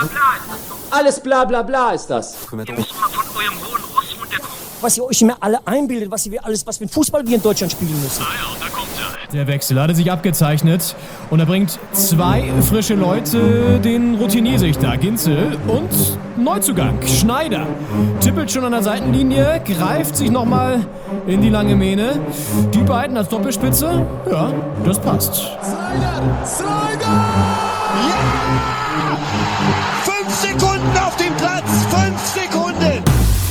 Alles bla bla bla ist das. Ihr müsst mal von eurem hohen Ross runterkommen. Was ihr euch immer alle einbildet, was für einen Fußball wir in Deutschland spielen müssen. Ah ja, da kommt er. Der Wechsel hatte sich abgezeichnet und er bringt 2 frische Leute, den Routiniersichter Ginzel und Neuzugang Schneider. Tippelt schon an der Seitenlinie, greift sich nochmal in die lange Mähne. Die beiden als Doppelspitze, ja, das passt. Slider! Ja! 5 Sekunden auf dem Platz! 5 Sekunden!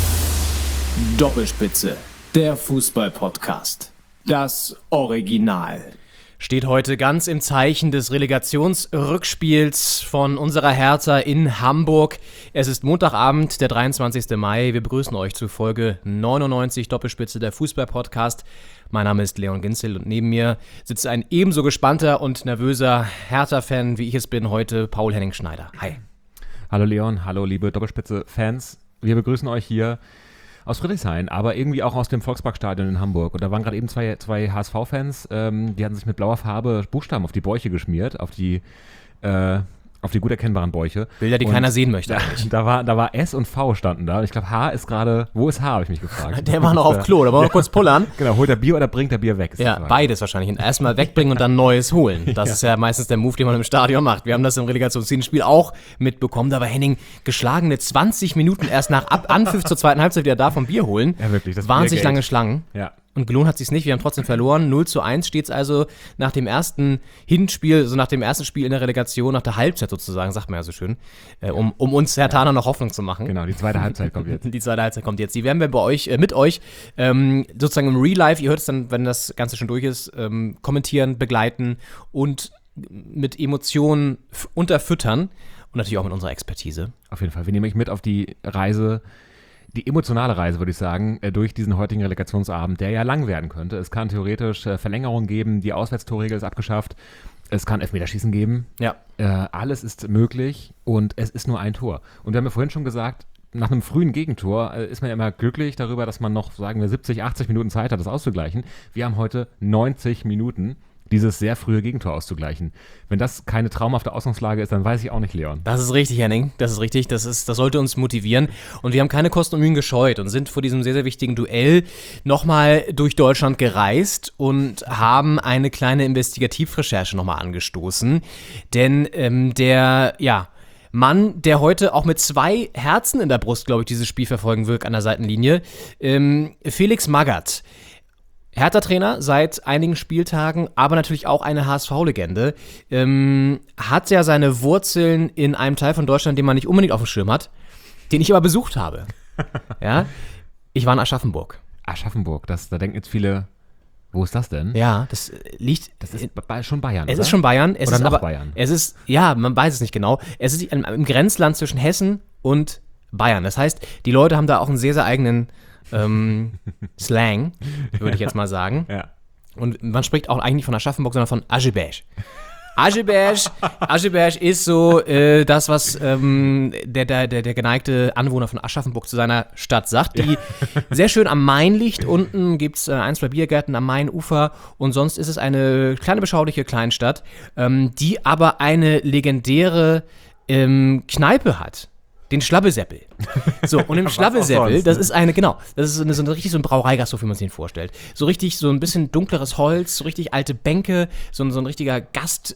Doppelspitze, der Fußball-Podcast. Das Original. Steht heute ganz im Zeichen des Relegationsrückspiels von unserer Hertha in Hamburg. Es ist Montagabend, der 23. Mai. Wir begrüßen euch zu Folge 99 Doppelspitze der Fußball-Podcast. Mein Name ist Leon Ginzel und neben mir sitzt ein ebenso gespannter und nervöser Hertha-Fan, wie ich es bin, heute Paul Henning Schneider. Hi. Hallo Leon, hallo liebe Doppelspitze-Fans. Wir begrüßen euch hier aus Friedrichshain, aber irgendwie auch aus dem Volksparkstadion in Hamburg. Und da waren gerade eben zwei HSV-Fans, die hatten sich mit blauer Farbe Buchstaben auf die Bäuche geschmiert, auf die gut erkennbaren Bäuche. Bilder, die keiner sehen möchte eigentlich. Da war S und V standen da. Und ich glaube, H ist gerade, wo ist H, habe ich mich gefragt. Der war noch auf Klo, da war noch kurz pullern. Genau, holt er Bier oder bringt er Bier weg? Ja, beides wahrscheinlich. Und erstmal wegbringen und dann Neues holen. Das ist ja meistens der Move, den man im Stadion macht. Wir haben das im Relegationsspiel auch mitbekommen. Da war Henning geschlagene 20 Minuten erst nach Anpfiff zur zweiten Halbzeit wieder da vom Bier holen. Ja, wirklich. Das wahnsinnig lange Schlangen. Ja. Und gelohnt hat sich's nicht. Wir haben trotzdem verloren. 0:1 steht's also nach dem ersten Hinspiel, so nach dem ersten Spiel in der Relegation, nach der Halbzeit sozusagen, sagt man ja so schön, um uns Herthaner noch Hoffnung zu machen. Genau, die zweite Halbzeit kommt jetzt. Die zweite Halbzeit kommt jetzt. Die werden wir bei euch, mit euch, sozusagen im Real Life, ihr hört es dann, wenn das Ganze schon durch ist, kommentieren, begleiten und mit Emotionen unterfüttern und natürlich auch mit unserer Expertise. Auf jeden Fall. Wir nehmen euch mit auf die Reise, die emotionale Reise, würde ich sagen, durch diesen heutigen Relegationsabend, der ja lang werden könnte. Es kann theoretisch Verlängerung geben, die Auswärtstorregel ist abgeschafft, es kann Elfmeterschießen geben. Ja. Alles ist möglich und es ist nur ein Tor. Und wir haben ja vorhin schon gesagt, nach einem frühen Gegentor ist man ja immer glücklich darüber, dass man noch, sagen wir, 70, 80 Minuten Zeit hat, das auszugleichen. Wir haben heute 90 Minuten, dieses sehr frühe Gegentor auszugleichen. Wenn das keine traumhafte Ausgangslage ist, dann weiß ich auch nicht, Leon. Das ist richtig, Henning. Das ist richtig. Das sollte uns motivieren. Und wir haben keine Kosten und Mühen gescheut und sind vor diesem sehr, sehr wichtigen Duell nochmal durch Deutschland gereist und haben eine kleine Investigativrecherche nochmal angestoßen. Denn der Mann, der heute auch mit 2 Herzen in der Brust, glaube ich, dieses Spiel verfolgen wird an der Seitenlinie, Felix Magath. Hertha-Trainer seit einigen Spieltagen, aber natürlich auch eine HSV-Legende, hat ja seine Wurzeln in einem Teil von Deutschland, den man nicht unbedingt auf dem Schirm hat, den ich aber besucht habe. Ja, ich war in Aschaffenburg. Aschaffenburg, da denken jetzt viele, wo ist das denn? Ja, das ist schon Bayern, Es oder? ist schon Bayern. Oder noch Bayern? Es ist, ja, man weiß es nicht genau. Es ist im Grenzland zwischen Hessen und Bayern. Das heißt, die Leute haben da auch einen sehr, sehr eigenen Slang, würde ich jetzt mal sagen. Ja. Und man spricht auch eigentlich von Aschaffenburg, sondern von Ascheberg. Ascheberg ist so das, was der geneigte Anwohner von Aschaffenburg zu seiner Stadt sagt, die sehr schön am Main liegt. Unten gibt es 1, 2 Biergärten am Mainufer und sonst ist es eine kleine, beschauliche Kleinstadt, die aber eine legendäre Kneipe hat. Den Schlabbeseppel. So, und im Schlabbeseppel, das ist so richtig so ein Brauereigasthof, wie man sich den vorstellt. So richtig, so ein bisschen dunkleres Holz, so richtig alte Bänke, so ein richtiger Gasttisch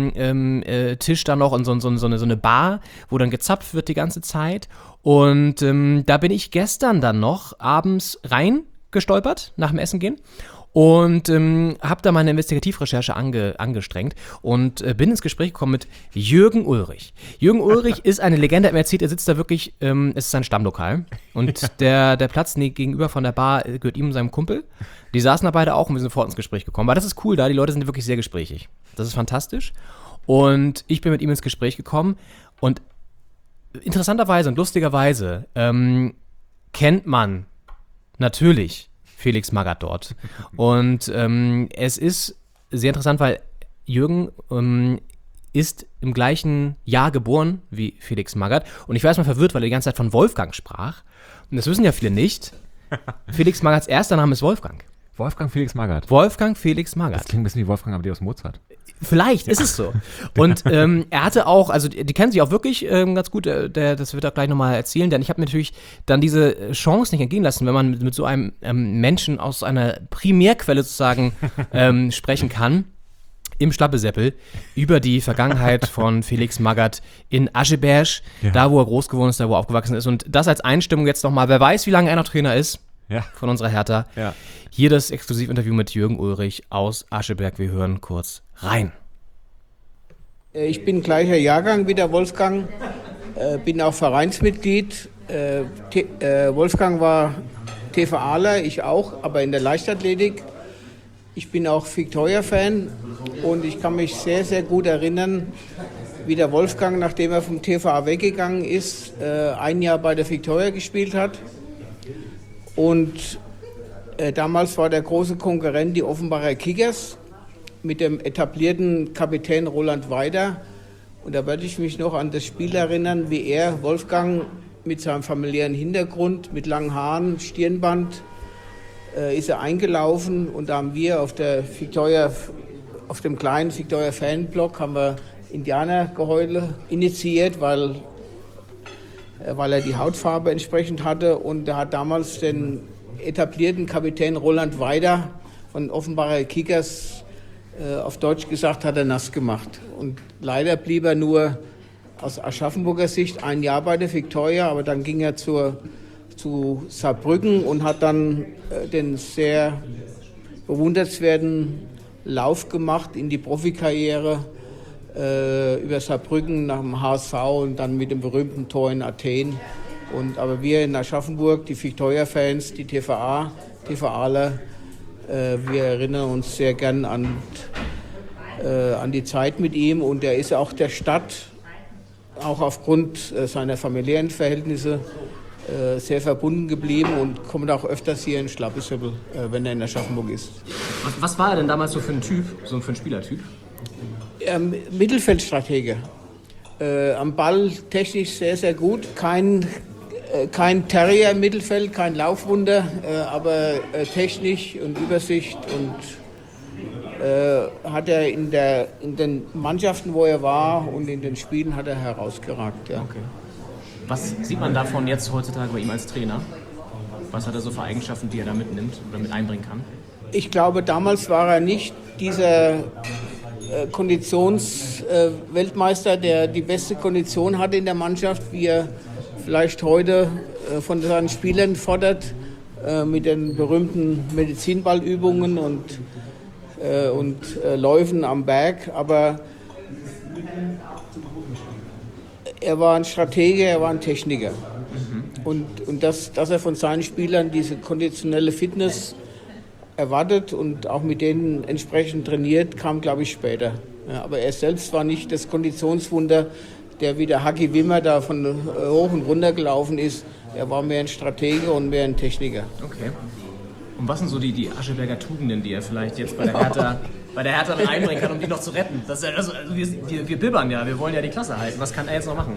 da noch und so eine Bar, wo dann gezapft wird die ganze Zeit. Und da bin ich gestern dann noch abends reingestolpert, nach dem Essen gehen. Und habe da meine Investigativrecherche angestrengt und bin ins Gespräch gekommen mit Jürgen Ulrich. Jürgen Ulrich ist eine Legende, er erzählt, er sitzt da wirklich, es ist sein Stammlokal und der Platz gegenüber von der Bar gehört ihm und seinem Kumpel. Die saßen da beide auch und wir sind sofort ins Gespräch gekommen, weil das ist cool da, die Leute sind wirklich sehr gesprächig. Das ist fantastisch und ich bin mit ihm ins Gespräch gekommen und interessanterweise und lustigerweise kennt man natürlich Felix Magath dort. Und es ist sehr interessant, weil Jürgen ist im gleichen Jahr geboren wie Felix Magath. Und ich war erstmal verwirrt, weil er die ganze Zeit von Wolfgang sprach. Und das wissen ja viele nicht. Felix Magaths erster Name ist Wolfgang. Wolfgang Felix Magath. Wolfgang Felix Magath. Das klingt ein bisschen wie Wolfgang Amadeus Mozart. Vielleicht ist es so. Und er hatte auch, also die kennen sich auch wirklich ganz gut, das wird er gleich nochmal erzählen, denn ich habe mir natürlich dann diese Chance nicht entgehen lassen, wenn man mit so einem Menschen aus einer Primärquelle sozusagen sprechen kann, im Schlappeseppel, über die Vergangenheit von Felix Magath in Ascheberg, da wo er groß geworden ist, da wo er aufgewachsen ist. Und das als Einstimmung jetzt nochmal, wer weiß, wie lange er noch Trainer ist von unserer Hertha. Ja. Hier das Exklusivinterview mit Jürgen Ulrich aus Ascheberg. Wir hören kurz rein. Ich bin gleicher Jahrgang wie der Wolfgang, bin auch Vereinsmitglied. Wolfgang war TVAler, ich auch, aber in der Leichtathletik. Ich bin auch Victoria-Fan und ich kann mich sehr, sehr gut erinnern, wie der Wolfgang, nachdem er vom TVA weggegangen ist, ein Jahr bei der Victoria gespielt hat. Und damals war der große Konkurrent die Offenbacher Kickers mit dem etablierten Kapitän Roland Weider. Und da werde ich mich noch an das Spiel erinnern, wie er, Wolfgang, mit seinem familiären Hintergrund, mit langen Haaren, Stirnband, ist er eingelaufen und da haben wir auf dem kleinen Victoria Fanblock haben wir Indianergeheule initiiert, weil er die Hautfarbe entsprechend hatte und er hat damals den etablierten Kapitän Roland Weider von Offenbacher Kickers auf Deutsch gesagt, hat er nass gemacht. Und leider blieb er nur aus Aschaffenburger Sicht ein Jahr bei der Victoria, aber dann ging er zu Saarbrücken und hat dann den sehr bewundernswerten Lauf gemacht in die Profikarriere über Saarbrücken nach dem HSV und dann mit dem berühmten Tor in Athen. Aber wir in Aschaffenburg, die Victoria-Fans, die TVAler, wir erinnern uns sehr gern an die Zeit mit ihm und er ist auch der Stadt, auch aufgrund seiner familiären Verhältnisse, sehr verbunden geblieben und kommt auch öfters hier in Schlappeseppel, wenn er in Aschaffenburg ist. Was war er denn damals so für ein Typ, so für ein Spielertyp? Mittelfeldstratege. Am Ball technisch sehr, sehr gut. Kein Terrier im Mittelfeld, kein Laufwunder, aber technisch und Übersicht und hat er in den Mannschaften, wo er war und in den Spielen hat er herausgeragt. Ja. Okay. Was sieht man davon jetzt heutzutage bei ihm als Trainer? Was hat er so für Eigenschaften, die er da mitnimmt oder mit einbringen kann? Ich glaube, damals war er nicht dieser Konditionsweltmeister, der die beste Kondition hatte in der Mannschaft, wie er vielleicht heute von seinen Spielern fordert, mit den berühmten Medizinballübungen und Läufen am Berg. Aber er war ein Stratege, er war ein Techniker. Und dass er von seinen Spielern diese konditionelle Fitness erwartet und auch mit denen entsprechend trainiert, kam, glaube ich, später. Ja, aber er selbst war nicht das Konditionswunder, der wie der Haki Wimmer da von hoch und runter gelaufen ist. Er war mehr ein Stratege und mehr ein Techniker. Okay. Und was sind so die Ascheberger Tugenden, die er vielleicht jetzt bei der Hertha mit einbringen kann, um die noch zu retten? Wir bibbern ja, wir wollen ja die Klasse halten. Was kann er jetzt noch machen?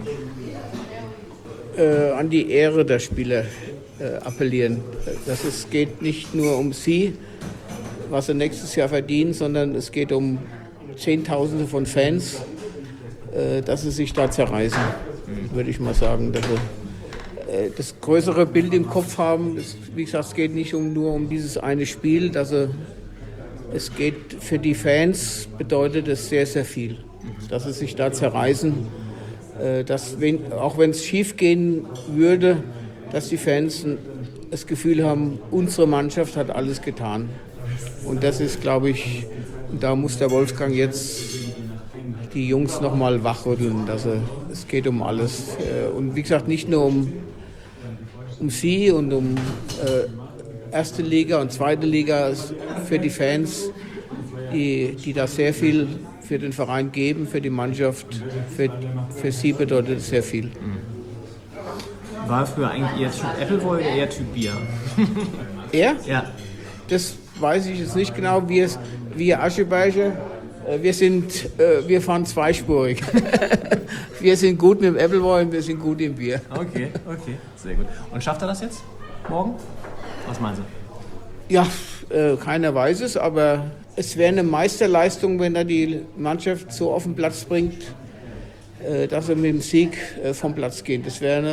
An die Ehre der Spieler appellieren. Es geht nicht nur um sie, was sie nächstes Jahr verdienen, sondern es geht um Zehntausende von Fans, dass sie sich da zerreißen, würde ich mal sagen. Dass sie das größere Bild im Kopf haben. Wie gesagt, es geht nicht nur um dieses eine Spiel. Es geht für die Fans, bedeutet es sehr, sehr viel. Dass sie sich da zerreißen. Auch wenn es schief gehen würde, dass die Fans das Gefühl haben, unsere Mannschaft hat alles getan. Und das ist, glaube ich, da muss der Wolfgang jetzt die Jungs nochmal wachrütteln. Es geht um alles. Und wie gesagt, nicht nur um sie und um erste Liga und zweite Liga, für die Fans, die da sehr viel für den Verein geben, für die Mannschaft, für sie bedeutet es sehr viel. War er früher eigentlich eher Typ Appleboy oder eher Typ Bier? Er? Ja. Das weiß ich jetzt nicht genau. Wir Ascheberger, wir fahren zweispurig. Wir sind gut mit dem Appleboy und wir sind gut im Bier. Okay, sehr gut. Und schafft er das jetzt morgen? Was meinen Sie? Ja, keiner weiß es, aber es wäre eine Meisterleistung, wenn er die Mannschaft so auf den Platz bringt, dass er mit dem Sieg vom Platz geht.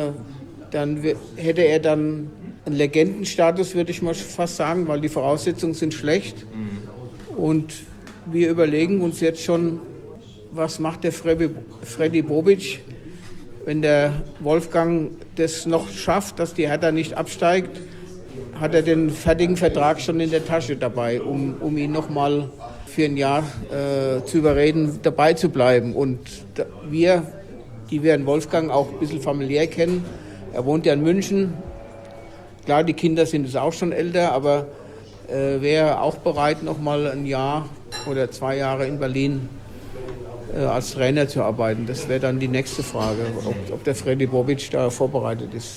Hätte er dann einen Legendenstatus, würde ich mal fast sagen, weil die Voraussetzungen sind schlecht. Und wir überlegen uns jetzt schon, was macht der Freddy Bobic, wenn der Wolfgang das noch schafft, dass die Hertha nicht absteigt, hat er den fertigen Vertrag schon in der Tasche dabei, um ihn nochmal für ein Jahr zu überreden, dabei zu bleiben. Und wir, die werden Wolfgang auch ein bisschen familiär kennen, er wohnt ja in München, klar, die Kinder sind jetzt auch schon älter, aber wäre auch bereit, nochmal ein Jahr oder 2 Jahre in Berlin als Trainer zu arbeiten. Das wäre dann die nächste Frage, ob der Freddy Bobic da vorbereitet ist.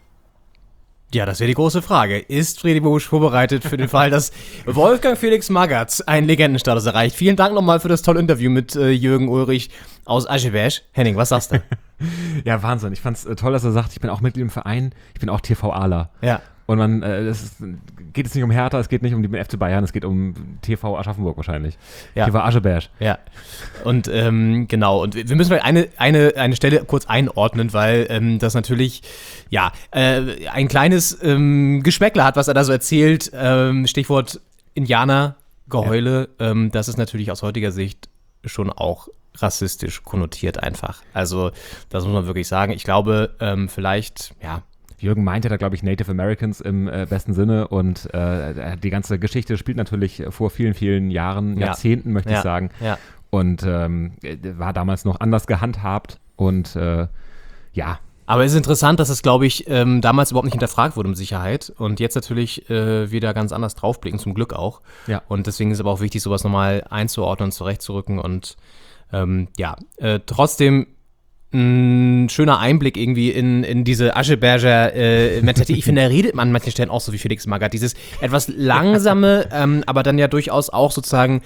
Ja, das wäre die große Frage. Ist Freddy Bobic vorbereitet für den Fall, dass Wolfgang Felix Magath einen Legendenstatus erreicht? Vielen Dank nochmal für das tolle Interview mit Jürgen Ulrich aus Ascheberg. Henning, was sagst du? Ja, Wahnsinn. Ich fand's toll, dass er sagt, ich bin auch Mitglied im Verein, ich bin auch TV-Aler. Ja. Und geht es nicht um Hertha, es geht nicht um den FC Bayern, es geht um TV Aschaffenburg wahrscheinlich. Ja. TV Ascheberg. Ja. Und genau, und wir müssen vielleicht eine Stelle kurz einordnen, weil das natürlich ein kleines Geschmäckler hat, was er da so erzählt. Stichwort Indianergeheule. Ja. Das ist natürlich aus heutiger Sicht schon auch rassistisch konnotiert einfach. Also das muss man wirklich sagen. Ich glaube, vielleicht, Jürgen meinte da, glaube ich, Native Americans im besten Sinne und die ganze Geschichte spielt natürlich vor vielen, vielen Jahren, Jahrzehnten, möchte ich sagen. Ja. Und war damals noch anders gehandhabt und Aber es ist interessant, dass es, glaube ich, damals überhaupt nicht hinterfragt wurde um Sicherheit und jetzt natürlich wieder ganz anders draufblicken, zum Glück auch. Ja. Und deswegen ist es aber auch wichtig, sowas nochmal einzuordnen und zurechtzurücken und trotzdem ein schöner Einblick irgendwie in diese Ascheberger Mentalität. Ich finde, er redet an manchen Stellen auch so wie Felix Magath. Dieses etwas langsame, aber dann ja durchaus auch sozusagen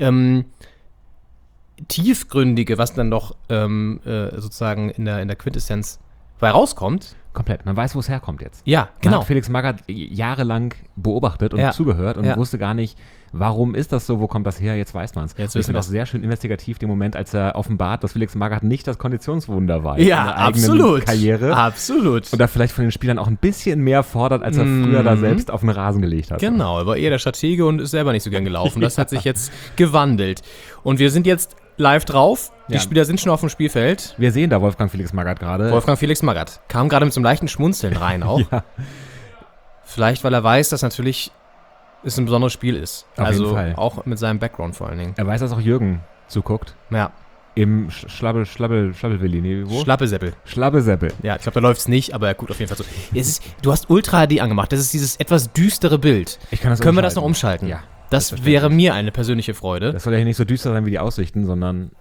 tiefgründige, was dann doch sozusagen in der Quintessenz bei rauskommt. Komplett. Man weiß, wo es herkommt jetzt. Ja, genau. Man hat Felix Magath jahrelang beobachtet und zugehört und wusste gar nicht, warum ist das so, wo kommt das her, jetzt weiß man es. Ich finde auch sehr schön investigativ den Moment, als er offenbart, dass Felix Magath nicht das Konditionswunder war in der eigenen Karriere. Absolut. Und da vielleicht von den Spielern auch ein bisschen mehr fordert, als er früher da selbst auf den Rasen gelegt hat. Genau, er war eher der Stratege und ist selber nicht so gern gelaufen. Das hat sich jetzt gewandelt. Und wir sind jetzt live drauf. Die Spieler sind schon auf dem Spielfeld. Wir sehen da Wolfgang Felix Magath gerade. Wolfgang Felix Magath kam gerade mit so einem leichten Schmunzeln rein auch. Ja. Vielleicht, weil er weiß, dass natürlich es ein besonderes Spiel ist. Auf jeden Fall. Auch mit seinem Background vor allen Dingen. Er weiß, dass auch Jürgen zuguckt. Ja. Im Schlabbelwilli, nee, wo? Schlappeseppel. Schlabbeseppel. Ja, ich glaube, da läuft's nicht, aber er guckt auf jeden Fall so. Du hast Ultra HD angemacht. Das ist dieses etwas düstere Bild. Können wir das noch umschalten? Ja. Das wäre mir eine persönliche Freude. Das soll ja hier nicht so düster sein wie die Aussichten, sondern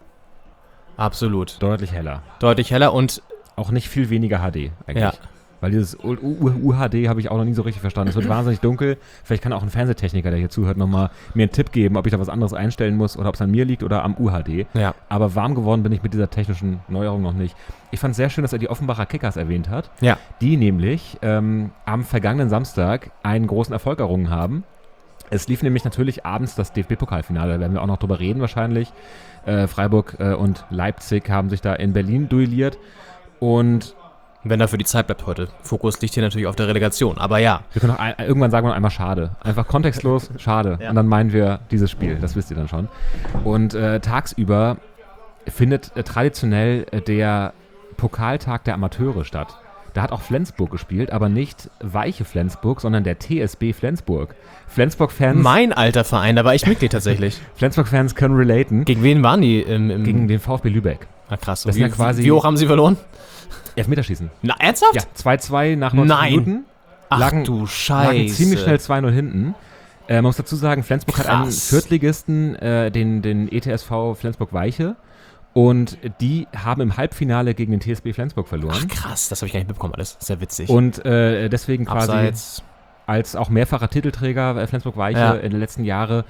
absolut deutlich heller. Deutlich heller und auch nicht viel weniger HD eigentlich. Ja. Weil dieses UHD habe ich auch noch nie so richtig verstanden. Es wird wahnsinnig dunkel. Vielleicht kann auch ein Fernsehtechniker, der hier zuhört, nochmal mir einen Tipp geben, ob ich da was anderes einstellen muss oder ob es an mir liegt oder am UHD. Ja. Aber warm geworden bin ich mit dieser technischen Neuerung noch nicht. Ich fand es sehr schön, dass er die Offenbacher Kickers erwähnt hat. Ja. Die nämlich am vergangenen Samstag einen großen Erfolg errungen haben. Es lief nämlich natürlich abends das DFB-Pokalfinale, da werden wir auch noch drüber reden wahrscheinlich. Freiburg und Leipzig haben sich da in Berlin duelliert und wenn dafür die Zeit bleibt heute. Fokus liegt hier natürlich auf der Relegation, aber ja. Wir können auch irgendwann sagen wir noch einmal schade. Einfach kontextlos, schade. Ja. Und dann meinen wir dieses Spiel, das wisst ihr dann schon. Und tagsüber findet traditionell der Pokaltag der Amateure statt. Da hat auch Flensburg gespielt, aber nicht weiche Flensburg, sondern der TSB Flensburg. Flensburg-Fans... Mein alter Verein, da war ich Mitglied tatsächlich. Flensburg-Fans können relaten. Gegen wen waren die? Gegen den VfB Lübeck. Ah, krass. Das sind ja quasi, wie hoch haben sie verloren? Elfmeterschießen. Na, ernsthaft? Ja, 2-2 nach 90 Minuten. Ach du Scheiße. Lagen ziemlich schnell 2-0 hinten. Man muss dazu sagen, Flensburg hat einen Viertligisten, den ETSV Flensburg-Weiche. Und die haben im Halbfinale gegen den TSB Flensburg verloren. Ach krass, das habe ich gar nicht mitbekommen alles. Das ist ja witzig. Und deswegen quasi Abseits. Als auch mehrfacher Titelträger Flensburg-Weiche in den letzten Jahren,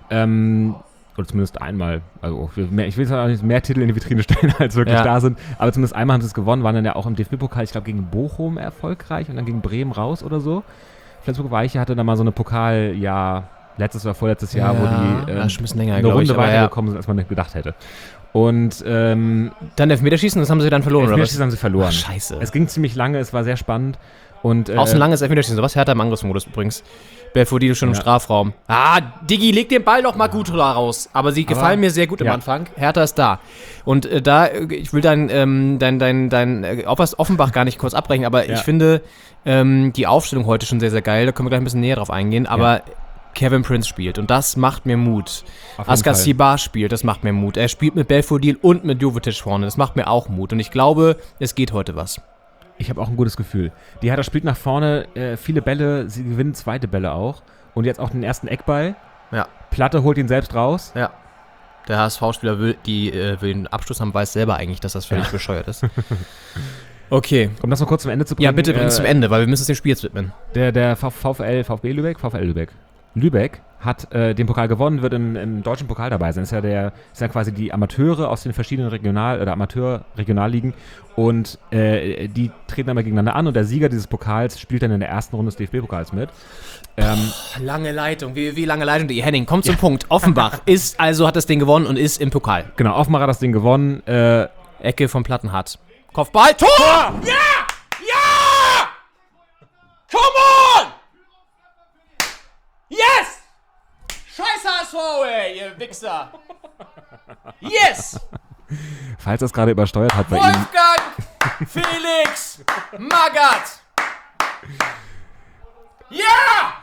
oder zumindest einmal, also ich will jetzt auch nicht mehr Titel in die Vitrine stellen, als wirklich da sind, aber zumindest einmal haben sie es gewonnen, waren dann ja auch im DFB-Pokal, ich glaube gegen Bochum erfolgreich und dann gegen Bremen raus oder so. Flensburg-Weiche hatte dann mal so eine Letztes oder vorletztes Jahr, wo die schon ein bisschen länger, eine glaub ich, Runde aber weitergekommen sind, als man nicht gedacht hätte. Und Dann Elfmeterschießen, das haben sie dann verloren, oder was? Elfmeterschießen haben sie verloren. Ach, scheiße. Es ging ziemlich lange, es war sehr spannend. Und, Auch so ein langes Elfmeterschießen, sowas Hertha im Angriffsmodus übrigens. Belfodil schon im Strafraum. Diggi, leg den Ball doch mal gut raus. Aber sie gefallen mir sehr gut im Anfang. Hertha ist da. Und ich will dein Offenbach gar nicht kurz abbrechen, aber ich finde die Aufstellung heute schon sehr, sehr geil. Da können wir gleich ein bisschen näher drauf eingehen. Aber Kevin Prince spielt und das macht mir Mut. Askar Sibar spielt, das macht mir Mut. Er spielt mit Belfodil und mit Jovetic vorne. Das macht mir auch Mut. Und ich glaube, es geht heute was. Ich habe auch ein gutes Gefühl. Die Hertha spielt nach vorne viele Bälle, sie gewinnen zweite Bälle auch. Und jetzt auch den ersten Eckball. Ja. Platte holt ihn selbst raus. Ja. Der HSV-Spieler will den Abschluss haben, weiß selber eigentlich, dass das völlig bescheuert ist. Okay. Um das noch kurz zum Ende zu bringen. Ja, bitte bring es zum Ende, weil wir müssen es dem Spiel jetzt widmen. Der VfB Lübeck. Lübeck hat den Pokal gewonnen, wird im deutschen Pokal dabei sein. Das ist ja quasi die Amateure aus den verschiedenen Amateur-Regionalligen und die treten einmal gegeneinander an und der Sieger dieses Pokals spielt dann in der ersten Runde des DFB-Pokals mit. Lange Leitung, wie lange Leitung, die Henning, kommt zum Punkt. Offenbach hat das Ding gewonnen und ist im Pokal. Genau, Offenbach hat das Ding gewonnen. Ecke von Plattenhardt. Kopfball, Tor! Ja! Ja! Come on! Yes! Scheiß HSV, ey, ihr Wichser! Yes! Falls das gerade übersteuert hat bei Ihnen. Wolfgang! Felix! Magath! Ja!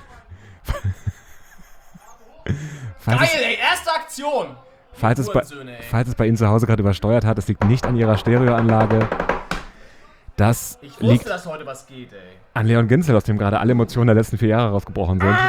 Geil, ey, erste Aktion! Falls es bei Ihnen zu Hause gerade übersteuert hat, es liegt nicht an Ihrer Stereoanlage. Das Ich wusste, liegt dass heute was geht, ey. an Leon Ginzel, aus dem gerade alle Emotionen der letzten 4 Jahre rausgebrochen sind.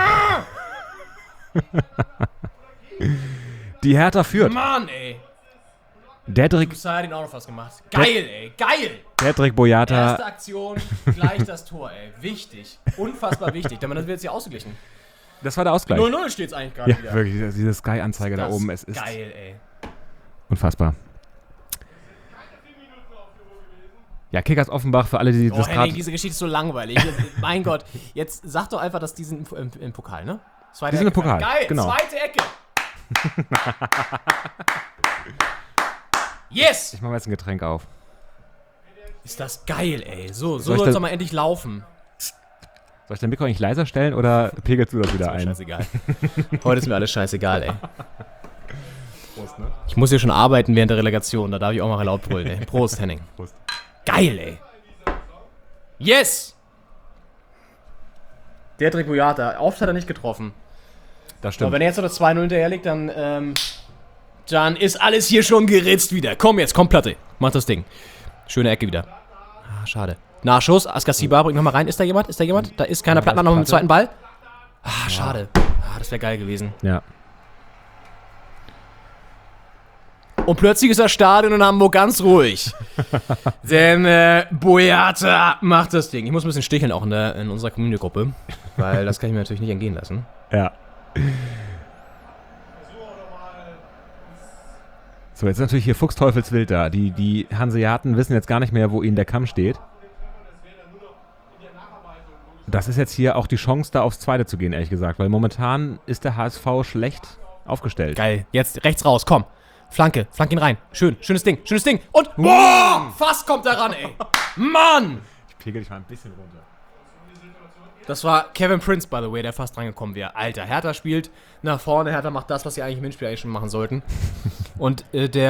Die Hertha führt. Mann, ey. Dedrick Bussai hat ihn auch noch was gemacht. Geil, ey, geil! Boyata. Erste Aktion, gleich das Tor, ey. Wichtig. Unfassbar wichtig. Damit wird jetzt hier ausgeglichen. Das war der Ausgleich. 0-0 steht's eigentlich gerade Ja, wieder. wirklich, diese Sky-Anzeige da oben. Es ist geil, ey. unfassbar. Ja, Kickers Offenbach, für alle, die das Henning, gerade... diese Geschichte ist so langweilig. Mein Gott, jetzt sag doch einfach, dass die sind im Pokal, ne? Zweite Die sind im Ecke. Pokal, Geil, genau. zweite Ecke. Yes! Ich mache mir jetzt ein Getränk auf. Ist das geil, ey. So Soll ich soll es das- doch mal endlich laufen. Soll ich dein Mikro eigentlich leiser stellen oder pegelst du das wieder Ist mir ein? scheißegal. Heute ist mir alles scheißegal, ey. Prost, ne? Ich muss hier schon arbeiten während der Relegation, da darf ich auch mal laut brüllen, ey. Prost, Henning. Prost. Geil, ey. Yes! Dedrick Boyata, oft hat er nicht getroffen. Das Aber stimmt. wenn er jetzt noch das 2-0 hinterherlegt, dann ist alles hier schon geritzt wieder. Komm jetzt, komm Platte. Mach das Ding. Schöne Ecke wieder. Ah, schade. Nachschuss, Askar Sibar bringt nochmal rein. Ist da jemand? Da ist keiner. Plattner noch mit dem zweiten Ball. Ah, schade. Ah, das wäre geil gewesen. Ja. Und plötzlich ist das Stadion in Hamburg ganz ruhig. Denn Boyata macht das Ding. Ich muss ein bisschen sticheln auch in unserer Community-Gruppe. Weil das kann ich mir natürlich nicht entgehen lassen. Ja. So, jetzt ist natürlich hier Fuchsteufelswild da. Die Hanseaten wissen jetzt gar nicht mehr, wo ihnen der Kamm steht. Das ist jetzt hier auch die Chance, da aufs Zweite zu gehen, ehrlich gesagt. Weil momentan ist der HSV schlecht aufgestellt. Geil. Jetzt rechts raus, komm. Flanke ihn rein. Schönes Ding. Und boah, fast kommt er ran, ey. Mann! Ich pegel dich mal ein bisschen runter. Das war Kevin Prince, by the way, der fast drangekommen wäre. Alter, Hertha spielt nach vorne. Hertha macht das, was sie eigentlich im Hinspiel eigentlich schon machen sollten. Und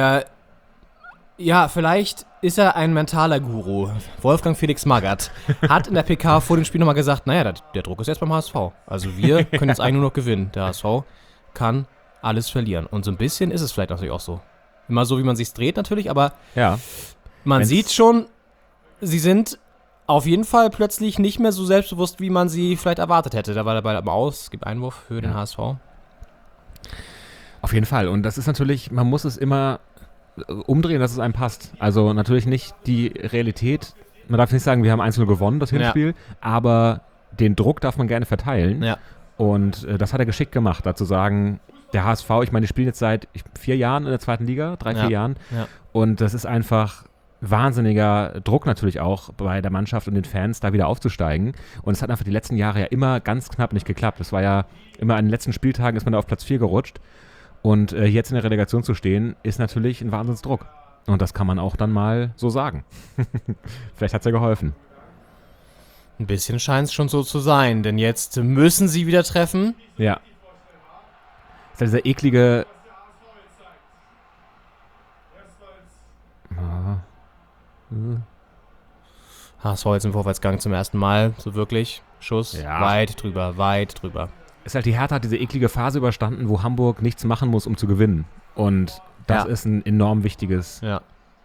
vielleicht ist er ein mentaler Guru. Wolfgang Felix Magath hat in der PK vor dem Spiel nochmal gesagt, naja, der Druck ist jetzt beim HSV. Also wir können jetzt eigentlich nur noch gewinnen. Der HSV kann alles verlieren. Und so ein bisschen ist es vielleicht natürlich auch so. Immer so, wie man sich's dreht natürlich, aber Ja. man Wenn's- sieht schon, sie sind auf jeden Fall plötzlich nicht mehr so selbstbewusst, wie man sie vielleicht erwartet hätte. Da war der Ball aber aus, es gibt Einwurf für den HSV. Auf jeden Fall. Und das ist natürlich, man muss es immer umdrehen, dass es einem passt. Also natürlich nicht die Realität. Man darf nicht sagen, wir haben 1-0 gewonnen, das Hinspiel, aber den Druck darf man gerne verteilen. Ja. Und das hat er geschickt gemacht, da zu sagen, der HSV, ich meine, die spielen jetzt seit 4 Jahren in der zweiten Liga, 3-4 Jahren. Ja. Und das ist einfach wahnsinniger Druck natürlich auch bei der Mannschaft und den Fans, da wieder aufzusteigen. Und es hat einfach die letzten Jahre ja immer ganz knapp nicht geklappt. Es war ja immer an den letzten Spieltagen ist man da auf Platz 4 gerutscht. Und jetzt in der Relegation zu stehen, ist natürlich ein Wahnsinnsdruck. Und das kann man auch dann mal so sagen. Vielleicht hat es ja geholfen. Ein bisschen scheint es schon so zu sein, denn jetzt müssen sie wieder treffen. Ja. Ist ja dieser eklige... HSV jetzt im Vorwärtsgang zum ersten Mal, so wirklich. Schuss, Ja. weit drüber. Ist halt die Hertha hat diese eklige Phase überstanden, wo Hamburg nichts machen muss, um zu gewinnen. Und das Ja. ist ein enorm wichtiges... Ja.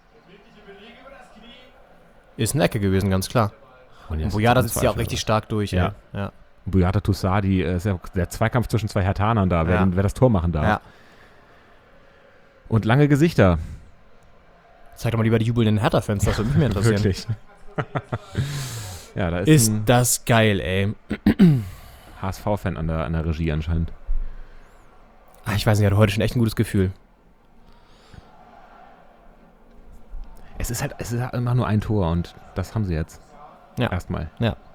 Ist eine Ecke gewesen, ganz klar. Und Und Boyata sitzt ja auch richtig stark durch. Ja. Ja. Boyata Tussadi, ist ja der Zweikampf zwischen zwei Herthanern da, wer, Ja. wer das Tor machen darf. Ja. Und lange Gesichter. Zeig doch mal lieber die jubelnden Hertha-Fans, das würde mich mehr interessieren. Wirklich. Ja, da ist, Ist ein das geil, ey. HSV-Fan an der Regie anscheinend. Ich weiß nicht, ich hatte heute schon echt ein gutes Gefühl. Es ist halt immer nur ein Tor und das haben sie jetzt. Ja. Erstmal.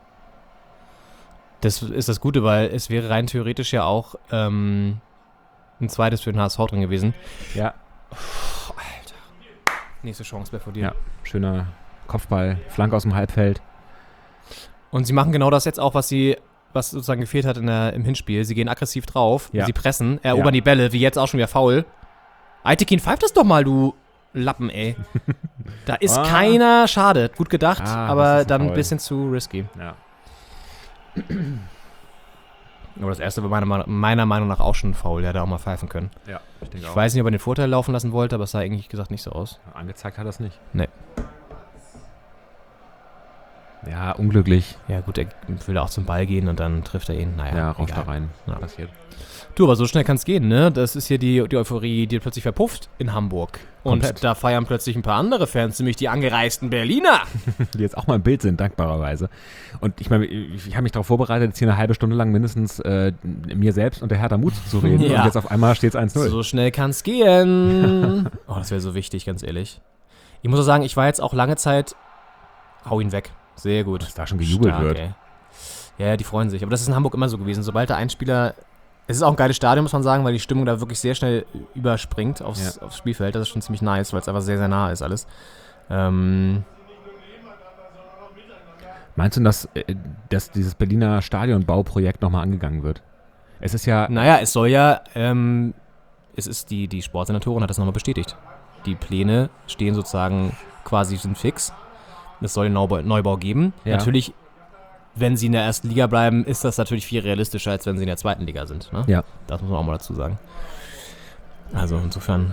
Das ist das Gute, weil es wäre rein theoretisch ja auch ein zweites für den HSV drin gewesen. Ja. Nächste Chance wäre vor dir. Ja. Schöner Kopfball, Flanke aus dem Halbfeld. Und sie machen genau das jetzt auch, was sozusagen gefehlt hat im Hinspiel. Sie gehen aggressiv drauf, Ja. sie pressen, erobern Ja. die Bälle, wie jetzt auch schon wieder faul. Aitekin, pfeift das doch mal, du Lappen, ey. Da ist keiner, schade, gut gedacht, Das aber ist ein dann ein Foul. bisschen zu risky. Ja. Aber das erste war meiner Meinung nach auch schon faul, der hätte auch mal pfeifen können. Ja, ich denke Ich weiß nicht, ob er den Vorteil laufen lassen wollte, aber es sah eigentlich gesagt nicht so aus. Angezeigt hat er es nicht. Nee. Ja, unglücklich. Ja gut, er will auch zum Ball gehen und dann trifft er ihn. Naja, Ja, rauscht da egal. rein. Ja. Passiert. Du, aber so schnell kann es gehen, ne? Das ist hier die Euphorie, die plötzlich verpufft in Hamburg. Und Komplett. da feiern plötzlich ein paar andere Fans, nämlich die angereisten Berliner. Die jetzt auch mal im Bild sind, dankbarerweise. Und ich meine, ich habe mich darauf vorbereitet, jetzt hier eine halbe Stunde lang mindestens mir selbst und der Hertha Mut zu reden. Ja. Und jetzt auf einmal steht es 1-0. So schnell kann es gehen. Oh, das wäre so wichtig, ganz ehrlich. Ich muss auch sagen, ich war jetzt auch lange Zeit... Hau ihn weg. Sehr gut. Dass da schon gejubelt wird. Ey. Ja, die freuen sich. Aber das ist in Hamburg immer so gewesen. Sobald da ein Spieler... Es ist auch ein geiles Stadion, muss man sagen, weil die Stimmung da wirklich sehr schnell überspringt aufs Spielfeld. Das ist schon ziemlich nice, weil es einfach sehr, sehr nah ist alles. Meinst du, dass dieses Berliner Stadionbauprojekt nochmal angegangen wird? Es ist ja... Naja, es soll ja... es ist die Sportsenatorin hat das nochmal bestätigt. Die Pläne stehen sozusagen sind fix. Es soll einen Neubau geben. Ja. Natürlich, wenn sie in der ersten Liga bleiben, ist das natürlich viel realistischer, als wenn sie in der zweiten Liga sind. Ne? Ja. Das muss man auch mal dazu sagen. Also insofern...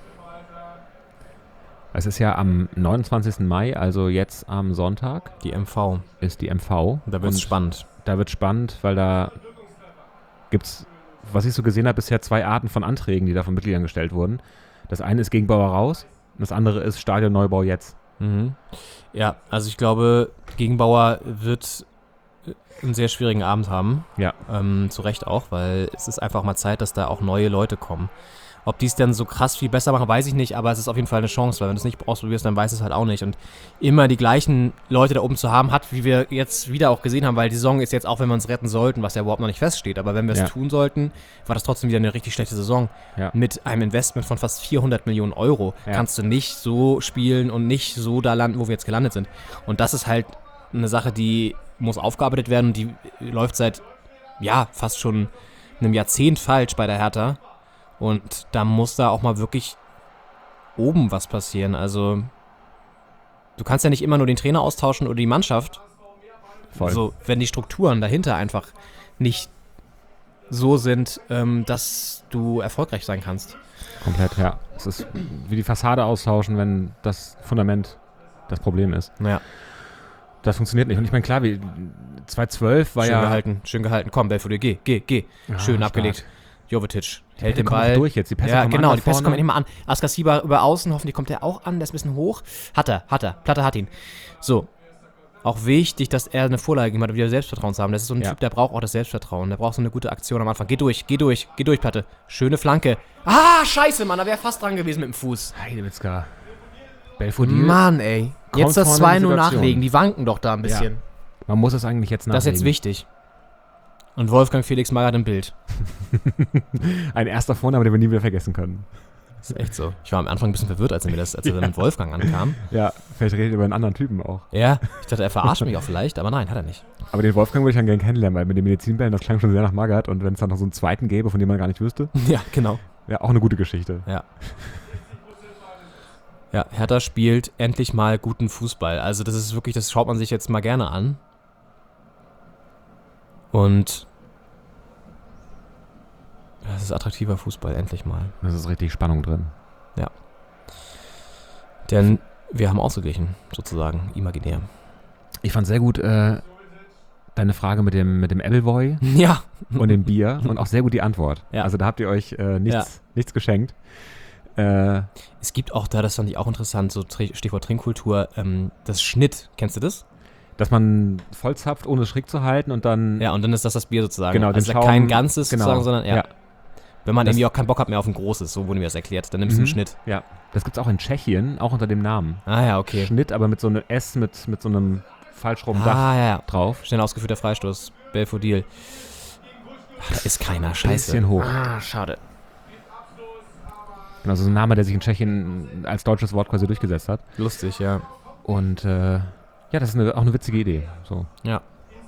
Es ist ja am 29. Mai, also jetzt am Sonntag, Die MV. ist die MV. Da wird es Und spannend. Da wird spannend, weil da gibt's, was ich so gesehen habe, bisher 2 Arten von Anträgen, die da von Mitgliedern gestellt wurden. Das eine ist Gegenbauer raus und das andere ist Stadionneubau jetzt. Mhm. Ja, also ich glaube, Gegenbauer wird einen sehr schwierigen Abend haben. Ja. Zu Recht auch, weil es ist einfach mal Zeit, dass da auch neue Leute kommen. Ob die es dann so krass viel besser machen, weiß ich nicht, aber es ist auf jeden Fall eine Chance, weil wenn du es nicht ausprobierst, dann weißt du es halt auch nicht. Und immer die gleichen Leute da oben zu haben, wie wir jetzt wieder auch gesehen haben, weil die Saison ist jetzt auch, wenn wir uns retten sollten, was ja überhaupt noch nicht feststeht, aber wenn wir es tun sollten, war das trotzdem wieder eine richtig schlechte Saison. Ja. Mit einem Investment von fast 400 Millionen Euro kannst du nicht so spielen und nicht so da landen, wo wir jetzt gelandet sind. Und das ist halt eine Sache, die muss aufgearbeitet werden und die läuft seit, fast schon einem Jahrzehnt falsch bei der Hertha. Und da muss da auch mal wirklich oben was passieren. Also, du kannst ja nicht immer nur den Trainer austauschen oder die Mannschaft. Voll. Also, wenn die Strukturen dahinter einfach nicht so sind, dass du erfolgreich sein kannst. Komplett, ja. Es ist wie die Fassade austauschen, wenn das Fundament das Problem ist. Ja, Das funktioniert nicht. Und ich meine, klar, 2012 war schön gehalten. Komm, Belfodil, geh. Schön stark. abgelegt. Jovetic hält Die den kommen Ball. auch durch jetzt. Die Pässe kommen genau, an die nach Pässe kommen vorne. immer an. Askasiba über außen, hoffentlich kommt der auch an, der ist ein bisschen hoch. Hat er. Platte hat ihn. So. Auch wichtig, dass er eine Vorlage gegeben hat, um wieder Selbstvertrauen zu haben. Das ist so ein Typ, der braucht auch das Selbstvertrauen. Der braucht so eine gute Aktion am Anfang. Geh durch, Platte. Schöne Flanke. Ah, scheiße, Mann, da wäre fast dran gewesen mit dem Fuß. Heidewitzka. Belfodil. Mann, ey. Kommt Jetzt das vorne in die 2-0 Situation. nachlegen. Die wanken doch da ein bisschen. Man muss es eigentlich jetzt nachlegen. Das ist jetzt wichtig. Und Wolfgang Felix Magath im Bild. Ein erster Vorname, den wir nie wieder vergessen können. Das ist echt so. Ich war am Anfang ein bisschen verwirrt, als er dann mit Wolfgang ankam. Ja, vielleicht redet ihr über einen anderen Typen auch. Ja, ich dachte, er verarscht mich auch vielleicht, aber nein, hat er nicht. Aber den Wolfgang würde ich dann gerne kennenlernen, weil mit den Medizinbällen, das klang schon sehr nach Magath. Und wenn es dann noch so einen zweiten gäbe, von dem man gar nicht wüsste, Ja, genau. wäre auch eine gute Geschichte. Ja. Ja, Hertha spielt endlich mal guten Fußball. Also das ist wirklich, das schaut man sich jetzt mal gerne an. Und das ist attraktiver Fußball, endlich mal. Das ist richtig Spannung drin. Ja. Denn wir haben ausgeglichen, sozusagen, imaginär. Ich fand sehr gut deine Frage mit dem Appleboy Ja. und dem Bier und auch sehr gut die Antwort. Ja. Also da habt ihr euch nichts geschenkt. Es gibt auch da, das fand ich auch interessant, so Stichwort Trinkkultur, das Schnitt, kennst du das? Dass man vollzapft, ohne es schräg zu halten und dann... Ja, und dann ist das Bier sozusagen. Genau, den also Schaum, kein ganzes genau, sozusagen, sondern ja. Wenn man Das- irgendwie auch keinen Bock hat mehr auf ein großes, so wurde mir das erklärt, dann nimmst du einen Schnitt. Ja, das gibt's auch in Tschechien, auch unter dem Namen. Ah ja, okay. Schnitt, aber mit so einem S, mit so einem falschrum Dach Ja. drauf. Schnell ausgeführter Freistoß, Belfodil. Ach, da ist keiner, scheiße. Bisschen hoch. Ah, schade. Also so ein Name, der sich in Tschechien als deutsches Wort quasi durchgesetzt hat. Lustig, ja. Und ja, das ist auch eine witzige Idee. So. Ja.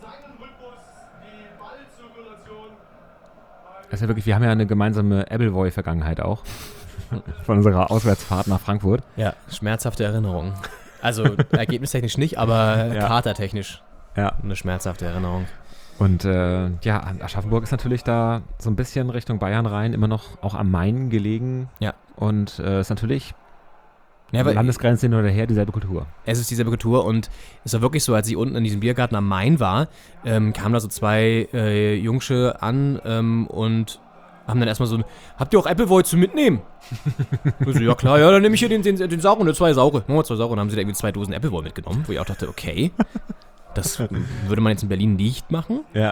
Das ist ja wirklich, wir haben ja eine gemeinsame Appleboy-Vergangenheit auch. Von unserer Auswärtsfahrt nach Frankfurt. Ja, schmerzhafte Erinnerung. Also ergebnistechnisch nicht, aber Ja. katertechnisch Ja. eine schmerzhafte Erinnerung. Und ja, Aschaffenburg ist natürlich da so ein bisschen Richtung Bayern rein, immer noch auch am Main gelegen. Ja. Und ist natürlich Ja, aber Landesgrenze hin oder her dieselbe Kultur. es ist dieselbe Kultur und es war wirklich so, als ich unten in diesem Biergarten am Main war, kamen da so zwei Jungsche an und haben dann erstmal so, habt ihr auch Appleboy zu mitnehmen? Ich so, ja klar, ja, dann nehme ich hier den sauren, ne, 2 saure. Machen wir 2 saure. Dann haben sie da irgendwie 2 Dosen Appleboy mitgenommen, wo ich auch dachte, okay, das würde man jetzt in Berlin nicht machen. Ja.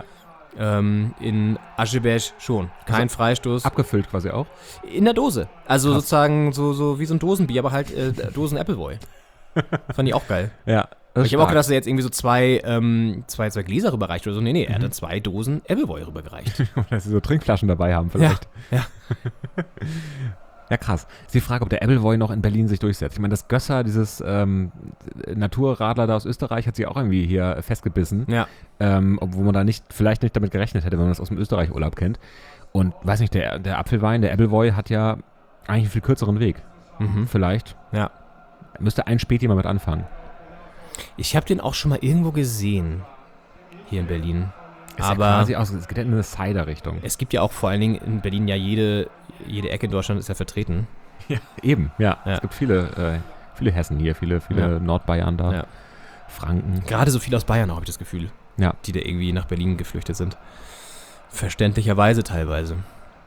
In Ascheberg schon. Kein Freistoß. Abgefüllt quasi auch. In der Dose. Also sozusagen so wie so ein Dosenbier, aber halt Dosen Appleboy. Fand ich auch geil. Ja. Ich habe auch gedacht, dass er jetzt irgendwie so zwei Gläser rüberreicht oder so. Nee, er hat dann 2 Dosen Appleboy rübergereicht. dass sie so Trinkflaschen dabei haben vielleicht. Ja. Ja, krass. Ist die Frage, ob der Appleboy noch in Berlin sich durchsetzt. Ich meine, das Gösser, dieses Naturradler da aus Österreich, hat sich auch irgendwie hier festgebissen. Ja. Obwohl man da vielleicht nicht damit gerechnet hätte, wenn man das aus dem Österreich-Urlaub kennt. Und weiß nicht, der Apfelwein, der Appleboy, hat ja eigentlich einen viel kürzeren Weg. Vielleicht. Ja. Müsste ein Späti mal mit anfangen. Ich habe den auch schon mal irgendwo gesehen. Hier in Berlin. Ist Aber ja quasi es geht ja in eine Cider-Richtung. es gibt ja auch vor allen Dingen in Berlin ja jede Ecke in Deutschland ist ja vertreten. Ja, eben, ja. Ja. Es gibt viele Hessen hier, viele Ja. Nordbayern da. Ja. Franken. Gerade so viele aus Bayern habe ich das Gefühl. Ja. Die da irgendwie nach Berlin geflüchtet sind. Verständlicherweise teilweise.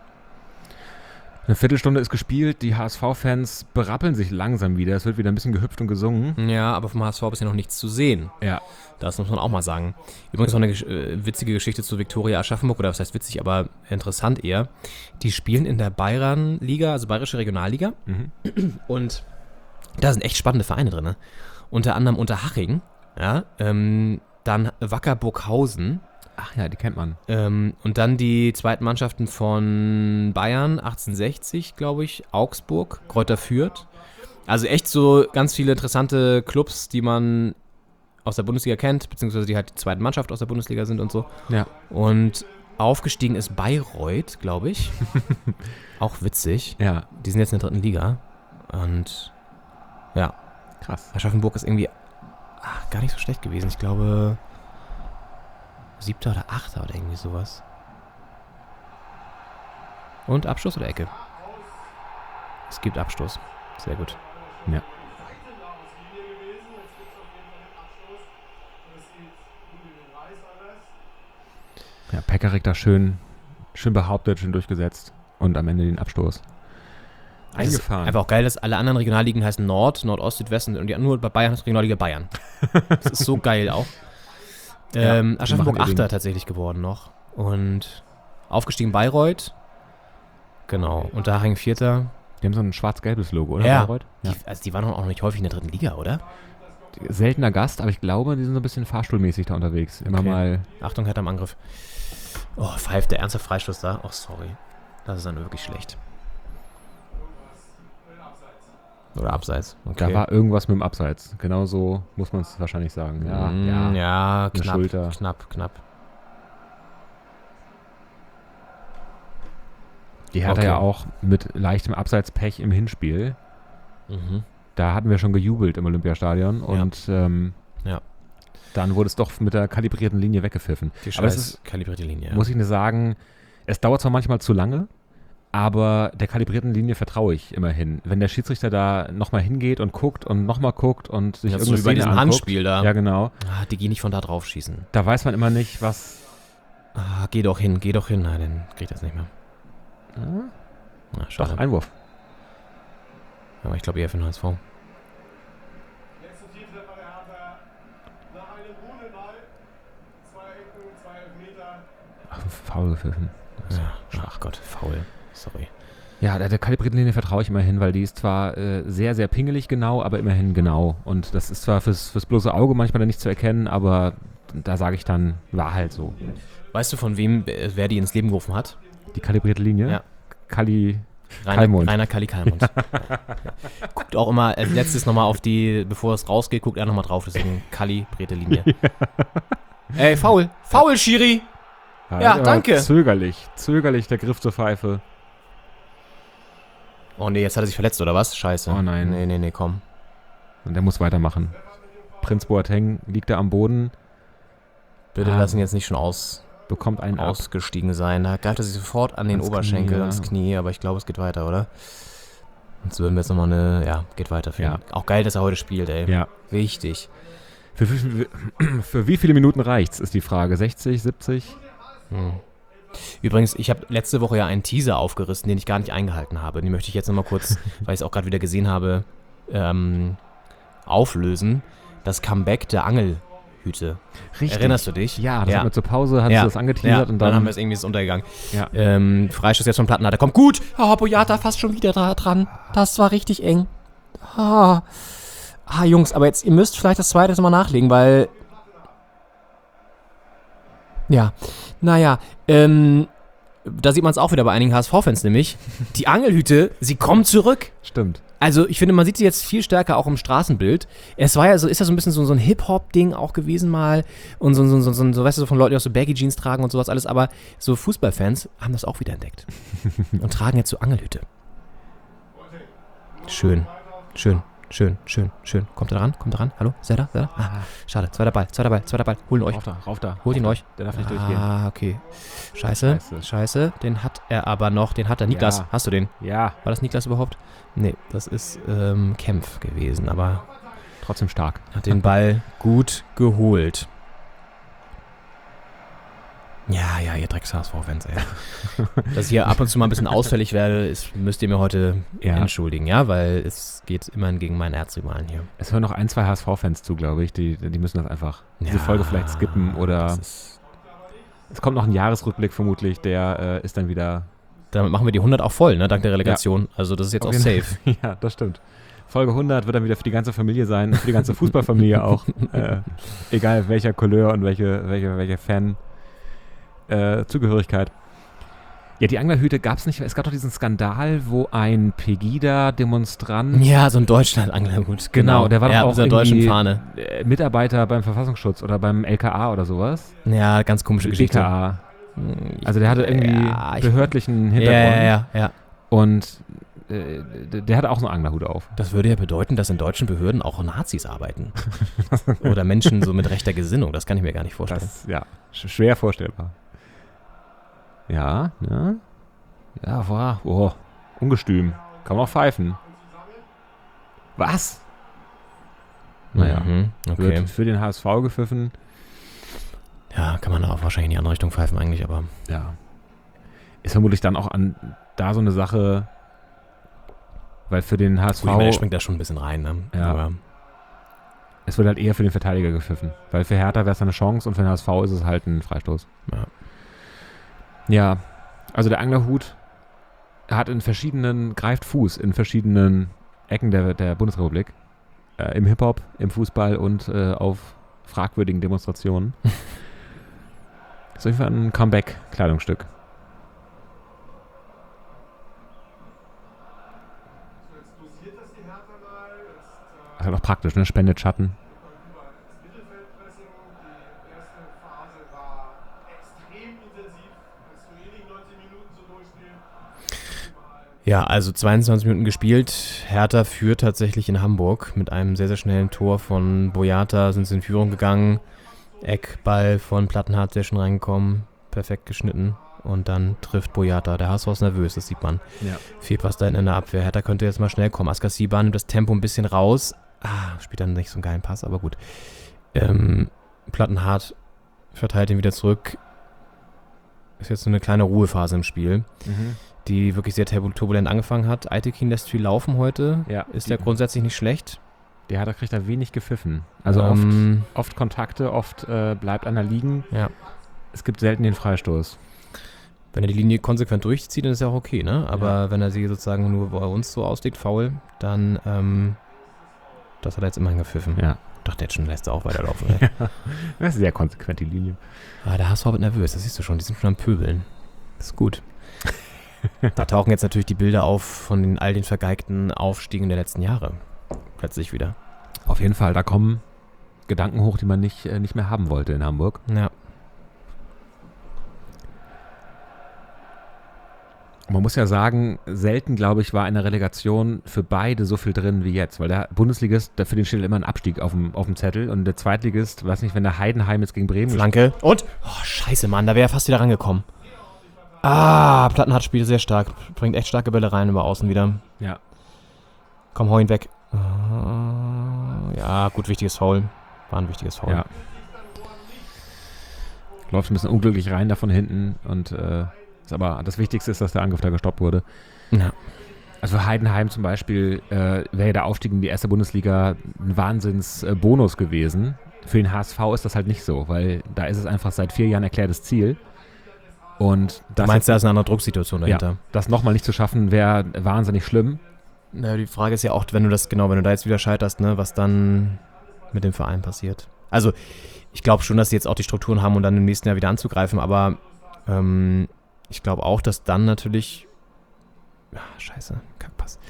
Eine Viertelstunde ist gespielt, die HSV-Fans berappeln sich langsam wieder, es wird wieder ein bisschen gehüpft und gesungen. Ja, aber vom HSV ist ja noch nichts zu sehen. Ja. Das muss man auch mal sagen. Übrigens noch eine witzige Geschichte zu Viktoria Aschaffenburg, oder was heißt witzig, aber interessant eher. Die spielen in der Bayernliga, also Bayerische Regionalliga. Und da sind echt spannende Vereine drin. Ne? Unter anderem Unterhaching, ja, dann Wacker Burghausen. Ach ja, die kennt man. Und dann die zweiten Mannschaften von Bayern, 1860, glaube ich, Augsburg, Kräuter Fürth. Also echt so ganz viele interessante Clubs, die man aus der Bundesliga kennt, beziehungsweise die halt die zweite Mannschaft aus der Bundesliga sind und so. Ja. Und aufgestiegen ist Bayreuth, glaube ich. Auch witzig. Ja. Die sind jetzt in der 3. Liga. Und ja, Krass. Aschaffenburg ist irgendwie gar nicht so schlecht gewesen. Ich glaube 7. oder 8. oder irgendwie sowas. Und Abstoß oder Ecke? Es gibt Abstoß. Sehr gut. Ja. Ja, Pekarik da schön behauptet, schön durchgesetzt und am Ende den Abstoß. Eingefahren. Einfach auch geil, dass alle anderen Regionalligen heißen Nord, Nordost, Südwesten und nur bei Bayern heißt Regionalliga Bayern. Das ist so geil auch. Aschaffenburg machen ihr 8. Ding. tatsächlich geworden noch. Und aufgestiegen Bayreuth. Genau. Unterhaching 4. Die haben so ein schwarz-gelbes Logo, oder? Ja. Bayreuth? Ja. Die waren auch noch nicht häufig in der 3. Liga, oder? Seltener Gast, aber ich glaube, die sind so ein bisschen fahrstuhlmäßig da unterwegs. Immer Okay. mal. Achtung, Hertha im Angriff. Oh, pfeift der ernste Freistoß da? Oh, sorry. Das ist dann wirklich schlecht. Oder Abseits. Okay. Da war irgendwas mit dem Abseits. Genau so muss man es wahrscheinlich sagen. Ja, Eine knapp, Schulter. knapp. Die Hertha Okay. ja auch mit leichtem Abseitspech im Hinspiel. Mhm. Da hatten wir schon gejubelt im Olympiastadion und Ja. dann wurde es doch mit der kalibrierten Linie weggepfiffen. Die Aber es scheiß ist, kalibrierte Linie. muss ich nur sagen, es dauert zwar manchmal zu lange, aber der kalibrierten Linie vertraue ich immerhin. Wenn der Schiedsrichter da nochmal hingeht und guckt und nochmal guckt und sich Ja, so irgendeine wie bei Szene diesem anguckt, Handspiel da. Ja, genau. Die gehen nicht von da drauf schießen. Da weiß man immer nicht, was... Geh doch hin. Nein, dann kriegt das nicht mehr. Na, schade. Doch, Einwurf. Aber ich glaube eher für den HSV. Faul gepfiffen. Ja. Ach Gott, faul. Sorry. Ja, der kalibrierten Linie vertraue ich immerhin, weil die ist zwar sehr, sehr pingelig genau, aber immerhin genau. Und das ist zwar fürs bloße Auge manchmal dann nicht zu erkennen, aber da sage ich dann, war halt so. Weißt du, von wem wer die ins Leben gerufen hat? Die kalibrierte Linie? Ja. Kalmund. Rainer Kalli Kalmund. Ja. Guckt auch immer als letztes nochmal auf die, bevor es rausgeht, guckt er nochmal drauf, deswegen kalibrierte Linie. Ey, faul, Schiri! Ja, aber danke. Zögerlich der Griff zur Pfeife. Oh nee, jetzt hat er sich verletzt, oder was? Scheiße. Oh nein. Nee, komm. Und der muss weitermachen. Prinz Boateng liegt da am Boden, Bitte lass ihn jetzt nicht schon bekommt einen aus. ausgestiegen sein. Da greift er sich sofort an den Ans Oberschenkel, Knie, ja. ans Knie, aber ich glaube, es geht weiter, oder? Jetzt würden wir jetzt nochmal geht weiter für ihn. Ja. Auch geil, dass er heute spielt, ey. Ja. Wichtig. Für wie viele Minuten reicht's, ist die Frage. 60, 70? Übrigens, ich habe letzte Woche ja einen Teaser aufgerissen, den ich gar nicht eingehalten habe. Den möchte ich jetzt nochmal kurz, weil ich es auch gerade wieder gesehen habe, auflösen. Das Comeback der Angelhüte. Richtig. Erinnerst du dich? Ja, das hat mir zur Pause, hattest du das angeteasert und dann haben wir dann... es irgendwie ist untergegangen. Ja. Freistoß jetzt von Plattenhardt. Der kommt gut. Boyata fast schon wieder dran. Das war richtig eng. Jungs, aber jetzt, ihr müsst vielleicht das zweite mal nachlegen, weil... Ja, naja, da sieht man es auch wieder bei einigen HSV-Fans nämlich. Die Angelhüte, sie kommen zurück. Stimmt. Also ich finde, man sieht sie jetzt viel stärker auch im Straßenbild. Es war ja so, ist ja so ein bisschen so ein Hip-Hop-Ding auch gewesen mal und so, weißt du, so von Leuten, die auch so Baggy-Jeans tragen und sowas alles, aber so Fußballfans haben das auch wieder entdeckt und tragen jetzt so Angelhüte. Schön. Kommt er ran? Hallo? Seid ihr da? Schade. Zweiter Ball. Holt ihn euch. Rauf da. Holt ihn euch. Der darf nicht durchgehen. Okay. Scheiße. Den hat er aber noch. Den hat er. Niklas, hast du den? Ja. War das Niklas überhaupt? Nee, das ist Kempf gewesen, aber Trotzdem stark. hat den Ball gut geholt. Ja, ihr Drecks-HSV-Fans, ey. Dass ich hier ab und zu mal ein bisschen ausfällig werde, müsst ihr mir heute entschuldigen, ja, weil es geht immerhin gegen meinen Erzrivalen hier. Es hören noch 1, 2 HSV-Fans zu, glaube ich. Die müssen das einfach, diese Folge vielleicht skippen oder es kommt noch ein Jahresrückblick vermutlich, der ist dann wieder... Damit machen wir die 100 auch voll, ne, dank der Relegation. Also das ist jetzt auch safe. Ja, das stimmt. Folge 100 wird dann wieder für die ganze Familie sein, für die ganze Fußballfamilie auch. Egal welcher Couleur und welche Fan-Zugehörigkeit. Ja, die Anglerhüte gab es nicht. Es gab doch diesen Skandal, wo ein Pegida-Demonstrant... Ja, so ein Deutschland-Anglerhut. Genau, der war doch auch mit der deutschen irgendwie Fahne. Mitarbeiter beim Verfassungsschutz oder beim LKA oder sowas. Ja, ganz komische Geschichte. BKA. Also der hatte irgendwie behördlichen Hintergrund. Ja. Und der hatte auch so einen Anglerhut auf. Das würde ja bedeuten, dass in deutschen Behörden auch Nazis arbeiten. Oder Menschen so mit rechter Gesinnung. Das kann ich mir gar nicht vorstellen. Das, ja, schwer vorstellbar. Ja, ne? Ja, war, ungestüm. Kann man auch pfeifen. Was? Naja, okay. wird für den HSV gepfiffen. Ja, kann man auch wahrscheinlich in die andere Richtung pfeifen eigentlich, aber... Ja. Ist vermutlich dann auch da so eine Sache, weil für den HSV... Gut, ich meine, der springt da schon ein bisschen rein, ne? Ja. Aber es wird halt eher für den Verteidiger gepfiffen. Weil für Hertha wäre es eine Chance und für den HSV ist es halt ein Freistoß. Ja. Ja, also der Anglerhut greift Fuß in verschiedenen Ecken der Bundesrepublik. Im Hip-Hop, im Fußball und auf fragwürdigen Demonstrationen. Ist auf jeden Fall ein Comeback-Kleidungsstück. Das ist halt auch praktisch, ne? Spendet Schatten. Ja, also 22 Minuten gespielt. Hertha führt tatsächlich in Hamburg mit einem sehr, sehr schnellen Tor von Boyata, sind sie in Führung gegangen. Eckball von Plattenhardt, sehr schön reingekommen, perfekt geschnitten und dann trifft Boyata. Der HSV ist nervös, das sieht man. Ja. Fehlpass da hinten in der Abwehr. Hertha könnte jetzt mal schnell kommen. Askasiba nimmt das Tempo ein bisschen raus. Spielt dann nicht so einen geilen Pass, aber gut. Plattenhardt verteilt ihn wieder zurück. Ist jetzt so eine kleine Ruhephase im Spiel. Die wirklich sehr turbulent angefangen hat. Aitekin lässt viel laufen heute. Ja, ist ja grundsätzlich nicht schlecht. Der kriegt da wenig gepfiffen. Also oft Kontakte, oft bleibt einer liegen. Ja. Es gibt selten den Freistoß. Wenn er die Linie konsequent durchzieht, dann ist ja auch okay, ne? Aber wenn er sie sozusagen nur bei uns so auslegt, faul, dann das hat er jetzt immerhin gepfiffen. Ja. Ich dachte, jetzt schon lässt er auch weiterlaufen. Ja. Das ist sehr konsequent, die Linie. Der HSV wird nervös, das siehst du schon. Die sind schon am Pöbeln. Das ist gut. Da tauchen jetzt natürlich die Bilder auf von all den vergeigten Aufstiegen der letzten Jahre. Plötzlich wieder. Auf jeden Fall, da kommen Gedanken hoch, die man nicht mehr haben wollte in Hamburg. Ja. Man muss ja sagen, selten, glaube ich, war eine Relegation für beide so viel drin wie jetzt. Weil der Bundesligist, für den steht immer ein Abstieg auf dem Zettel. Und der Zweitligist, weiß nicht, wenn der Heidenheim jetzt gegen Bremen Flanke. Und? Oh, scheiße, Mann, da wäre er fast wieder rangekommen. Plattenhardt spielt sehr stark. Bringt echt starke Bälle rein über außen wieder. Ja. Komm, hau ihn weg. Ja, gut, wichtiges Foul. War ein wichtiges Foul. Ja. Läuft ein bisschen unglücklich rein da von hinten. Und aber das Wichtigste ist, dass der Angriff da gestoppt wurde. Ja. Also für Heidenheim zum Beispiel wäre der Aufstieg in die erste Bundesliga ein Wahnsinns-Bonus gewesen. Für den HSV ist das halt nicht so, weil da ist es einfach seit 4 Jahren erklärtes Ziel. Und Du meinst, da ist eine andere Drucksituation dahinter? Ja, das nochmal nicht zu schaffen, wäre wahnsinnig schlimm. Na, die Frage ist ja auch, wenn du da jetzt wieder scheiterst, ne, was dann mit dem Verein passiert. Also, ich glaube schon, dass sie jetzt auch die Strukturen haben, um dann im nächsten Jahr wieder anzugreifen, aber ich glaube auch, dass dann natürlich scheiße, Kackpass.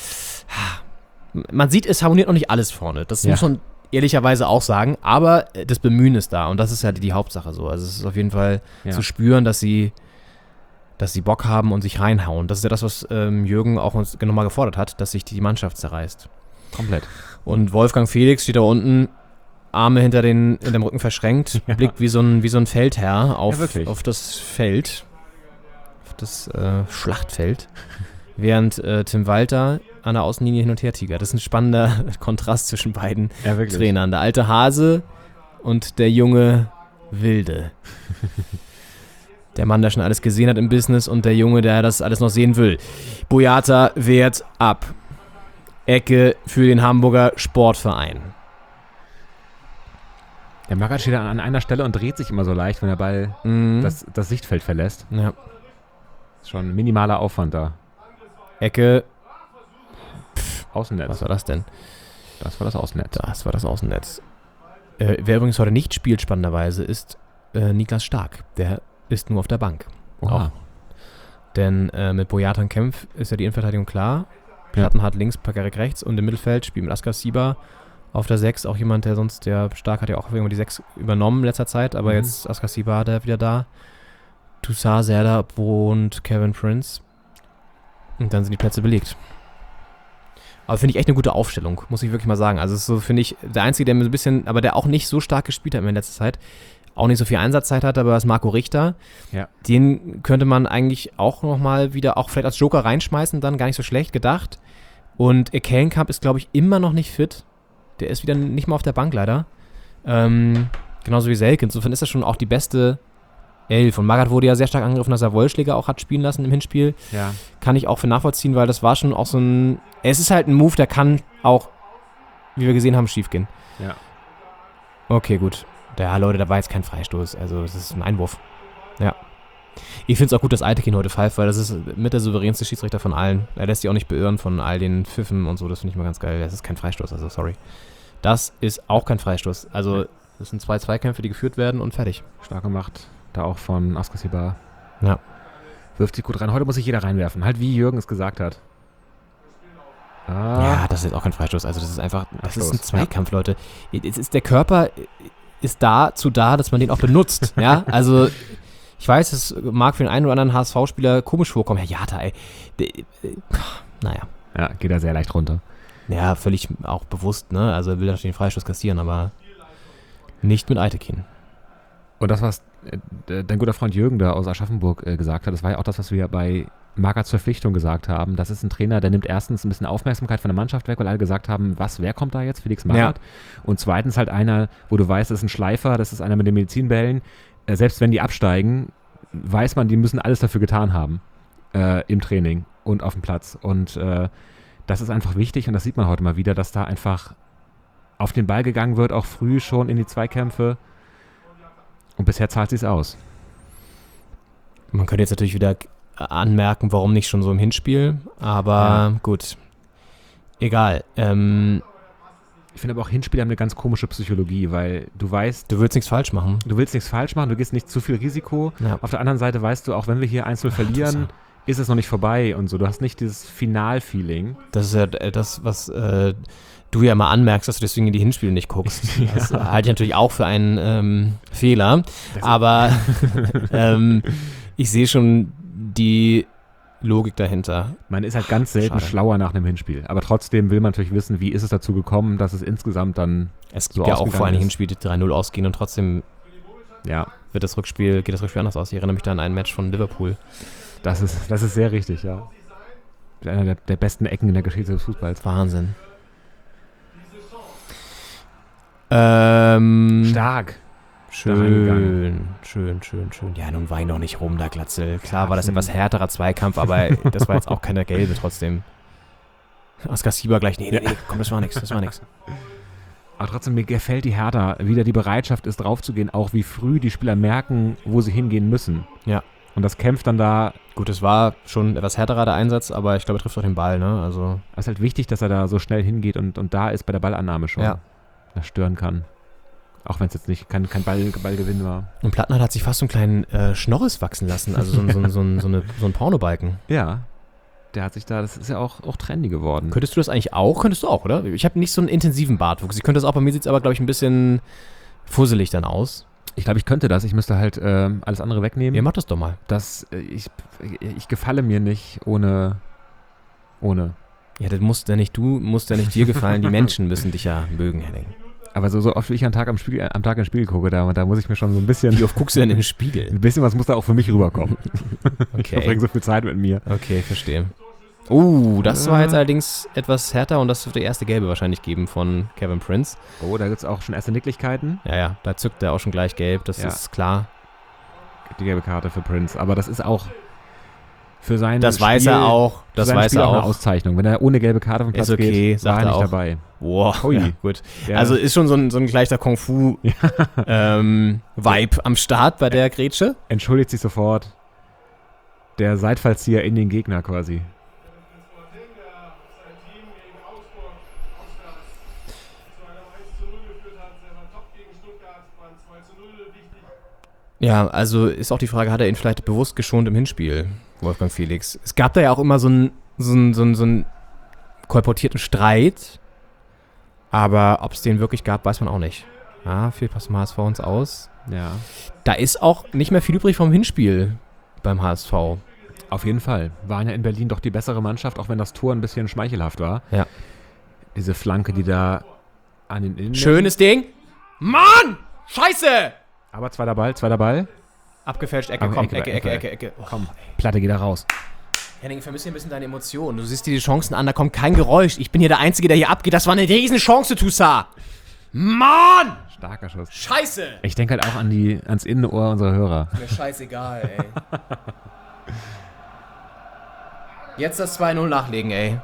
Man sieht, es harmoniert noch nicht alles vorne. Das muss man ehrlicherweise auch sagen, aber das Bemühen ist da und das ist ja die Hauptsache so. Also es ist auf jeden Fall zu spüren, dass sie Bock haben und sich reinhauen. Das ist ja das, was Jürgen auch uns nochmal gefordert hat, dass sich die Mannschaft zerreißt. Komplett. Und Wolfgang Felix steht da unten, Arme hinter dem Rücken verschränkt, blickt wie so ein Feldherr auf das Feld, auf das Schlachtfeld, während Tim Walter an der Außenlinie hin und her tigert. Das ist ein spannender Kontrast zwischen beiden Trainern. Der alte Hase und der junge Wilde. Der Mann, der schon alles gesehen hat im Business und der Junge, der das alles noch sehen will. Boyata wehrt ab. Ecke für den Hamburger Sportverein. Der Magath steht an einer Stelle und dreht sich immer so leicht, wenn der Ball das Sichtfeld verlässt. Ja. Ist schon ein minimaler Aufwand da. Ecke. Außennetz. Was war das denn? Das war das Außennetz. Das war das Außennetz. Wer übrigens heute nicht spielt, spannenderweise, ist Niklas Stark. Der ist nur auf der Bank. Auch. Denn mit Boyata und Kempf ist ja die Innenverteidigung klar. Plattenhardt links, Pakarik rechts und im Mittelfeld spielt mit Askasiba auf der 6. Auch jemand, der Stark hat ja auch irgendwann die 6 übernommen in letzter Zeit, aber jetzt Askasiba hat er wieder da. Toussaint, Serdar und Kevin Prince. Und dann sind die Plätze belegt. Aber finde ich echt eine gute Aufstellung, muss ich wirklich mal sagen. Also es ist so, finde ich, der Einzige, der mir so ein bisschen, aber der auch nicht so stark gespielt hat in letzter Zeit, auch nicht so viel Einsatzzeit hat, aber ist Marco Richter. Ja. Den könnte man eigentlich auch nochmal wieder, auch vielleicht als Joker reinschmeißen, dann gar nicht so schlecht gedacht. Und Kellenkamp ist, glaube ich, immer noch nicht fit. Der ist wieder nicht mal auf der Bank leider. Genauso wie Selke. Insofern ist das schon auch die beste Elf. Und Magath wurde ja sehr stark angegriffen, dass er Wollschläger auch hat spielen lassen im Hinspiel. Ja. Kann ich auch für nachvollziehen, weil das war schon auch so ein... Es ist halt ein Move, der kann auch, wie wir gesehen haben, schief gehen. Ja. Okay, gut. Ja, Leute, da war jetzt kein Freistoß. Also, es ist ein Einwurf. Ja. Ich finde es auch gut, dass Eitekin heute pfeift, weil das ist mit der souveränste Schiedsrichter von allen. Er lässt sich auch nicht beirren von all den Pfiffen und so, das finde ich mal ganz geil. Das ist kein Freistoß, also sorry. Das ist auch kein Freistoß. Also das sind 2 Zweikämpfe, die geführt werden und fertig. Stark gemacht. Da auch von Askasiba. Ja. Wirft sich gut rein. Heute muss sich jeder reinwerfen. Halt wie Jürgen es gesagt hat. Ja, das ist auch kein Freistoß. Also das ist einfach, das ist ein Abstoß. Zweikampf, Leute. Jetzt ist der Körper ist dazu da, dass man den auch benutzt. Ja, also ich weiß, es mag für den einen oder anderen HSV-Spieler komisch vorkommen. Herr Jata, ey. Naja. Ja, geht da sehr leicht runter. Ja, völlig auch bewusst, ne? Also er will natürlich den Freistoß kassieren, aber nicht mit Eitekin. Und das, was dein guter Freund Jürgen da aus Aschaffenburg gesagt hat, das war ja auch das, was wir bei Magaths Verpflichtung gesagt haben. Das ist ein Trainer, der nimmt erstens ein bisschen Aufmerksamkeit von der Mannschaft weg, weil alle gesagt haben, wer kommt da jetzt? Felix Magath. Ja. Und zweitens halt einer, wo du weißt, das ist ein Schleifer, das ist einer mit den Medizinbällen. Selbst wenn die absteigen, weiß man, die müssen alles dafür getan haben im Training und auf dem Platz. Und das ist einfach wichtig und das sieht man heute mal wieder, dass da einfach auf den Ball gegangen wird, auch früh schon in die Zweikämpfe. Und bisher zahlt sie es aus. Man könnte jetzt natürlich wieder anmerken, warum nicht schon so im Hinspiel, aber gut. Egal. Ich finde aber auch Hinspiele haben eine ganz komische Psychologie, weil du weißt... Du willst nichts falsch machen. Du willst nichts falsch machen, du gehst nicht zu viel Risiko. Ja. Auf der anderen Seite weißt du, auch wenn wir hier 1-0 verlieren, ist es noch nicht vorbei und so. Du hast nicht dieses Final-Feeling. Das ist ja das, was du ja mal anmerkst, dass du deswegen in die Hinspiele nicht guckst. Das halte ich natürlich auch für einen Fehler. Aber ich sehe schon die Logik dahinter. Man ist halt ganz selten schlauer nach einem Hinspiel. Aber trotzdem will man natürlich wissen, wie ist es dazu gekommen, dass es insgesamt dann es gibt so ja auch vor allem Hinspiele, die 3-0 ausgehen und trotzdem geht das Rückspiel anders aus. Ich erinnere mich da an ein Match von Liverpool. Das ist sehr richtig, ja. Einer der besten Ecken in der Geschichte des Fußballs. Wahnsinn. Stark. Schön. Ja, nun wein doch nicht rum, da Glatzel. Klar war das etwas härterer Zweikampf, aber das war jetzt auch keine gelbe trotzdem. Askasiba gleich, nee, komm, das war nix. Aber trotzdem, mir gefällt die Hertha, wieder die Bereitschaft ist, draufzugehen, auch wie früh die Spieler merken, wo sie hingehen müssen. Ja. Und das kämpft dann da. Gut, es war schon etwas härterer der Einsatz, aber ich glaube, er trifft auch den Ball, ne? Also. Es ist halt wichtig, dass er da so schnell hingeht und da ist bei der Ballannahme schon. Ja. Das stören kann. Auch wenn es jetzt nicht kein Ballgewinn war. Und Plattenhardt hat sich fast so einen kleinen Schnorris wachsen lassen, also so ein Pornobalken. Ja. Der hat sich da, das ist ja auch trendy geworden. Könntest du das eigentlich auch? Könntest du auch, oder? Ich habe nicht so einen intensiven Bartwuchs. Ich könnte das auch, bei mir sieht es aber, glaube ich, ein bisschen fusselig dann aus. Ich glaube, ich könnte das. Ich müsste halt alles andere wegnehmen. Ja, mach das doch mal. Ich gefalle mir nicht ohne. Ja, das musst ja nicht du, musst ja nicht dir gefallen. Die Menschen müssen dich ja mögen, Henning. Aber so oft wie ich am Tag im Spiegel gucke, da muss ich mir schon so ein bisschen... Wie oft guckst du denn im Spiegel? Ein bisschen was muss da auch für mich rüberkommen. Okay. Ich verbringe so viel Zeit mit mir. Okay, verstehe. Das war jetzt allerdings etwas härter und das wird die erste Gelbe wahrscheinlich geben von Kevin Prince. Oh, da gibt es auch schon erste Nicklichkeiten. Ja, da zückt er auch schon gleich gelb, das ist klar. Die gelbe Karte für Prince, aber das ist auch für sein Das Spiel, weiß er auch. Das weiß Spiel er auch auch. eine Auszeichnung. Wenn er ohne gelbe Karte vom Platz geht, war er nicht dabei. Wow, ja, gut. Ja. Also ist schon so ein leichter Kung-Fu-Vibe am Start bei der Grätsche. Entschuldigt sich sofort. Der Seitfallzieher in den Gegner quasi. Ja, also ist auch die Frage, hat er ihn vielleicht bewusst geschont im Hinspiel, Wolfgang Felix? Es gab da ja auch immer so einen kolportierten Streit, aber ob es den wirklich gab, weiß man auch nicht. Ja, viel passt im HSV uns aus. Ja. Da ist auch nicht mehr viel übrig vom Hinspiel beim HSV. Auf jeden Fall. Waren ja in Berlin doch die bessere Mannschaft, auch wenn das Tor ein bisschen schmeichelhaft war. Ja. Diese Flanke, die da an den Innen... Schönes Ding. Mann! Scheiße! Aber zweiter Ball. Abgefälscht, Ecke, komm, Ecke. Oh. Komm, Platte geht da raus. Henning, vermisst hier ein bisschen deine Emotionen. Du siehst dir die Chancen an, da kommt kein Geräusch. Ich bin hier der Einzige, der hier abgeht. Das war eine riesen Chance, Toussaint. Mann! Starker Schuss. Scheiße! Ich denke halt auch ans Innenohr unserer Hörer. Mir scheißegal, ey. Jetzt das 2-0 nachlegen, ey.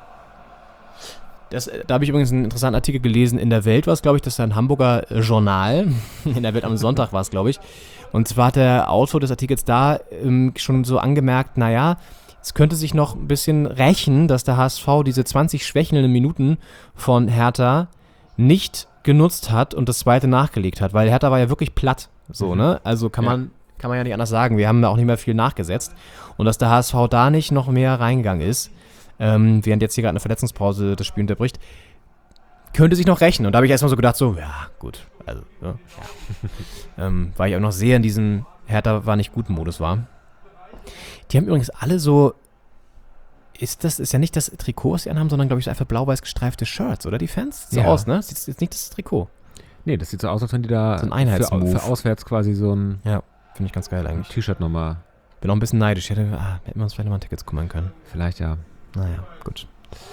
Da habe ich übrigens einen interessanten Artikel gelesen. In der Welt war es, glaube ich, das ist ein Hamburger Journal. In der Welt am Sonntag war es, glaube ich. Und zwar hat der Autor des Artikels da schon so angemerkt, naja, es könnte sich noch ein bisschen rächen, dass der HSV diese 20 schwächelnden Minuten von Hertha nicht genutzt hat und das zweite nachgelegt hat, weil Hertha war ja wirklich platt, so, ne? Also kann man ja nicht anders sagen. Wir haben da auch nicht mehr viel nachgesetzt. Und dass der HSV da nicht noch mehr reingegangen ist, während jetzt hier gerade eine Verletzungspause das Spiel unterbricht, könnte sich noch rächen. Und da habe ich erstmal so gedacht, so, ja, gut, also, ne, ja. Weil ich auch noch sehr in diesem Hertha war nicht gut Modus war. Die haben übrigens alle so, ist ja nicht das Trikot, was die anhaben, sondern, glaube ich, so einfach blau-weiß gestreifte Shirts, oder die Fans? Sieht so aus, ne? Sieht jetzt nicht das Trikot. Nee, das sieht so aus, als wenn die da so ein Einheitsmove für auswärts quasi so ein ja, finde ich ganz geil eigentlich. T-Shirt nochmal. Bin auch ein bisschen neidisch. Hätten wir uns vielleicht nochmal Tickets kümmern können. Vielleicht ja. Naja, gut.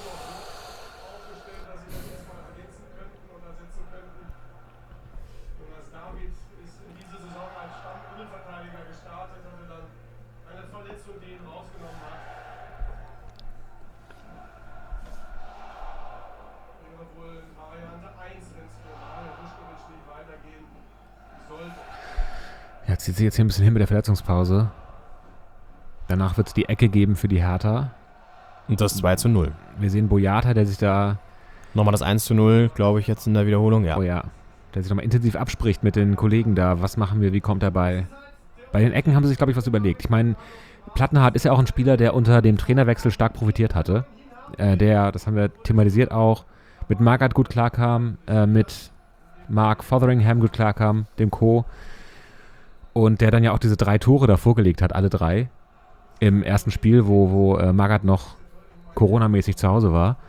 Ja, zieht sich jetzt hier ein bisschen hin mit der Verletzungspause. Danach wird es die Ecke geben für die Hertha. Und das 2:0. Wir sehen Boyata, der sich da... Nochmal das 1:0, glaube ich, jetzt in der Wiederholung, ja. Oh ja, der sich nochmal intensiv abspricht mit den Kollegen da. Was machen wir, wie kommt er bei? Bei den Ecken haben sie sich, glaube ich, was überlegt. Ich meine, Plattenhardt ist ja auch ein Spieler, der unter dem Trainerwechsel stark profitiert hatte. Der, das haben wir thematisiert auch, mit Magath gut klarkam, mit Mark Fotheringham gut klarkam, dem Co. Und der dann ja auch diese 3 Tore da vorgelegt hat, alle 3. Im ersten Spiel, wo Magath noch Corona-mäßig zu Hause war.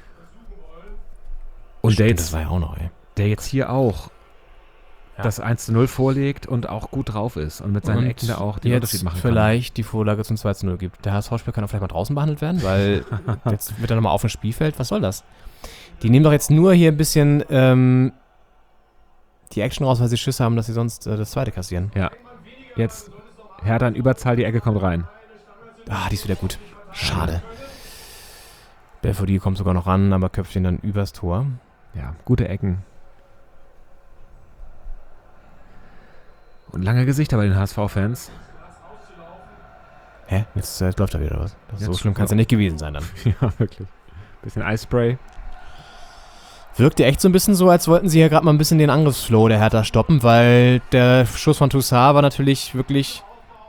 Und Stimmt, der jetzt, das war ja auch noch, ey. der jetzt hier auch das 1:0 vorlegt und auch gut drauf ist und mit seinen Ecken da auch den Unterschied machen kann. Vielleicht die Vorlage zum 2:0 gibt. Der HSV-Spieler kann auch vielleicht mal draußen behandelt werden, weil jetzt wird er nochmal auf dem Spielfeld. Was soll das? Die nehmen doch jetzt nur hier ein bisschen die Action raus, weil sie Schiss haben, dass sie sonst das zweite kassieren. Ja. Jetzt Hertha in Überzahl, die Ecke kommt rein. Ah, die ist wieder gut. Schade. Belfodil kommt sogar noch ran, aber köpft ihn dann übers Tor. Ja, gute Ecken. Und lange Gesichter bei den HSV-Fans. Hä? Jetzt läuft er wieder, oder was? So Jetzt schlimm kann es ja nicht gewesen sein dann. Ja, wirklich. Bisschen Eispray. Wirkte echt so ein bisschen so, als wollten sie ja gerade mal ein bisschen den Angriffsflow der Hertha stoppen, weil der Schuss von Toussaint war natürlich wirklich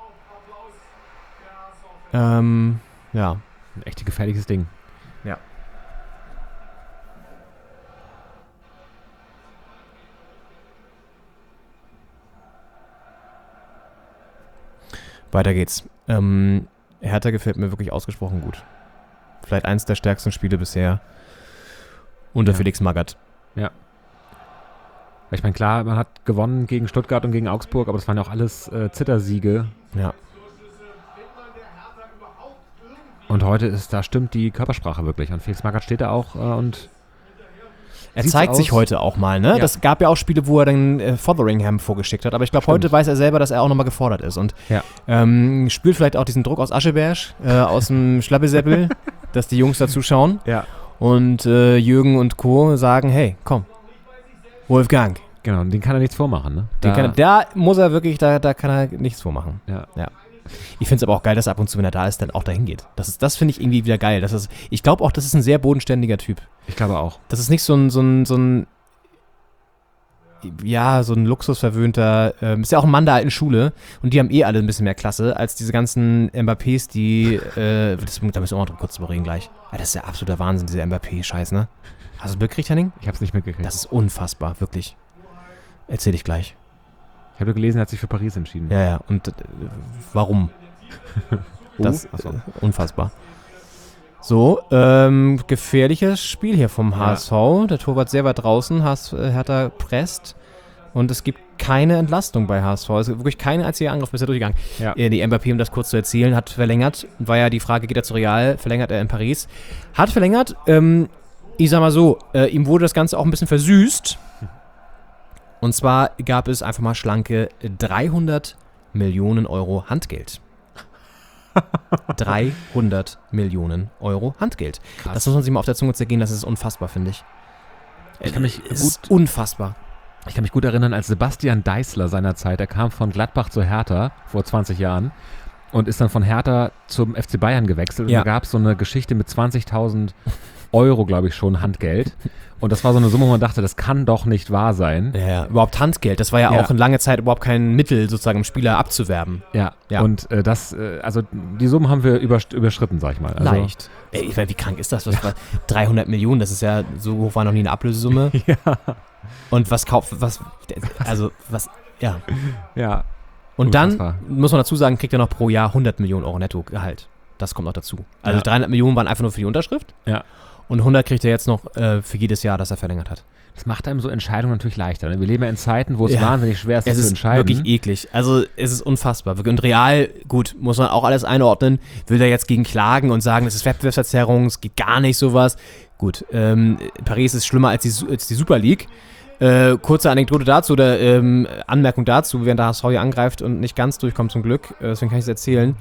ja. Ein echt gefährliches Ding. Ja. Weiter geht's. Hertha gefällt mir wirklich ausgesprochen gut. Vielleicht eins der stärksten Spiele bisher. Unter Felix Magath. Ja. Ich meine, klar, man hat gewonnen gegen Stuttgart und gegen Augsburg, aber das waren ja auch alles Zittersiege. Ja. Und heute da stimmt die Körpersprache wirklich. Und Felix Magath steht da auch und er zeigt sich heute auch mal, ne? Ja. Das gab ja auch Spiele, wo er dann Fotheringham vorgeschickt hat. Aber ich glaube, heute weiß er selber, dass er auch nochmal gefordert ist. Und spürt vielleicht auch diesen Druck aus Ascheberg, aus dem Schlabbesäppel, dass die Jungs da zuschauen. Ja. Und Jürgen und Co. sagen, hey, komm, Wolfgang. Genau, und den kann er nichts vormachen, ne? Da muss er wirklich, da kann er nichts vormachen. Ja. Ich finde es aber auch geil, dass er ab und zu, wenn er da ist, dann auch dahin geht. Das finde ich irgendwie wieder geil. Ich glaube auch, das ist ein sehr bodenständiger Typ. Ich glaube auch. Das ist nicht so ein luxusverwöhnter, ist ja auch ein Mann der alten Schule und die haben alle ein bisschen mehr Klasse als diese ganzen Mbappés, die, da müssen wir auch mal kurz drüber reden gleich. Das ist ja absoluter Wahnsinn, dieser Mbappé-Scheiß, ne? Hast du es mitgekriegt, Henning? Ich habe es nicht mitgekriegt. Das ist unfassbar, wirklich. Erzähl ich gleich. Ich habe gelesen, er hat sich für Paris entschieden. Ja, und warum? Das unfassbar. So, gefährliches Spiel hier vom HSV. Der Torwart sehr weit draußen, Hertha presst und es gibt keine Entlastung bei HSV. Es ist wirklich kein einziger Angriff bisher durchgegangen. Ja. Die Mbappé, um das kurz zu erzählen, hat verlängert. War ja die Frage, geht er zu Real? Verlängert er in Paris? Hat verlängert. Ich sag mal so, ihm wurde das Ganze auch ein bisschen versüßt. Und zwar gab es einfach mal schlanke 300 Millionen Euro Handgeld. 300 Millionen Euro Handgeld. Krass. Das muss man sich mal auf der Zunge zergehen, das ist unfassbar, finde ich. Ich kann mich ist unfassbar. Ich kann mich gut erinnern, als Sebastian Deißler seinerzeit, der kam von Gladbach zu Hertha vor 20 Jahren und ist dann von Hertha zum FC Bayern gewechselt. Ja. Und da gab es so eine Geschichte mit 20.000 Euro, glaube ich schon, Handgeld. Und das war so eine Summe, wo man dachte, das kann doch nicht wahr sein. Ja, überhaupt Handgeld. Das war ja auch in lange Zeit überhaupt kein Mittel, sozusagen, um Spieler abzuwerben. Ja. Ja. Und also die Summen haben wir überschritten, sag ich mal. Also, Leicht. Ey, ich meine, wie krank ist das? Was war 300 Millionen, das ist ja, so hoch war noch nie eine Ablösesumme. Ja. Und was ja. Ja. Und dann, Unfassbar. muss man dazu sagen, kriegt er noch pro Jahr 100 Millionen Euro Netto-Gehalt. Das kommt noch dazu. Also Ja. 300 Millionen waren einfach nur für die Unterschrift. Ja. Und 100 kriegt er jetzt noch für jedes Jahr, das er verlängert hat. Das macht einem so Entscheidungen natürlich leichter. Ne? Wir leben ja in Zeiten, wo es Ja. wahnsinnig schwer ist, Es das zu ist entscheiden. wirklich eklig. Also es ist unfassbar. Und Real, gut, muss man auch alles einordnen, will da jetzt gegen klagen und sagen, das ist Wettbewerbsverzerrung, es geht gar nicht sowas. Gut, Paris ist schlimmer als die Super League. Kurze Anekdote dazu oder Anmerkung dazu, während der HSV hier angreift und nicht ganz durchkommt zum Glück, deswegen kann ich es erzählen.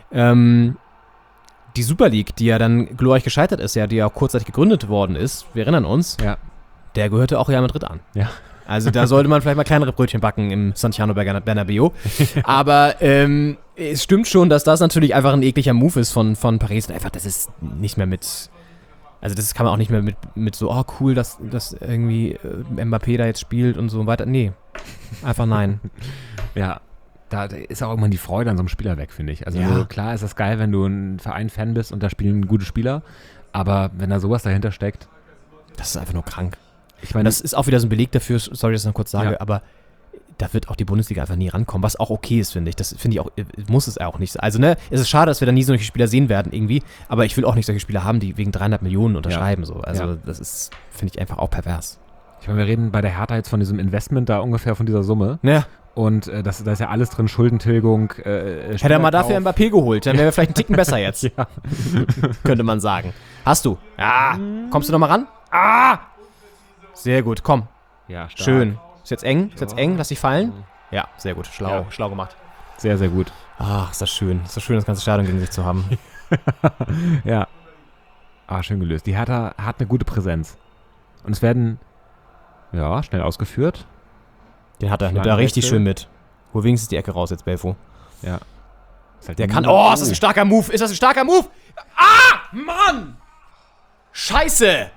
Die Super League, die ja dann glorreich gescheitert ist, ja, die ja auch kurzzeitig gegründet worden ist, wir erinnern uns, Ja. der gehörte auch Real Madrid an. Ja. Also da sollte man vielleicht mal kleinere Brötchen backen im Santiago Bernabéu. Aber es stimmt schon, dass das natürlich einfach ein ekliger Move ist von Paris. Und einfach, das ist nicht mehr mit... Also das kann man auch nicht mehr mit so, oh cool, dass irgendwie Mbappé da jetzt spielt und so weiter. Nee, einfach nein. Ja, da ist auch irgendwann die Freude an so einem Spieler weg, finde ich. Also Ja. klar ist das geil, wenn du ein Verein-Fan bist und da spielen gute Spieler, aber wenn da sowas dahinter steckt, Das ist einfach nur krank. ich meine, Das ist auch wieder so ein Beleg dafür, sorry, dass ich das noch kurz sage, Ja. aber da wird auch die Bundesliga einfach nie rankommen, was auch okay ist, finde ich. Das finde ich auch, muss es auch nicht. Also, ne, es ist schade, dass wir da nie solche Spieler sehen werden irgendwie, aber ich will auch nicht solche Spieler haben, die wegen 300 Millionen unterschreiben. So. Also, Ja. das ist, finde ich, einfach auch pervers. ich meine, wir reden bei der Hertha jetzt von diesem Investment da ungefähr von dieser Summe Ja, und da ist ja alles drin, Schuldentilgung, hätte er mal dafür Mbappé geholt, dann wäre er vielleicht einen Ticken besser jetzt. Ja. Könnte man sagen. Hast du? Ja. Kommst du noch mal ran? Ah! Sehr gut, komm. Ja, stark. Schön. Ist jetzt eng? Lass dich fallen? Ja, sehr gut. Schlau gemacht. Sehr, sehr gut. Ach, ist das schön. Ist das schön, das ganze Stadion gegen sich zu haben. Ja. Schön gelöst. Die Hertha hat eine gute Präsenz. Und es werden, ja, schnell ausgeführt. Den hat er. Nimmt Schlangenwechsel. er richtig schön mit. Hol wenigstens die Ecke raus jetzt, Belfo. Ja. Ist halt Der kann. niemand- Oh, ist das ein starker Move? Ist das ein starker Move? Ah! Mann! Scheiße!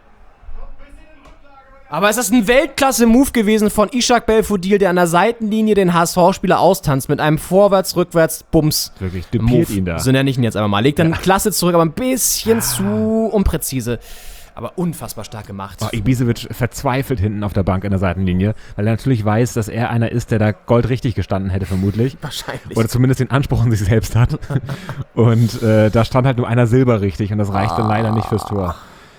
Aber ist das ein Weltklasse-Move gewesen von Ishak Belfodil, der an der Seitenlinie den HSV-Spieler austanzt mit einem Vorwärts-Rückwärts-Bums. Wirklich, düpiert Move. ihn da. So nenne ich ihn jetzt einfach mal. Legt dann klasse zurück, aber ein bisschen zu unpräzise. Aber unfassbar stark gemacht. Ibisevic verzweifelt hinten auf der Bank in der Seitenlinie, weil er natürlich weiß, dass er einer ist, der da goldrichtig gestanden hätte, vermutlich. Wahrscheinlich. Oder zumindest den Anspruch an sich selbst hat. Und da stand halt nur einer silberrichtig und das reichte leider nicht fürs Tor.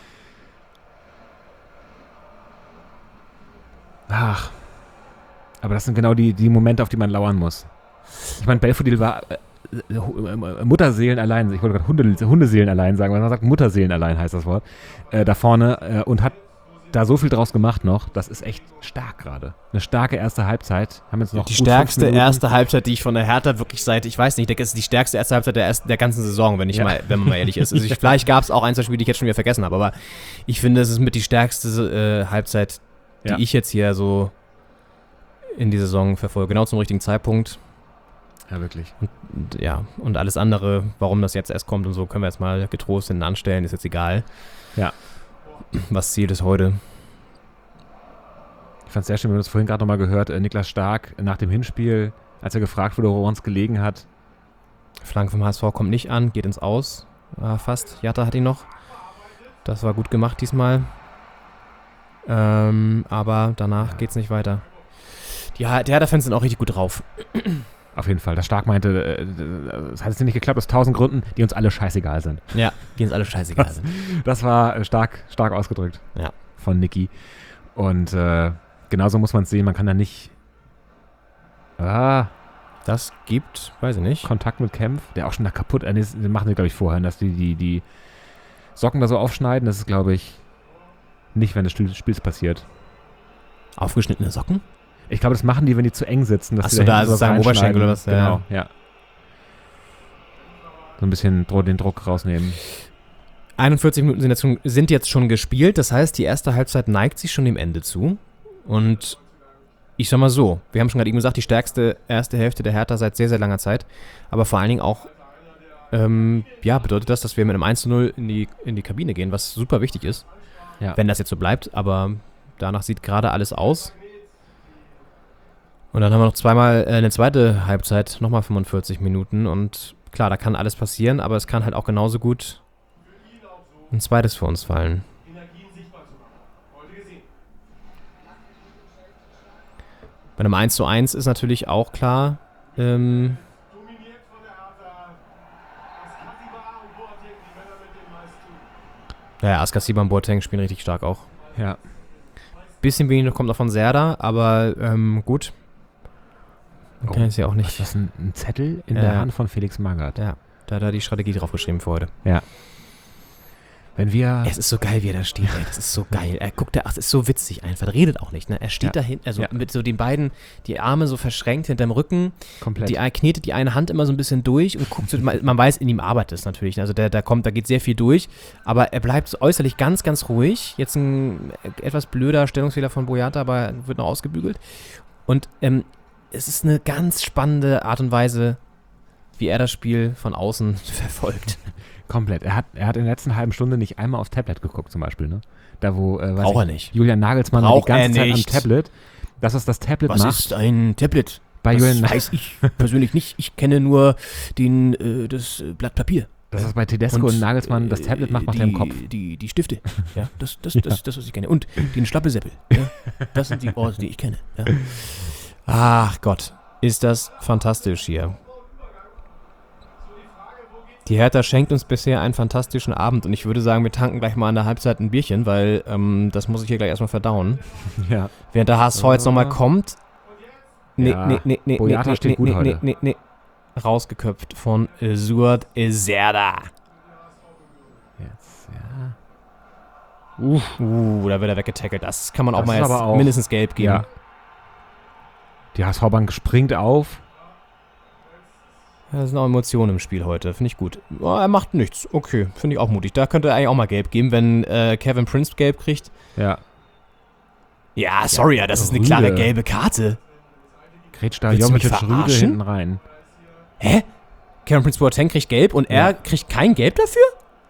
Ach. Aber das sind genau die Momente, auf die man lauern muss. Ich meine, Belfodil war Mutterseelen allein, ich wollte gerade Hundeseelen allein sagen, weil man sagt Mutterseelen allein heißt das Wort, da vorne und hat da so viel draus gemacht noch, das ist echt stark gerade. Eine starke erste Halbzeit. Haben jetzt noch Die gut 5 stärkste Minuten. erste Halbzeit, die ich von der Hertha wirklich seit, ich weiß nicht, ich denke, es ist die stärkste erste Halbzeit der ganzen Saison, wenn man mal ehrlich ist. Also vielleicht gab es auch ein, zwei Spiele, die ich jetzt schon wieder vergessen habe, aber ich finde, es ist mit die stärkste Halbzeit, die ich jetzt hier so in die Saison verfolge. Genau zum richtigen Zeitpunkt. Ja, wirklich. Und alles andere, warum das jetzt erst kommt und so, können wir jetzt mal getrost hinten anstellen, ist jetzt egal. Ja. Was Ziel ist heute. Ich fand es sehr schön, wir haben das vorhin gerade nochmal gehört, Niklas Stark nach dem Hinspiel, als er gefragt wurde, woran es gelegen hat. Flanke vom HSV kommt nicht an, geht ins Aus. Fast. Jatta hat ihn noch. Das war gut gemacht diesmal. Aber danach geht's nicht weiter. Die Hertha-Fans sind auch richtig gut drauf. Auf jeden Fall. Das Stark meinte, es hat jetzt nicht geklappt aus 1000 Gründen, die uns alle scheißegal sind. Ja, die uns alle scheißegal sind. Das war stark ausgedrückt Ja. von Niki. Und genauso muss man es sehen, man kann da nicht Das gibt, weiß ich nicht. Kontakt mit Kempf, der auch schon da kaputt, den machen sie, glaube ich, vorher, dass die Socken da so aufschneiden, das ist, glaube ich, nicht, wenn des Spiels passiert. Aufgeschnittene Socken? Ich glaube, das machen die, wenn die zu eng sitzen. Dass Achso, die da hinten ist es ein Oberschenkel oder was? Genau, ja. So ein bisschen den Druck rausnehmen. 41 Minuten sind jetzt schon gespielt, das heißt, die erste Halbzeit neigt sich schon dem Ende zu. Und ich sag mal so, wir haben schon gerade eben gesagt, die stärkste erste Hälfte der Hertha seit sehr, sehr langer Zeit. Aber vor allen Dingen auch, bedeutet das, dass wir mit einem 1:0 in die Kabine gehen, was super wichtig ist. Ja. Wenn das jetzt so bleibt. Aber danach sieht gerade alles aus. Und dann haben wir noch zweimal eine zweite Halbzeit, nochmal 45 Minuten. Und klar, da kann alles passieren, aber es kann halt auch genauso gut ein zweites für uns fallen. Bei einem 1:1 ist natürlich auch klar, Askasiba und Boateng spielen richtig stark auch. Ja. Bisschen wenig kommt noch von Serdar, aber gut. Man kann es ja auch nicht. Das ist ein Zettel in der Hand von Felix Magath. Ja, da hat er die Strategie draufgeschrieben für heute. Ja. Wenn wir... Es ist so geil, wie er da steht, ey. Das ist so geil. Er guckt da, es ist so witzig einfach. Er redet auch nicht, ne? Er steht da hinten, also mit so den beiden, die Arme so verschränkt hinterm Rücken. Komplett. Knetet die eine Hand immer so ein bisschen durch und guckt so, man weiß, in ihm arbeitet es natürlich. Ne? Also da geht sehr viel durch, aber er bleibt so äußerlich ganz, ganz ruhig. Jetzt ein etwas blöder Stellungsfehler von Boyata, aber wird noch ausgebügelt. Und es ist eine ganz spannende Art und Weise, wie er das Spiel von außen verfolgt. Komplett. Er hat in der letzten halben Stunde nicht einmal aufs Tablet geguckt zum Beispiel, ne? Da wo, Braucht er nicht. Julian Nagelsmann Braucht die ganze er Zeit am nicht. Tablet, dass es das Tablet Was macht. ist ein Tablet? Bei das Julian weiß ich persönlich nicht. Ich kenne nur das Blatt Papier. Dass es bei Tedesco und Nagelsmann das Tablet macht er im Kopf. Die Stifte. Ja, das, was ich kenne. Und den Schlappesäppel. Ja, das sind die Orte, die ich kenne. Ja. Ach Gott, ist das fantastisch hier. Die Hertha schenkt uns bisher einen fantastischen Abend und ich würde sagen, wir tanken gleich mal an der Halbzeit ein Bierchen, weil das muss ich hier gleich erstmal verdauen. Ja. Während der HSV jetzt nochmal kommt. Boyata steht gut heute. Rausgeköpft von Suat Serdar. Jetzt, ja. Da wird er weggetackelt. Das kann man auch Das mal ist jetzt aber auch- mindestens gelb geben. Ja. Die HSV-Bank springt auf. Ja, das sind auch Emotionen im Spiel heute. Finde ich gut. Oh, er macht nichts. Okay, finde ich auch mutig. Da könnte er eigentlich auch mal gelb geben, wenn Kevin Prince gelb kriegt. Ja. Ja, sorry, ja, das ist eine Rüde. klare gelbe Karte. Grätscht da Willst du mich Jovetic Rüde verarschen? hinten rein. Hä? Kevin Prince Boateng kriegt gelb und er kriegt kein Gelb dafür?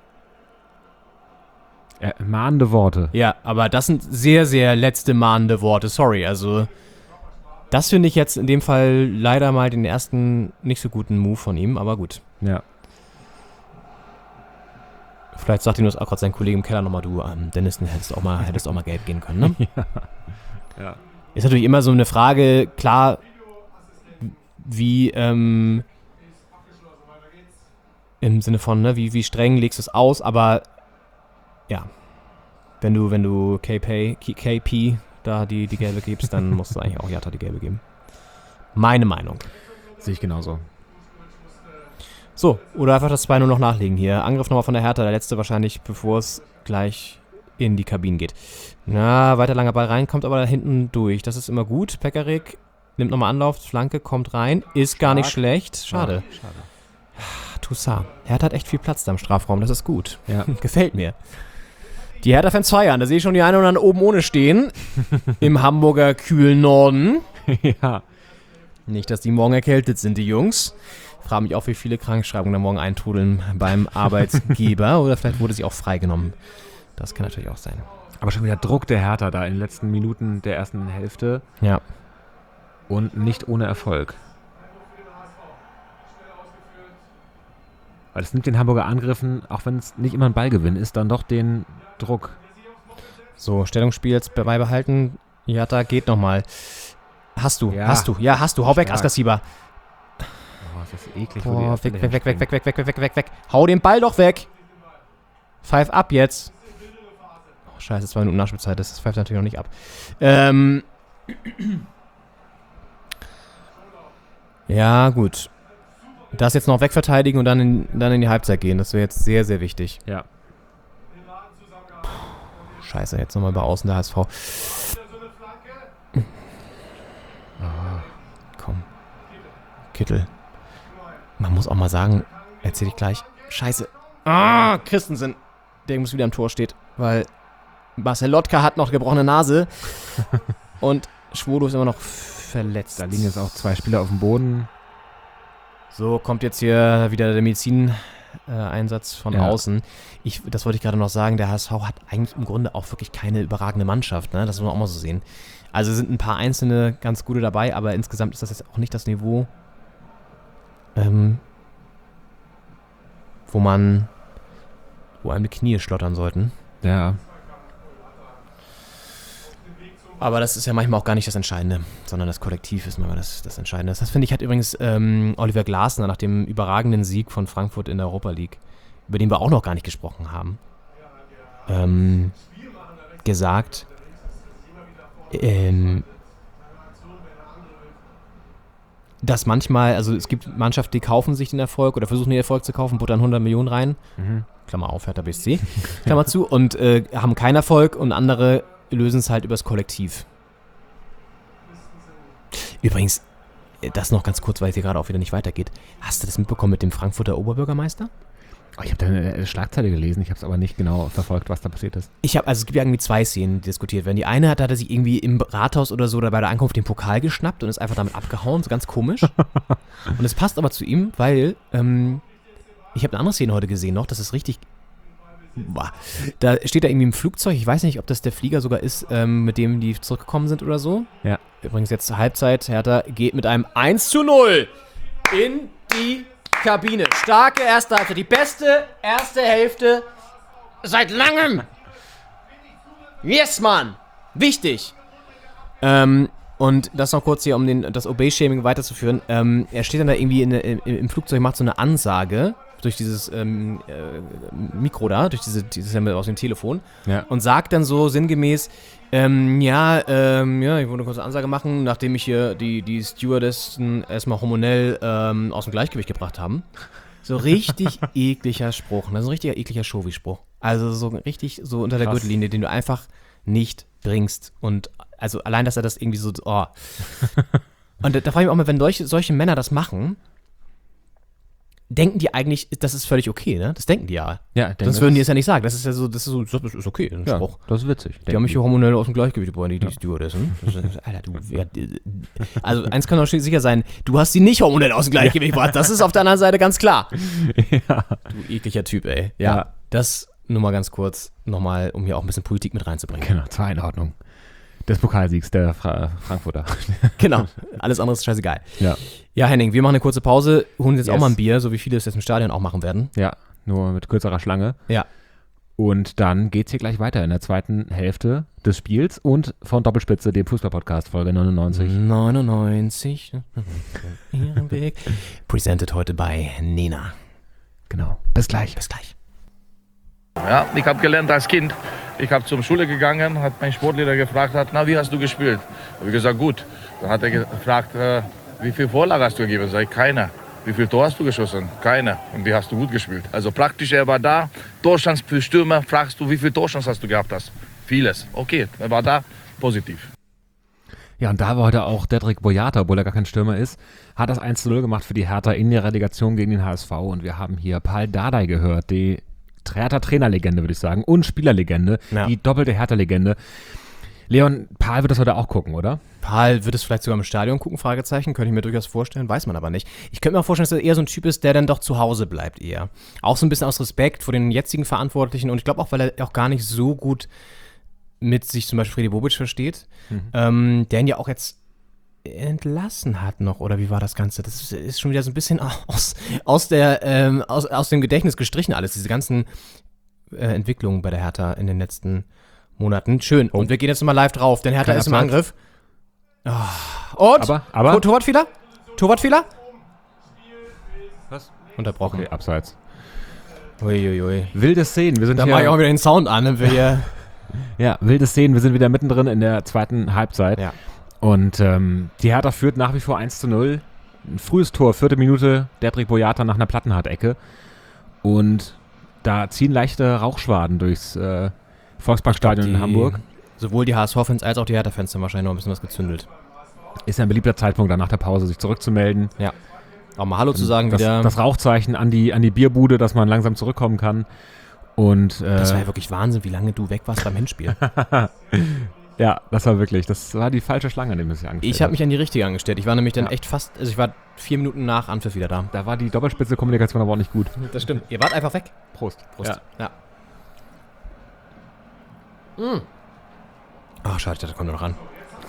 Mahnende Worte. Ja, aber das sind sehr, sehr letzte mahnende Worte. Sorry, also das finde ich jetzt in dem Fall leider mal den ersten nicht so guten Move von ihm, aber gut. Ja. Vielleicht sagt ihm das auch gerade sein Kollege im Keller nochmal, du, Dennis, hättest auch mal gelb gehen können, ne? Ja. Ist natürlich immer so eine Frage, klar, wie, im Sinne von, ne, wie streng legst du es aus, aber ja, wenn du KP da die gelbe gibst, dann musst du eigentlich auch Jatta die gelbe geben. Meine Meinung. Sehe ich genauso. So, oder einfach das 2-0 noch nachlegen hier. Angriff nochmal von der Hertha, der letzte wahrscheinlich, bevor es gleich in die Kabinen geht. Na, weiter langer Ball rein, kommt aber da hinten durch. Das ist immer gut. Pekarik nimmt nochmal Anlauf, Flanke, kommt rein. Ist gar nicht schlecht. Schade. Ja, schade. Toussaint. Hertha hat echt viel Platz da im Strafraum, das ist gut. Ja. Gefällt mir. Die Hertha-Fans feiern, da sehe ich schon die einen oder anderen oben ohne stehen. Im Hamburger kühlen Norden. Ja. Nicht, dass die morgen erkältet sind, die Jungs. Frage mich auch, wie viele Krankschreibungen da morgen eintrudeln beim Arbeitgeber. Oder vielleicht wurde sie auch freigenommen. Das kann natürlich auch sein. Aber schon wieder Druck der Hertha da in den letzten Minuten der ersten Hälfte. Ja. Und nicht ohne Erfolg. Weil es nimmt den Hamburger Angriffen, auch wenn es nicht immer ein Ballgewinn ist, dann doch den Druck. So, Stellungsspiel jetzt beibehalten. Jatta geht nochmal. Hast du. Hau weg, Stark. Askasiba. Oh, das ist eklig. wo Boah, die Abwehr hinspringt. weg. Hau den Ball doch weg. Pfeif ab jetzt. Oh, scheiße, 2 Minuten Nachspielzeit. Das pfeift natürlich noch nicht ab. Ja, gut. Das jetzt noch wegverteidigen und dann in die Halbzeit gehen. Das wäre jetzt sehr, sehr wichtig. Ja. Scheiße, jetzt nochmal bei außen der HSV. Komm. Kittel. Man muss auch mal sagen, erzähl ich gleich. Scheiße. Christensen. Der muss wieder am Tor steht, weil Marcel Lotka hat noch gebrochene Nase. Und Schwodo ist immer noch verletzt. Da liegen jetzt auch 2 Spieler auf dem Boden. So, kommt jetzt hier wieder der Medizineinsatz von außen. Das wollte ich gerade noch sagen, der HSV hat eigentlich im Grunde auch wirklich keine überragende Mannschaft, ne? Das muss man auch mal so sehen. Also sind ein paar einzelne ganz gute dabei, aber insgesamt ist das jetzt auch nicht das Niveau, wo einem die Knie schlottern sollten. Ja. Aber das ist ja manchmal auch gar nicht das Entscheidende, sondern das Kollektiv ist manchmal das Entscheidende. Das finde ich, hat übrigens Oliver Glasner nach dem überragenden Sieg von Frankfurt in der Europa League, über den wir auch noch gar nicht gesprochen haben, gesagt, dass manchmal, also es gibt Mannschaften, die kaufen sich den Erfolg oder versuchen den Erfolg zu kaufen, buttern 100 Millionen rein, Klammer auf, Hertha BSC, Klammer zu, und haben keinen Erfolg, und andere lösen es halt übers Kollektiv. Übrigens, das noch ganz kurz, weil es hier gerade auch wieder nicht weitergeht. Hast du das mitbekommen mit dem Frankfurter Oberbürgermeister? Oh, ich habe da eine Schlagzeile gelesen, ich habe es aber nicht genau verfolgt, was da passiert ist. Also es gibt ja irgendwie 2 Szenen, die diskutiert werden. Die eine hat er sich irgendwie im Rathaus oder so oder bei der Ankunft den Pokal geschnappt und ist einfach damit abgehauen, so ganz komisch. Und es passt aber zu ihm, weil ich habe eine andere Szene heute gesehen noch, das ist richtig. Da steht er irgendwie im Flugzeug, ich weiß nicht, ob das der Flieger sogar ist, mit dem die zurückgekommen sind oder so. Ja. Übrigens jetzt zur Halbzeit, Hertha geht mit einem 1:0 in die Kabine. Starke erste Halbzeit, die beste erste Hälfte seit langem. Yes, Mann! Wichtig! Und das noch kurz hier, um das Obey-Shaming weiterzuführen. Er steht dann da irgendwie im Flugzeug, macht so eine Ansage durch dieses Mikro da, durch dieses aus dem Telefon, und sagt dann so sinngemäß, ich wollte eine kurze Ansage machen, nachdem ich hier die Stewardessen erstmal hormonell aus dem Gleichgewicht gebracht haben. So richtig ekliger Spruch, ne? So ein richtiger ekliger Shovi-Spruch. Also so richtig so unter der Gürtellinie, den du einfach nicht bringst. Und also allein, dass er das irgendwie so, oh. Und da frage ich mich auch mal, wenn solche Männer das machen, denken die eigentlich, das ist völlig okay, ne? Das denken die ja. Ja, sonst würden die es ja nicht sagen. Das ist ja so, das ist okay, ein Spruch. Das ist witzig. Die haben mich hier hormonell aus dem Gleichgewicht gebracht, die Stewardessen. Alter, also eins kann doch sicher sein, du hast sie nicht hormonell aus dem Gleichgewicht gebracht. Das ist auf der anderen Seite ganz klar. Ja. Du ekliger Typ, ey. Ja. Das nur mal ganz kurz, nochmal, um hier auch ein bisschen Politik mit reinzubringen. Genau, zur Einordnung des Pokalsiegs der Frankfurter. Genau, alles andere ist scheißegal. Ja. Ja, Henning, wir machen eine kurze Pause, holen jetzt auch mal ein Bier, so wie viele es jetzt im Stadion auch machen werden. Ja, nur mit kürzerer Schlange. Ja. Und dann geht's hier gleich weiter in der zweiten Hälfte des Spiels und von Doppelspitze, dem Fußball-Podcast, Folge 99. 99. Ihren Weg. Presented heute bei Nena. Genau. Bis gleich. Bis gleich. Ja, ich habe gelernt als Kind. Ich habe zur Schule gegangen, hat mein Sportlehrer gefragt, wie hast du gespielt? Habe ich gesagt, gut. Dann hat er gefragt, wie viel Vorlage hast du gegeben? Sag ich, keine. Wie viel Tor hast du geschossen? Keine. Und wie hast du gut gespielt? Also praktisch, er war da. Torchance für Stürmer, fragst du, wie viel Torchance hast du gehabt hast? Vieles. Okay, er war da, positiv. Ja, und da war heute auch Dedrick Boyata, obwohl er gar kein Stürmer ist, hat das 1:0 gemacht für die Hertha in der Relegation gegen den HSV. Und wir haben hier Pal Dardai gehört, die Hertha-Trainerlegende, würde ich sagen, und Spielerlegende, die doppelte Hertha-Legende. Leon, Pal wird das heute auch gucken, oder? Pal wird es vielleicht sogar im Stadion gucken, Fragezeichen, könnte ich mir durchaus vorstellen, weiß man aber nicht. Ich könnte mir auch vorstellen, dass er eher so ein Typ ist, der dann doch zu Hause bleibt eher. Auch so ein bisschen aus Respekt vor den jetzigen Verantwortlichen, und ich glaube auch, weil er auch gar nicht so gut mit sich zum Beispiel Fredi Bobic versteht, der ihn ja auch jetzt entlassen hat noch, oder wie war das Ganze? Das ist schon wieder so ein bisschen aus dem Gedächtnis gestrichen alles, diese ganzen Entwicklungen bei der Hertha in den letzten Monaten. Schön. Und wir gehen jetzt nochmal live drauf, denn Hertha ist im Angriff. Oh. Und? Aber? Torwartfehler? Was? Unterbrochen. Okay, abseits. Uiuiui. Wilde Szenen. Wir sind da mache ich auch wieder den Sound an, wenn wir hier... Ja, wilde Szenen. Wir sind wieder mittendrin in der zweiten Halbzeit. Ja. Und die Hertha führt nach wie vor 1:0. Ein frühes Tor, 4. Minute, Dedrick Boyata nach einer Plattenhardt-Ecke. Und da ziehen leichte Rauchschwaden durchs Volksparkstadion in Hamburg. Sowohl die HSV-Fans als auch die Hertha-Fans haben wahrscheinlich noch ein bisschen was gezündelt. Ist ja ein beliebter Zeitpunkt, dann nach der Pause sich zurückzumelden. Ja. Auch mal Hallo zu sagen wieder. Das Rauchzeichen an die Bierbude, dass man langsam zurückkommen kann. Und, das war ja wirklich Wahnsinn, wie lange du weg warst beim Hinspiel. Ja, das war die falsche Schlange, an dem es sich angestellt Ich habe hat. mich an die richtige angestellt. Ich war nämlich dann echt fast, also ich war 4 Minuten nach Anpfiff wieder da. Da war die Doppelspitze-Kommunikation aber auch nicht gut. Das stimmt. Ihr wart einfach weg. Prost. Prost. Ja. Ach, schade, das kommt noch ran.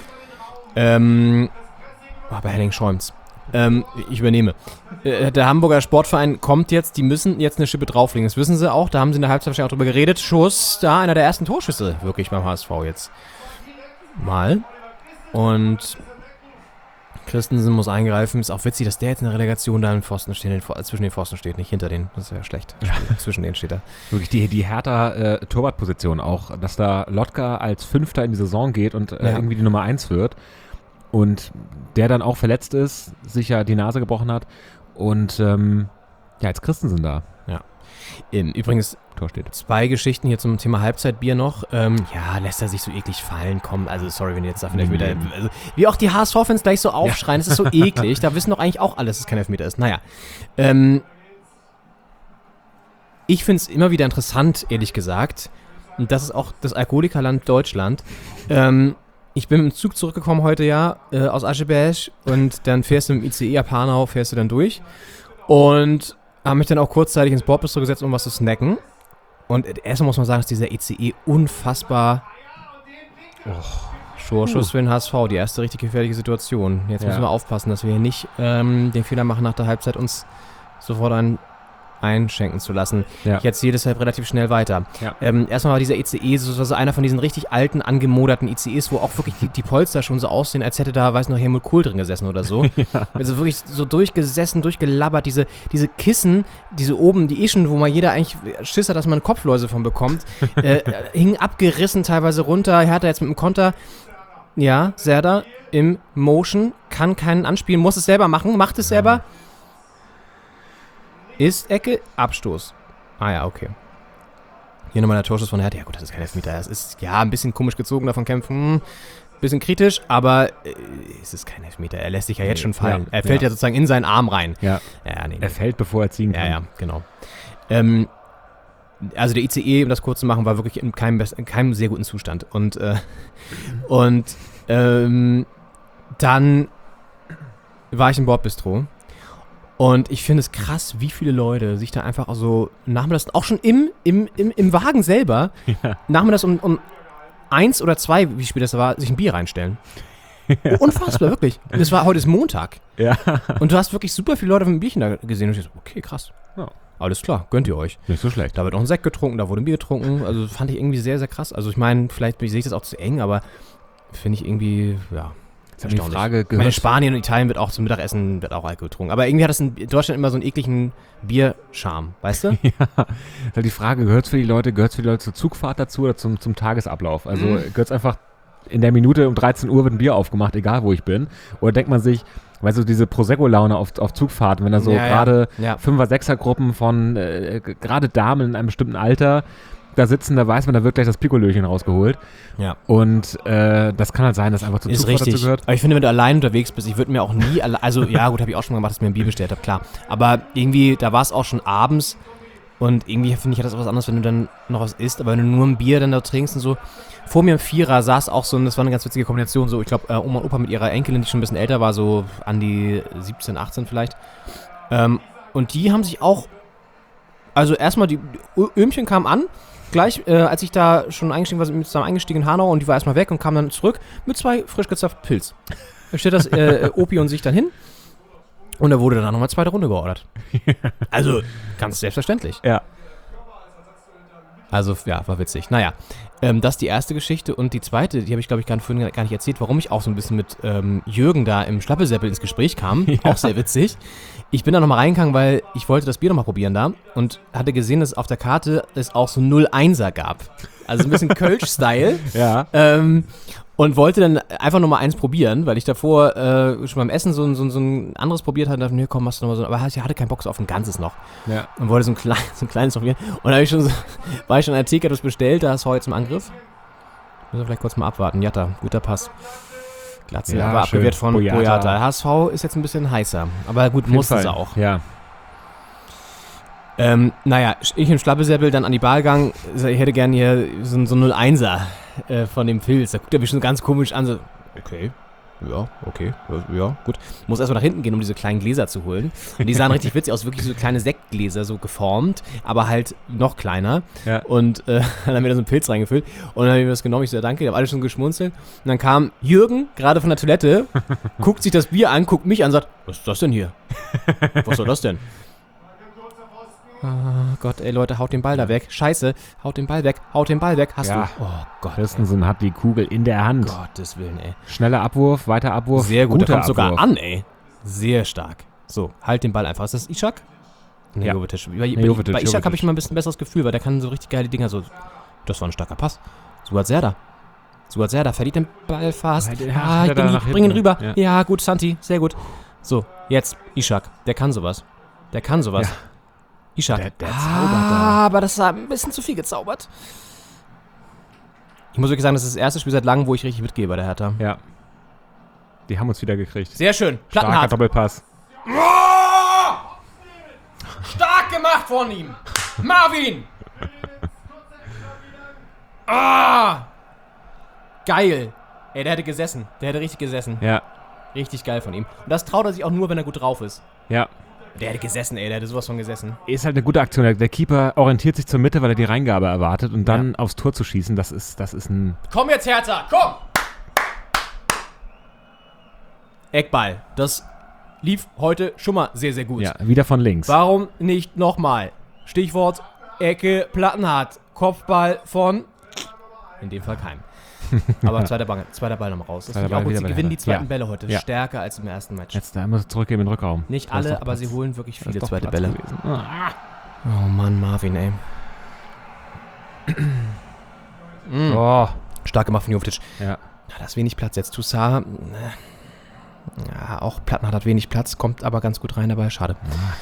Bei Henning Schäumts. Ich übernehme. Der Hamburger Sportverein kommt jetzt, die müssen jetzt eine Schippe drauflegen. Das wissen sie auch, da haben sie in der Halbzeit wahrscheinlich auch drüber geredet. Schuss, da einer der ersten Torschüsse wirklich beim HSV jetzt. Mal. Und Christensen muss eingreifen. Ist auch witzig, dass der jetzt in der Relegation da im Pfosten steht, zwischen den Pfosten steht, nicht hinter denen. Das ist ja schlecht. Zwischen denen steht er. Wirklich die Hertha-Torwartposition auch, dass da Lotka als Fünfter in die Saison geht und irgendwie die Nummer 1 wird und der dann auch verletzt ist, sich ja die Nase gebrochen hat und jetzt Christensen da. Ja. Übrigens, Tor steht. 2 Geschichten hier zum Thema Halbzeitbier noch. Lässt er sich so eklig fallen, komm, also sorry, wenn ihr jetzt da vielleicht wieder, also, wie auch die HSV-Fans gleich so aufschreien, das ist so eklig, da wissen doch eigentlich auch alles, dass es kein Elfmeter ist. Naja, ich finde es immer wieder interessant, ehrlich gesagt, und das ist auch das Alkoholikerland Deutschland. Ich bin mit dem Zug zurückgekommen heute aus Ascheberg und dann fährst du mit dem ICE ab Hanau, fährst du dann durch und habe mich dann auch kurzzeitig ins Bordbistro gesetzt, um was zu snacken. Und erstmal muss man sagen, dass dieser ICE unfassbar Schuss für den HSV, die erste richtig gefährliche Situation. Jetzt müssen wir aufpassen, dass wir hier nicht den Fehler machen, nach der Halbzeit uns sofort einschenken zu lassen. Ja. Ich erzähle deshalb relativ schnell weiter. Ja. Erstmal war dieser ICE so einer von diesen richtig alten, angemoderten ICEs, wo auch wirklich die Polster schon so aussehen, als hätte da, weiß noch, Helmut Kohl drin gesessen oder so. Also wirklich so durchgesessen, durchgelabbert, diese Kissen, diese oben, die Ischen, wo mal jeder eigentlich Schiss hat, dass man Kopfläuse von bekommt, hingen abgerissen teilweise runter. Hertha jetzt mit dem Konter. Ja, Serdar im Motion, kann keinen anspielen, muss es selber machen, macht es selber. Ist Ecke, Abstoß. Ah ja, okay. Hier nochmal der Torschuss von Hertha. Ja gut, das ist kein Elfmeter. Das ist ja ein bisschen komisch gezogen davon kämpfen. Bisschen kritisch, aber es ist kein Elfmeter. Er lässt sich ja jetzt schon fallen. Er fällt ja sozusagen in seinen Arm rein. Ja. Nee. Er fällt, bevor er ziehen kann. Ja, genau. Also der ICE, um das kurz zu machen, war wirklich in keinem sehr guten Zustand. Und dann war ich im Bordbistro. Und ich finde es krass, wie viele Leute sich da einfach so nachmittags, auch schon im Wagen selber, nachmittags um 1 oder 2, wie spät das war, sich ein Bier reinstellen. Unfassbar, wirklich. Und heute ist Montag. Ja. Und du hast wirklich super viele Leute mit dem Bierchen da gesehen. Und ich so, okay, krass. Ja. Alles klar, gönnt ihr euch. Nicht so schlecht. Da wird auch ein Sekt getrunken, da wurde ein Bier getrunken. Also fand ich irgendwie sehr, sehr krass. Also ich meine, vielleicht sehe ich das auch zu eng, aber finde ich irgendwie, Die Frage in Spanien und Italien wird auch zum Mittagessen Alkohol getrunken. Aber irgendwie hat das in Deutschland immer so einen ekligen Bierscharme, weißt du? Ja, halt die Frage, gehört es für die Leute zur Zugfahrt dazu oder zum Tagesablauf? Also gehört es einfach, in der Minute um 13 Uhr wird ein Bier aufgemacht, egal wo ich bin? Oder denkt man sich, weißt du, diese Prosecco-Laune auf Zugfahrten, wenn da so gerade 5er-, 6er-Gruppen von gerade Damen in einem bestimmten Alter da sitzen, da weiß man, da wird gleich das Pikolöchen rausgeholt. Ja. Und das kann halt sein, dass einfach zur Zugfahrt dazu gehört. Aber ich finde, wenn du allein unterwegs bist, ich würde mir auch nie, also ja gut, habe ich auch schon mal gemacht, dass ich mir ein Bier bestellt habe, klar. Aber irgendwie, da war es auch schon abends und irgendwie finde ich, hat das auch was anderes, wenn du dann noch was isst, aber wenn du nur ein Bier dann da trinkst und so. Vor mir im Vierer saß auch so, und das war eine ganz witzige Kombination, so ich glaube, Oma und Opa mit ihrer Enkelin, die schon ein bisschen älter war, so an die 17, 18 vielleicht. Und die haben sich auch, also erstmal, die Öhmchen kamen an, gleich, als ich da schon eingestiegen war, sind wir zusammen eingestiegen in Hanau und die war erstmal weg und kam dann zurück mit 2 frisch gezapften Pilz. Da steht das Opi und sich dann hin und da wurde dann nochmal 2. Runde geordert. Also, ganz selbstverständlich. Ja. Also, ja, war witzig. Naja, das ist die erste Geschichte und die zweite, die habe ich, glaube ich, vorhin gar nicht erzählt, warum ich auch so ein bisschen mit Jürgen da im Schlappesäppel ins Gespräch kam. Ja. Auch sehr witzig. Ich bin da nochmal reingegangen, weil ich wollte das Bier nochmal probieren da und hatte gesehen, dass auf der Karte es auch so 0-1er gab. Also ein bisschen Kölsch-Style. Ja. Und wollte dann einfach nochmal eins probieren, weil ich davor schon beim Essen so ein anderes probiert hatte und dachte, nee, komm, machst du nochmal so. Aber ich hatte keinen Bock so auf ein ganzes noch. Ja. Und wollte so ein kleines probieren. Und da war ich schon an der Theke, das bestellt, da ist heute zum Angriff. Müssen wir vielleicht kurz mal abwarten. Jatta, guter Pass. Glatze, ja, aber abgewehrt von Boyata. Der HSV ist jetzt ein bisschen heißer. Aber gut, musste es auch. Ja. Naja, ich im Schlappesäppel dann an die Bar gegangen. Ich hätte gerne hier so ein 0-1er. von dem Pilz. Da guckt er mich schon ganz komisch an, so, okay, ja, gut. Muss erstmal nach hinten gehen, um diese kleinen Gläser zu holen. Und die sahen richtig witzig aus, wirklich so kleine Sektgläser, so geformt, aber halt noch kleiner. Ja. Und dann haben wir da so einen Pilz reingefüllt und dann haben wir das genommen. Ich so, ja, danke, ich habe alle schon geschmunzelt. Und dann kam Jürgen, gerade von der Toilette, guckt sich das Bier an, guckt mich an und sagt, was ist das denn hier? Was soll das denn? Oh Gott, ey Leute, haut den Ball da weg. Scheiße, haut den Ball weg. Hast Ja. du? Oh Gott. Christensen hat die Kugel in der Hand. Gottes Willen, ey. Schneller Abwurf, weiter Abwurf. Sehr gut, guter der kommt sogar Abwurf. an, ey. Sehr stark. So, halt den Ball einfach. Ist das Ishak? Nee, Ja. Jovetic. Jovetic, Bei Ishak habe Jovetic. ich mal ein bisschen besseres Gefühl, weil der kann so richtig geile Dinger so. Das war ein starker Pass. Suat Serdar verliert den Ball fast. Ja, Ich bring ihn rüber. Ja. Ja, gut, Santi, sehr gut. So, jetzt Ishak. Der kann sowas. Ja. Ishak. Der zaubert da. Aber das war ein bisschen zu viel gezaubert. Ich muss wirklich sagen, das ist das erste Spiel seit langem, wo ich richtig mitgehe bei der Hertha. Ja. Die haben uns wieder gekriegt. Sehr schön. Starker Plattenhardt. Doppelpass. Stark gemacht von ihm. Marvin. Geil. Ey, der hätte gesessen. Der hätte richtig gesessen. Ja. Richtig geil von ihm. Und das traut er sich auch nur, wenn er gut drauf ist. Ja. Der hätte gesessen, ey. Der hätte sowas von gesessen. Ist halt eine gute Aktion. Der Keeper orientiert sich zur Mitte, weil er die Reingabe erwartet und dann aufs Tor zu schießen, das ist ein... Komm jetzt, Hertha. Komm. Eckball. Das lief heute schon mal sehr, sehr gut. Ja, wieder von links. Warum nicht nochmal? Stichwort Ecke Plattenhardt. Kopfball von... In dem Fall Keim. Aber zweiter Ball noch raus. Das Zweiter finde ich auch Ball gut. wieder Sie bei der gewinnen die Hertha. zweiten Ja. Bälle heute. Ja. Stärker als im ersten Match. Jetzt da muss er zurückgeben in den Rückraum. Nicht Da ist alle, doch aber Platz. sie holen wirklich Da viele ist doch zweite Platz Bälle. gewesen. Oh Mann, Marvin, ey. Oh. Stark gemacht von Jovetic. Ja. Da ist wenig Platz jetzt. Toussaint, ja, auch Plattenhardt hat wenig Platz, kommt aber ganz gut rein dabei. Schade.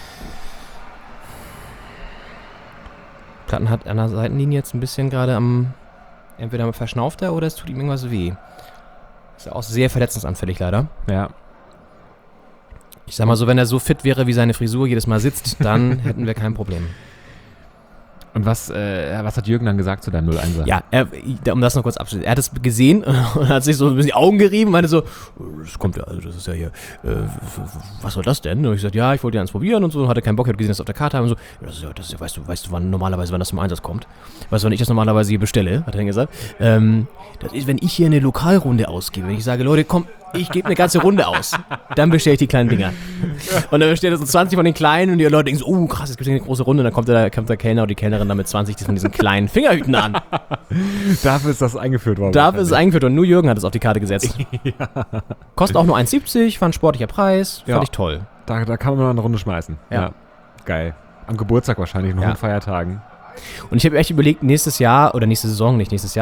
Plattenhardt an der Seitenlinie jetzt ein bisschen gerade entweder verschnauft er oder es tut ihm irgendwas weh. Ist ja auch sehr verletzungsanfällig leider. Ja. Ich sag mal so, wenn er so fit wäre, wie seine Frisur jedes Mal sitzt, dann hätten wir kein Problem. Und was hat Jürgen dann gesagt zu deinem 0-1er? Ja, um das noch kurz abzuschließen. Er hat es gesehen und hat sich so ein bisschen die Augen gerieben und meinte so, das kommt ja, also das ist ja hier, was soll das denn? Und ich sagte, ja, ich wollte ja eins probieren und so, und hatte keinen Bock, ich hatte gesehen, dass auf der Karte haben und so, das ist ja, weißt du, wann das zum Einsatz kommt? Weißt du, wann ich das normalerweise hier bestelle, hat er dann gesagt. Das ist, wenn ich hier eine Lokalrunde ausgebe, wenn ich sage, Leute, komm, ich gebe eine ganze Runde aus, dann bestelle ich die kleinen Dinger. Und dann bestellt er so 20 von den kleinen und die Leute denken so, oh krass, jetzt gibt es eine große Runde, und dann kommt der Kellner oder die Kellnerin dann mit 20 von diesen kleinen Fingerhüten an. Dafür ist das eingeführt worden. Dafür ist es eingeführt und nur Jürgen hat es auf die Karte gesetzt. Kostet auch nur 1,70, war ein sportlicher Preis, fand ich toll. Da kann man mal eine Runde schmeißen. Ja. Geil. Am Geburtstag wahrscheinlich, noch Ja. an Feiertagen. Und ich habe echt überlegt, nächste Saison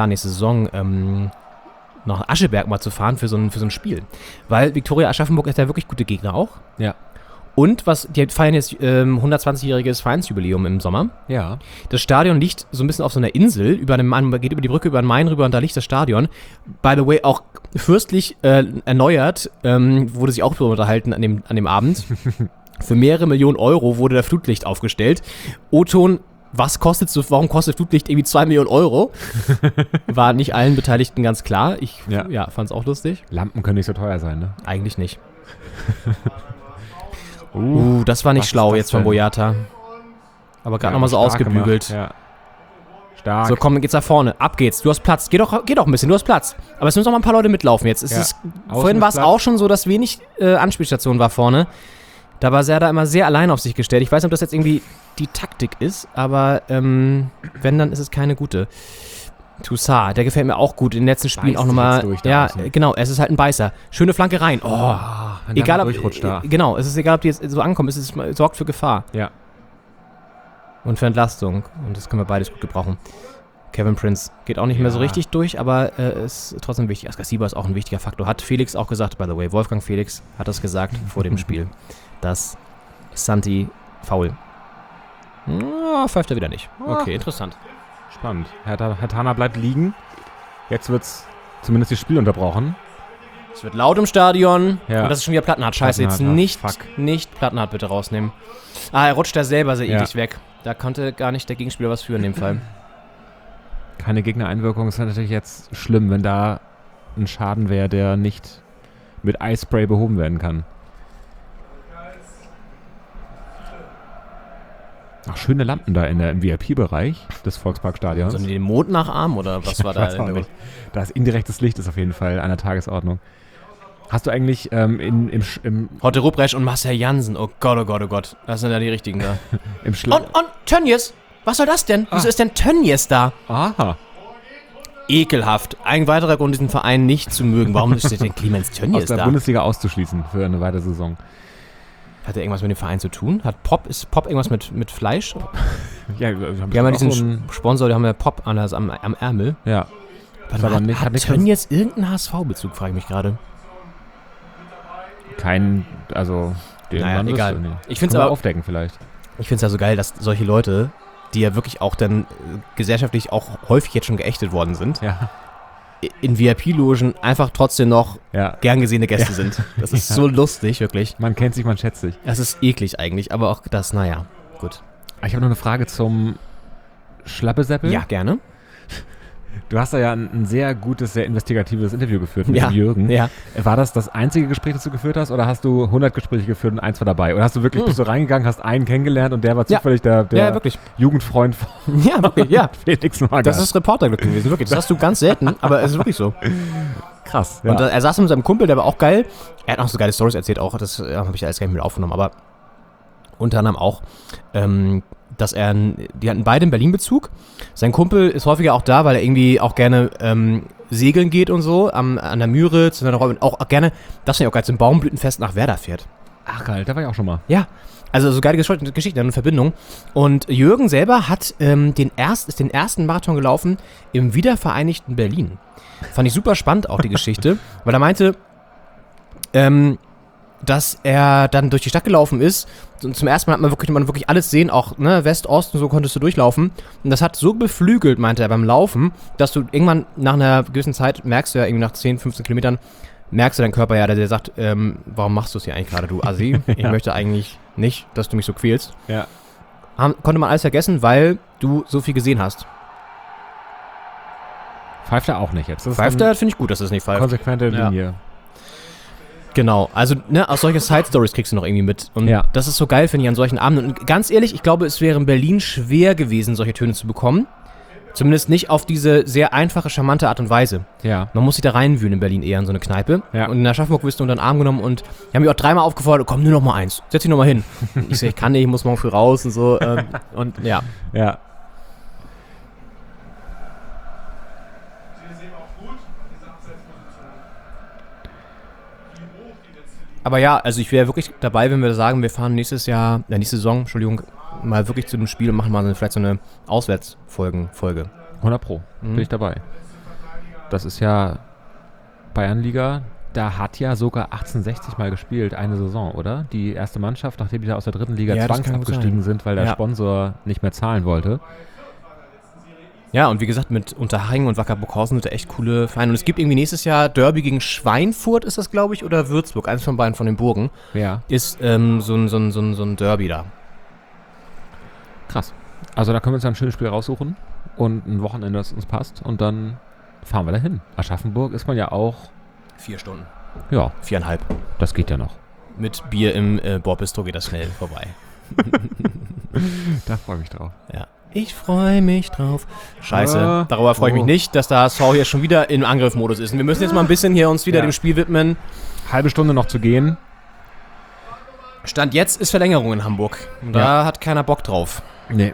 nach Ascheberg mal zu fahren für so ein Spiel. Weil Viktoria Aschaffenburg ist ja wirklich gute Gegner auch. Ja. Und die feiern jetzt 120-jähriges Vereinsjubiläum im Sommer. Ja. Das Stadion liegt so ein bisschen auf so einer Insel, man geht über die Brücke über den Main rüber und da liegt das Stadion. By the way, auch fürstlich erneuert, wurde sich auch darüber unterhalten an dem Abend. Für mehrere Millionen Euro wurde da Flutlicht aufgestellt. O-Ton, warum kostet Flutlicht irgendwie 2 Millionen Euro? War nicht allen Beteiligten ganz klar. Ich fand es auch lustig. Lampen können nicht so teuer sein, ne? Eigentlich nicht. Das war nicht was schlau ist das jetzt von denn? Boyata. Aber gerade Ja, nochmal so stark ausgebügelt. gemacht. Ja. Stark. So, komm, geht's nach vorne. Ab geht's. Du hast Platz. Geh doch ein bisschen, du hast Platz. Aber es müssen auch mal ein paar Leute mitlaufen jetzt. Vorhin war es Platz. auch schon so, dass wenig Anspielstation war vorne. Da war Serdar immer sehr allein auf sich gestellt. Ich weiß nicht, ob das jetzt irgendwie die Taktik ist, aber wenn, dann ist es keine gute. Toussaint, der gefällt mir auch gut. In den letzten Spielen Beißt auch sich nochmal. jetzt durch da Ja, außen. genau, es ist halt ein Beißer. Schöne Flanke rein. Oh, wenn egal der ob. durchrutscht da. Genau, es ist egal, ob die jetzt so ankommen. Es sorgt für Gefahr. Ja. Und für Entlastung. Und das können wir beides gut gebrauchen. Kevin Prince geht auch nicht mehr so richtig durch, aber ist trotzdem wichtig. Askasiba ist auch ein wichtiger Faktor. Hat Felix auch gesagt, by the way, Wolfgang Felix hat das gesagt vor dem Spiel, dass Santi faul. Pfeift er wieder nicht. Okay, interessant. Spannend. Herr Tana bleibt liegen. Jetzt wird's zumindest das Spiel unterbrochen. Es wird laut im Stadion. Ja. Und das ist schon wieder Plattenhardt. Scheiße, jetzt nicht Plattenhardt bitte rausnehmen. Er rutscht da selber sehr eklig weg. Da konnte gar nicht der Gegenspieler was für in dem Fall. Keine Gegnereinwirkung. Das wäre natürlich jetzt schlimm, wenn da ein Schaden wäre, der nicht mit Eispray behoben werden kann. Ach, schöne Lampen da im VIP-Bereich des Volksparkstadions. Sollen die den Mond nachahmen oder was war da? Weiß auch nicht. Das indirektes Licht ist auf jeden Fall an der Tagesordnung. Hast du eigentlich im Hotte Ruprecht und Marcel Jansen. Oh Gott, oh Gott, oh Gott. Das sind ja die richtigen da. im Schlag... Und Tönnies. Was soll das denn? Wieso ist denn Tönnies da? Aha. Ekelhaft. Ein weiterer Grund, diesen Verein nicht zu mögen. Warum ist denn Clemens Aus Tönnies der da? Bundesliga auszuschließen für eine weitere Saison. Hat er irgendwas mit dem Verein zu tun? Ist Pop irgendwas mit Fleisch? Ja, Wir haben ja diesen Sponsor, die haben ja Pop am Ärmel. Ja. Warte mal, hat Tönnies irgendeinen HSV-Bezug, frage ich mich gerade. Kein, also, den Naja, man egal. wüsste, nee. Ich find's Können wir aber- aufdecken vielleicht. Ich finde es ja so geil, dass solche Leute, die ja wirklich auch dann gesellschaftlich auch häufig jetzt schon geächtet worden sind, Ja. in VIP-Logen einfach trotzdem noch Ja. gern gesehene Gäste sind. Das ist so lustig, wirklich. Man kennt sich, man schätzt sich. Das ist eklig eigentlich, aber auch das, naja, gut. Ich habe noch eine Frage zum Schlappesäppel. Ja, gerne. Du hast da ja ein sehr gutes, sehr investigatives Interview geführt mit Ja, dem Jürgen. ja. War das einzige Gespräch, das du geführt hast, oder hast du 100 Gespräche geführt und eins war dabei? Oder hast du wirklich, bist du reingegangen, hast einen kennengelernt und der war Ja. zufällig der Ja, wirklich. Jugendfreund von Ja, wirklich, ja. Felix Magath? Das ist Reporterglück gewesen, wirklich. Das hast du ganz selten, aber es ist wirklich so. krass. Und er saß mit seinem Kumpel, der war auch geil. Er hat noch so geile Storys erzählt auch, das habe ich alles gar nicht mit aufgenommen, aber unter anderem auch, dass die hatten beide einen Berlin-Bezug. Sein Kumpel ist häufiger auch da, weil er irgendwie auch gerne segeln geht und so, an der Müritz und auch gerne, das finde ich auch geil, zum Baumblütenfest nach Werder fährt. Ach geil, da war ich auch schon mal. Ja, also so geile Geschichten in Verbindung. Und Jürgen selber hat den ersten Marathon gelaufen im wiedervereinigten Berlin. Fand ich super spannend auch die Geschichte, weil er meinte, dass er dann durch die Stadt gelaufen ist und zum ersten Mal hat man wirklich alles sehen, auch ne, West, Ost und so konntest du durchlaufen. Und das hat so beflügelt, meinte er, beim Laufen, dass du irgendwann nach einer gewissen Zeit merkst du ja, irgendwie nach 10, 15 Kilometern, merkst du deinen Körper ja, der sagt, warum machst du es hier eigentlich gerade, du Assi? Ich möchte eigentlich nicht, dass du mich so quälst. Ja. Konnte man alles vergessen, weil du so viel gesehen hast. Pfeift er auch nicht jetzt. Das ist Pfeift er, finde ich gut, dass es nicht eine pfeift. konsequente Ja. Linie. Genau, also ne, aus solchen Side-Stories kriegst du noch irgendwie mit. Und Ja. das ist so geil, finde ich, an solchen Abenden. Und ganz ehrlich, ich glaube, es wäre in Berlin schwer gewesen, solche Töne zu bekommen. Zumindest nicht auf diese sehr einfache, charmante Art und Weise. Ja. Man muss sich da reinwühlen in Berlin eher in so eine Kneipe. Ja. Und in Aschaffenburg wirst du unter den Arm genommen und die haben mich auch dreimal aufgefordert, komm, nur noch mal eins, setz dich noch mal hin. Ich so, ich kann nicht, ich muss morgen früh raus und so. Und ja. Ja. Aber ja, also ich wäre wirklich dabei, wenn wir sagen, wir fahren nächste Saison, mal wirklich zu einem Spiel und machen mal vielleicht so eine Auswärtsfolge. 100 Pro. Bin ich dabei. Das ist ja Bayernliga. Da hat ja sogar 1860 mal gespielt, eine Saison, oder? Die erste Mannschaft, nachdem die da aus der dritten Liga Ja, das kann gut zwangsabgestiegen sein. sind, weil der Ja. Sponsor nicht mehr zahlen wollte. Ja, und wie gesagt, mit Unterhaching und Wacker Burghausen sind da echt coole Vereine. Und es gibt irgendwie nächstes Jahr Derby gegen Schweinfurt, ist das, glaube ich, oder Würzburg, eins von beiden von den Burgen, Ja. ist so ein Derby da. Krass. Also da können wir uns ja ein schönes Spiel raussuchen und ein Wochenende, das uns passt. Und dann fahren wir dahin. Aschaffenburg ist man ja auch, 4 Stunden. ja, 4,5. das geht ja noch. Mit Bier im Bordbistro geht das schnell vorbei. Da freue ich mich drauf. Ja. Ich freue mich drauf. Scheiße, darüber freue ich mich Oh. nicht, dass der HSV hier schon wieder im Angriffmodus ist. Und wir müssen jetzt mal ein bisschen hier uns wieder Ja. dem Spiel widmen. Halbe Stunde noch zu gehen. Stand jetzt ist Verlängerung in Hamburg. Und da hat keiner Bock drauf. Nee.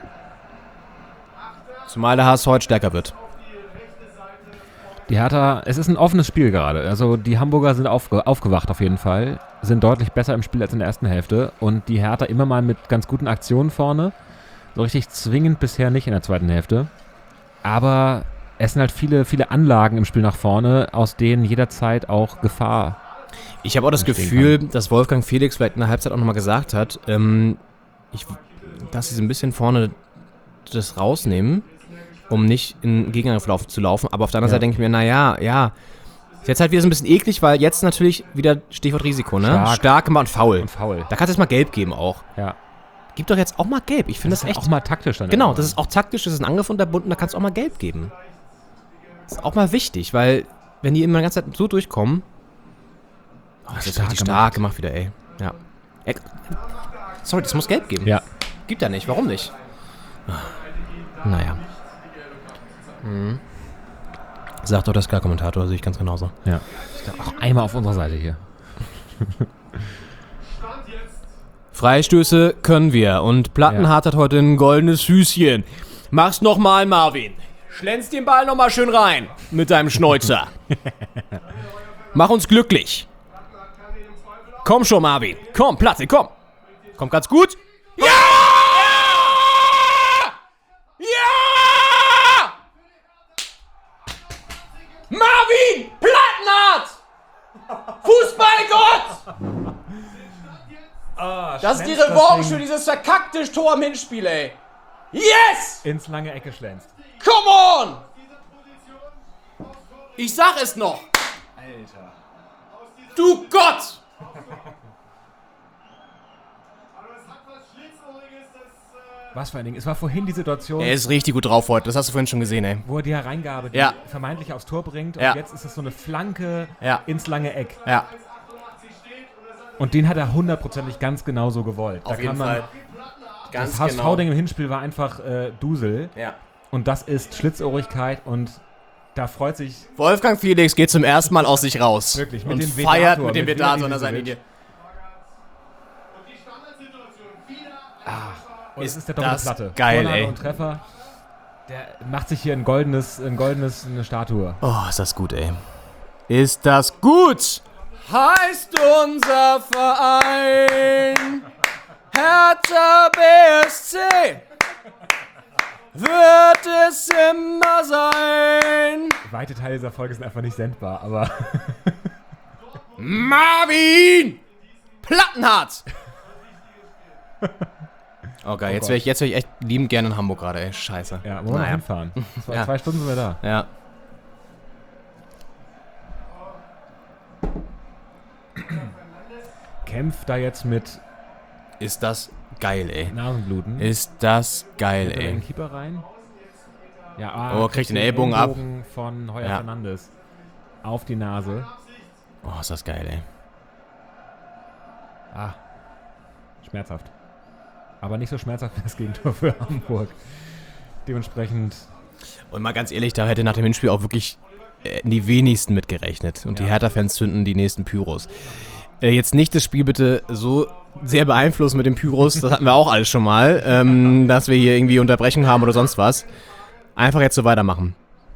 Zumal der HSV heute stärker wird. Die Hertha, es ist ein offenes Spiel gerade. Also die Hamburger sind aufgewacht auf jeden Fall. Sind deutlich besser im Spiel als in der ersten Hälfte. Und die Hertha immer mal mit ganz guten Aktionen vorne. So richtig zwingend bisher nicht in der zweiten Hälfte. Aber es sind halt viele, viele Anlagen im Spiel nach vorne, aus denen jederzeit auch Gefahr. Ich habe auch das Entstehen Gefühl, dass Wolfgang Felix vielleicht in der Halbzeit auch nochmal gesagt hat, dass sie so ein bisschen vorne das rausnehmen, um nicht in Gegenangriff zu laufen. Aber auf der anderen Ja. Seite denke ich mir, ja. Ist jetzt halt wieder so ein bisschen eklig, weil jetzt natürlich wieder Stichwort Risiko, ne? Stark. Stark gemacht und faul. Und faul. Da kannst du jetzt mal gelb geben auch. Ja. gib doch jetzt auch mal gelb. Ich finde das ist echt... auch mal taktisch dann. Genau, das ist auch taktisch, das ist ein Angriff unterbunden, da kannst du auch mal gelb geben. Das ist auch mal wichtig, weil wenn die immer die ganze Zeit so durchkommen... Oh, das ist richtig stark gemacht wieder, ey. Ja. Sorry, das muss gelb geben. Ja. Gibt ja nicht, warum nicht? Naja. Sagt doch der Sky-Kommentator, sehe ich ganz genauso. Ja. Ist doch auch einmal auf unserer Seite hier. Freistöße können wir und Plattenhardt hat heute ein goldenes Füßchen. Mach's nochmal, Marvin. Schlänz den Ball nochmal schön rein mit deinem Schnäuzer. Mach uns glücklich. Komm schon, Marvin. Komm, Platte, komm. Kommt ganz gut. Ja! Ja! Marvin! Plattenhardt! Fußballgott! Das ist die Revanche für dieses verkackte Tor im Hinspiel, ey. Yes! Ins lange Ecke schlänzt. Come on! Ich sag es noch. Alter. Du Gott! Was für ein Ding. Es war vorhin die Situation, Er ist richtig gut drauf heute, das hast du vorhin schon gesehen, ey. wo er die Hereingabe, die Ja. vermeintlich aufs Tor bringt. Und Ja. jetzt ist es so eine Flanke Ja. ins lange Eck. Ja, Und den hat er hundertprozentig ganz genau so gewollt. auf jeden Fall. Ganz Das HSV-Ding im Hinspiel war einfach Dusel. Ja. Und das ist Schlitzohrigkeit und da freut sich Wolfgang Felix geht zum ersten Mal aus sich raus. Wirklich, mit und dem feiert Vedator, mit dem mit Vedator Vili an der Ibisevic. Seitenlinie. Und Ist es ist der doppelte das Platte. geil, Vorlage ey. und Treffer. Der macht sich hier eine goldene Statue. Oh, ist das gut, ey. Ist das gut? Heißt unser Verein Hertha BSC. Wird es immer sein. Weite Teile dieser Folge sind einfach nicht sendbar, aber Marvin! Plattenhardt! Okay, jetzt wäre ich echt liebend gerne in Hamburg gerade, ey. Scheiße. ja, wollen wir noch Naja. hinfahren. Ja. 2 Stunden sind wir da. Ja. Kämpft da jetzt mit Ist das geil, ey. Nasenbluten. Ist das geil, Geht er in den ey. Keeper rein. Ja, Oh, kriegt den Ellbogen ab. von Heuer Ja. Fernandes. Auf die Nase. Oh, ist das geil, ey. Schmerzhaft. Aber nicht so schmerzhaft wie das Gegentor für Hamburg. Dementsprechend, Und mal ganz ehrlich, da hätte nach dem Hinspiel auch wirklich die wenigsten mitgerechnet. Und die Hertha-Fans zünden die nächsten Pyros. Jetzt nicht das Spiel bitte so sehr beeinflussen mit dem Pyros, das hatten wir auch alles schon mal, dass wir hier irgendwie Unterbrechung haben oder sonst was. Einfach jetzt so weitermachen.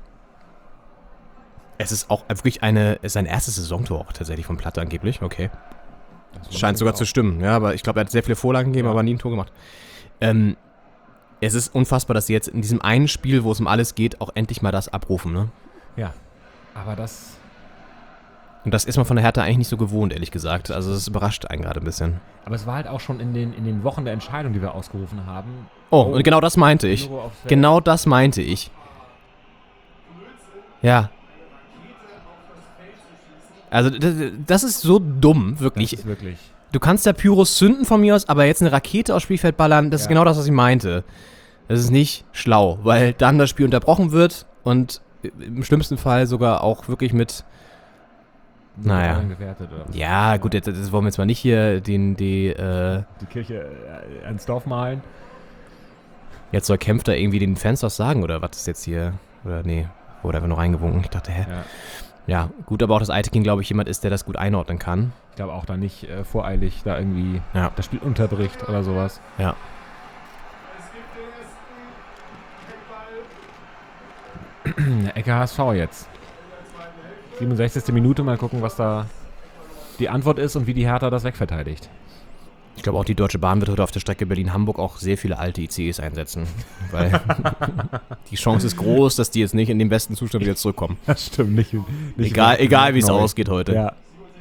Es ist auch wirklich sein erstes Saisontor auch tatsächlich von Platte angeblich, okay. Scheint sogar zu stimmen, ja, aber ich glaube, er hat sehr viele Vorlagen gegeben, aber nie ein Tor gemacht. Es ist unfassbar, dass sie jetzt in diesem einen Spiel, wo es um alles geht, auch endlich mal das abrufen, ne? ja. Aber das, Und das ist man von der Hertha eigentlich nicht so gewohnt, ehrlich gesagt. Also das überrascht einen gerade ein bisschen. aber es war halt auch schon in den Wochen der Entscheidung, die wir ausgerufen haben. Oh, und genau das meinte ich. Pyro aufs Feld. Genau das meinte ich. Ja. Also das ist so dumm, wirklich. Das ist wirklich. Du kannst ja Pyros zünden von mir aus, aber jetzt eine Rakete aufs Spielfeld ballern, das ist genau das, was ich meinte. Das ist nicht schlau, weil dann das Spiel unterbrochen wird und im schlimmsten Fall sogar auch wirklich mit... Naja. Gewertet, oder? Ja, gut, jetzt wollen wir jetzt mal nicht hier die Die Kirche ans Dorf malen. jetzt soll Kempf da irgendwie den Fans was sagen, oder was ist jetzt hier? Oder nee, wurde einfach nur reingewunken. Ich dachte, hä? Ja, gut, aber auch, dass Eitekin, glaube ich, jemand ist, der das gut einordnen kann. Ich glaube auch da nicht voreilig da irgendwie Ja. das Spiel unterbricht oder sowas. Ja. Ecke HSV jetzt. 67. Minute, mal gucken, was da die Antwort ist und wie die Hertha das wegverteidigt. Ich glaube auch, die Deutsche Bahn wird heute auf der Strecke Berlin-Hamburg auch sehr viele alte ICEs einsetzen. Weil die Chance ist groß, dass die jetzt nicht in den besten Zustand wieder zurückkommen. Das stimmt, nicht Egal wie es ausgeht heute. Ja.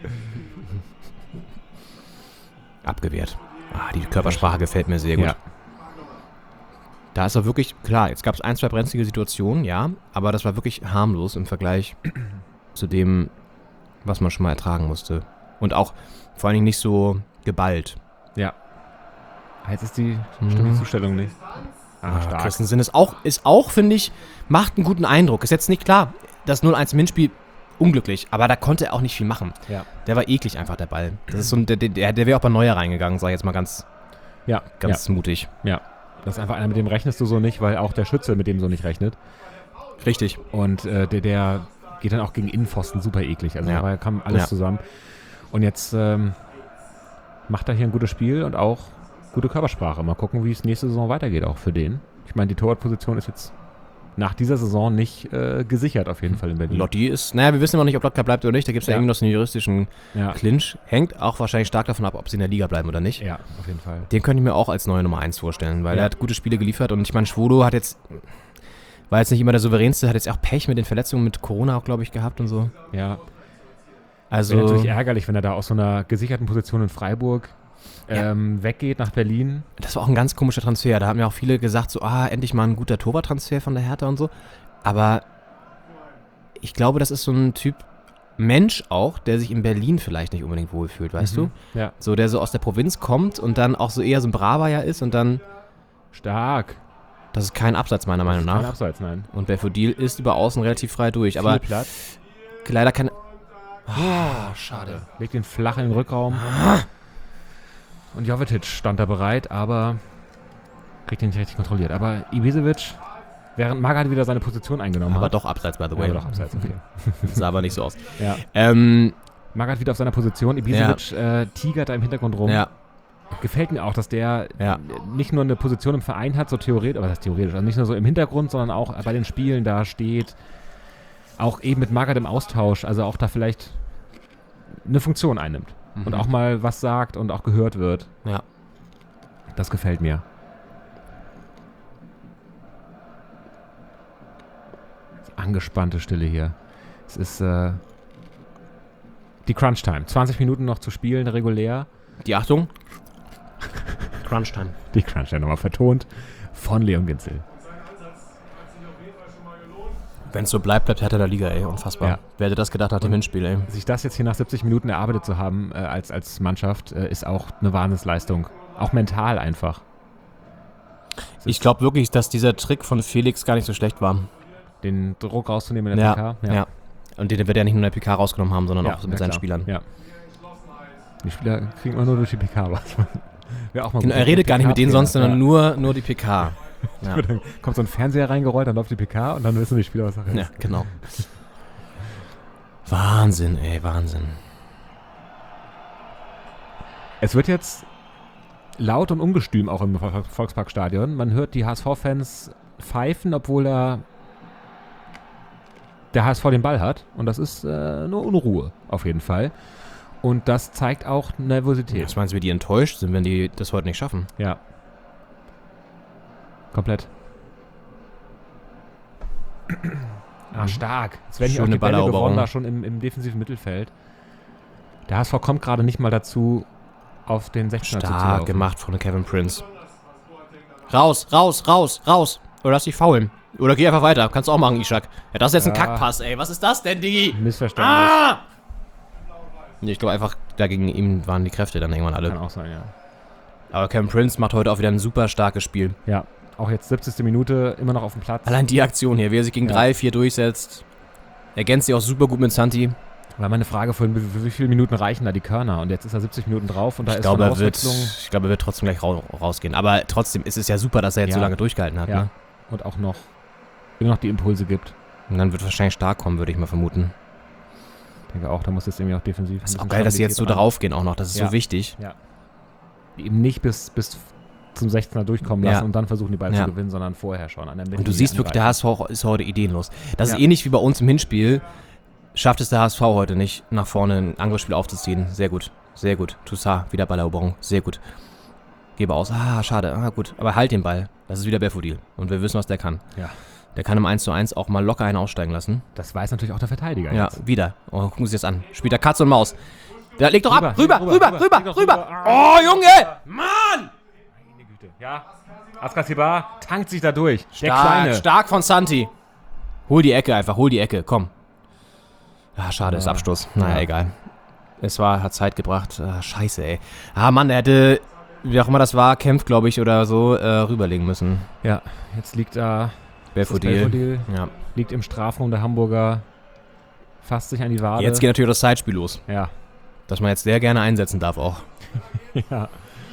Abgewehrt. Die Körpersprache gefällt mir sehr gut. Ja. Da ist er wirklich, klar, jetzt gab es 1, 2 brenzlige Situationen, ja, aber das war wirklich harmlos im Vergleich zu dem, was man schon mal ertragen musste. Und auch vor allen Dingen nicht so geballt. Ja. Jetzt ist die Zustellung nicht. Stark. Christensen ist auch, finde ich, macht einen guten Eindruck. Ist jetzt nicht klar, das 0-1 im Hinspiel unglücklich, aber da konnte er auch nicht viel machen. Ja. Der war eklig einfach, der Ball. Das ist so der wäre auch bei Neuer reingegangen, sag ich jetzt mal ganz mutig. Ja, das ist einfach einer, mit dem rechnest du so nicht, weil auch der Schütze mit dem so nicht rechnet. Richtig. Und der geht dann auch gegen Innenpfosten super eklig. Also da kam alles zusammen. Und jetzt macht er hier ein gutes Spiel und auch gute Körpersprache. Mal gucken, wie es nächste Saison weitergeht auch für den. Ich meine, die Torwartposition ist jetzt nach dieser Saison nicht gesichert auf jeden Fall in Berlin. Lotti ist, wir wissen immer noch nicht, ob Lotka bleibt oder nicht. Da gibt es ja irgendwie noch so einen juristischen Clinch. Hängt auch wahrscheinlich stark davon ab, ob sie in der Liga bleiben oder nicht. Ja, auf jeden Fall. Den könnte ich mir auch als neue Nummer 1 vorstellen, weil er hat gute Spiele geliefert und ich meine, Schwodo war jetzt nicht immer der souveränste, hat jetzt auch Pech mit den Verletzungen, mit Corona auch, glaube ich, gehabt und so. Ja. Also wäre natürlich ärgerlich, wenn er da aus so einer gesicherten Position in Freiburg weggeht nach Berlin. Das war auch ein ganz komischer Transfer. Da haben ja auch viele gesagt, so, endlich mal ein guter Torwarttransfer von der Hertha und so. Aber ich glaube, das ist so ein Typ Mensch auch, der sich in Berlin vielleicht nicht unbedingt wohlfühlt, weißt du? Ja. So, der so aus der Provinz kommt und dann auch so eher so ein Braver ja ist und dann... Stark. Das ist kein Abseits meiner Meinung nach. Kein Abseits, nein. Und Belfodil ist über außen relativ frei durch. Aber Platz. leider keine... schade. Legt ihn flach in den Rückraum. Und Jovetic stand da bereit, aber kriegt ihn nicht richtig kontrolliert. Aber Ibisevic, während Magath wieder seine Position eingenommen aber hat. doch Abseits, by the way. Aber doch Abseits, okay. Sah aber nicht so aus. Ja. Magath wieder auf seiner Position. Ibisevic tigert da im Hintergrund rum. Ja. Gefällt mir auch, dass der nicht nur eine Position im Verein hat, so theoretisch, aber das ist theoretisch, also nicht nur so im Hintergrund, sondern auch bei den Spielen da steht. Auch eben mit Magath im Austausch, also auch da vielleicht eine Funktion einnimmt. Und auch mal was sagt und auch gehört wird. Ja. Das gefällt mir. Angespannte Stille hier. Es ist die Crunch-Time. 20 Minuten noch zu spielen, regulär. Die Achtung. Crunch-Time. Die Crunch-Time nochmal vertont von Leon Ginzel. Wenn es so bleibt er der Liga, ey. Unfassbar. Ja. Wer hätte das gedacht nach dem Hinspiel, ey. Sich das jetzt hier nach 70 Minuten erarbeitet zu haben als Mannschaft, ist auch eine Wahnsinnsleistung. Auch mental einfach. Ich glaube wirklich, dass dieser Trick von Felix gar nicht so schlecht war. Den Druck rauszunehmen in der PK. Ja. Und den wird er nicht nur in der PK rausgenommen haben, sondern auch mit seinen klar. Spielern. Ja. Die Spieler kriegen immer nur durch die PK was. Auch mal Genau, er redet gar nicht mit denen sonst, sondern nur die PK. Ja. Dann kommt so ein Fernseher reingerollt, dann läuft die PK und dann wissen die Spieler, was Sache ist. Ja, genau. Wahnsinn, ey, Wahnsinn. Es wird jetzt laut und ungestüm auch im Volksparkstadion. Man hört die HSV-Fans pfeifen, obwohl der HSV den Ball hat. Und das ist nur Unruhe, auf jeden Fall. Und das zeigt auch Nervosität. Was meinst du, wie die enttäuscht sind, wenn die das heute nicht schaffen? Ja. Komplett. Stark. Jetzt werden hier auch die Bälle gewonnen, da schon im defensiven Mittelfeld. Der HSV kommt gerade nicht mal dazu, auf den 16er zu laufen. Stark gemacht von Kevin Prince. Raus. Oder lass dich faulen. Oder geh einfach weiter. Kannst du auch machen, Ishak. Ja, das ist jetzt ein Kackpass, ey. Was ist das denn, Digi? Missverständnis. Nee, ich glaube einfach, dagegen ihm waren die Kräfte dann irgendwann alle. Kann auch sein, ja. Aber Kevin Prince macht heute auch wieder ein super starkes Spiel. Ja, auch jetzt 70. Minute, immer noch auf dem Platz. Allein die Aktion hier, wie er sich gegen 3-4 durchsetzt. Ergänzt sich auch super gut mit Santi. War meine Frage vorhin, wie viele Minuten reichen da die Körner? Und jetzt ist er 70 Minuten drauf und da ist eine Auswechslung. Ich glaube, er wird trotzdem gleich rausgehen. Aber trotzdem ist es ja super, dass er jetzt so lange durchgehalten hat. Ja. Ne? Und auch noch immer noch die Impulse gibt. Und dann wird wahrscheinlich stark kommen, würde ich mal vermuten. Ich denke auch, da muss jetzt irgendwie auch defensiv. Das ist auch geil, dass sie jetzt so drauf gehen auch noch. Das ist so wichtig. Ja. Die eben nicht bis zum 16er durchkommen lassen und dann versuchen, die Ball zu gewinnen, sondern vorher schon an der Mitte. Und du siehst wirklich, der HSV ist heute ideenlos. Das ist ähnlich wie bei uns im Hinspiel. Schafft es der HSV heute nicht, nach vorne ein Angriffsspiel aufzuziehen. Sehr gut. Sehr gut. Toussaint, wieder Balleroberung. Sehr gut. Gebe aus. Schade. Gut. Aber halt den Ball. Das ist wieder Belfodil. Und wir wissen, was der kann. Ja. Der kann im 1:1 auch mal locker einen aussteigen lassen. Das weiß natürlich auch der Verteidiger. Ja, jetzt. wieder. Oh, gucken Sie das an. Spielt da Katz und Maus. Der legt doch ab. Rüber. Rüber. Oh, Junge! Mann! Meine Güte. Ja. Askasibar tankt sich da durch. Der Kleine. Stark von Santi. Hol die Ecke einfach. Komm. Schade, ist Abstoß. Naja, egal. Hat Zeit gebracht. Scheiße, ey. Mann, der hätte wie auch immer das war, Kempf, glaube ich, oder so, rüberlegen müssen. Ja, jetzt liegt da Belfodil. Ja. Liegt im Strafraum der Hamburger, fasst sich an die Wade. Jetzt geht natürlich das Zeitspiel los. Ja. Das man jetzt sehr gerne einsetzen darf auch. Ja.